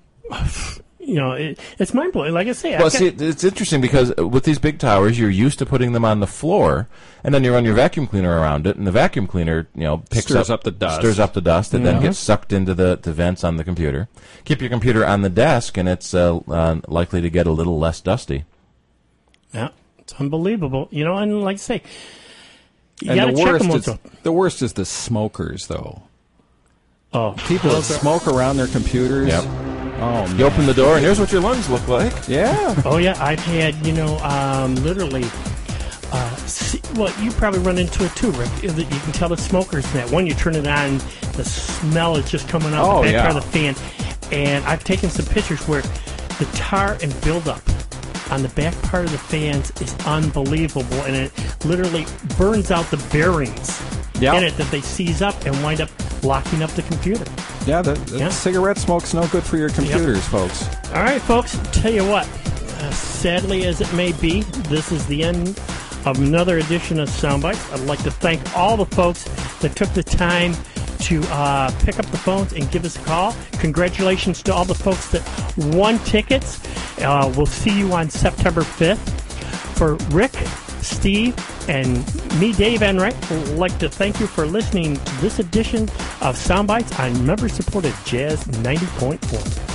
You know, it, it's mind blowing. Like I say, Well, I've got- see, it's interesting because with these big towers, you're used to putting them on the floor, and then you run your vacuum cleaner around it, and the vacuum cleaner, you know, picks Stirs up, up the dust. stirs up the dust, and Yeah. then gets sucked into the, the vents on the computer. Keep your computer on the desk, and it's uh, uh, likely to get a little less dusty. yeah, it's unbelievable. You know, and like I say, you And got to the check worst them once. is the worst is the smokers, though. Oh, People that smoke around their computers. Yep. Oh, You open the door, and here's what your lungs look like. Yeah. Oh yeah, I've had you know um, literally. Uh, see, well, you probably run into it too, Rick. You can tell the smokers that when you turn it on, the smell is just coming out Oh, the back yeah. part of the fan. And I've taken some pictures where the tar and buildup on the back part of the fans is unbelievable, and it literally burns out the bearings Yeah. in it that they seize up and wind up locking up the computer. Yeah, the, the Yeah. cigarette smoke's no good for your computers, folks. All right, folks, tell you what, uh, sadly as it may be, this is the end of another edition of Soundbites. I'd like to thank all the folks that took the time to uh, pick up the phones and give us a call. Congratulations to all the folks that won tickets. Uh, we'll see you on September fifth. For Rick, Steve, and me, Dave Enright, would like to thank you for listening to this edition of Soundbites on member-supported Jazz ninety point four.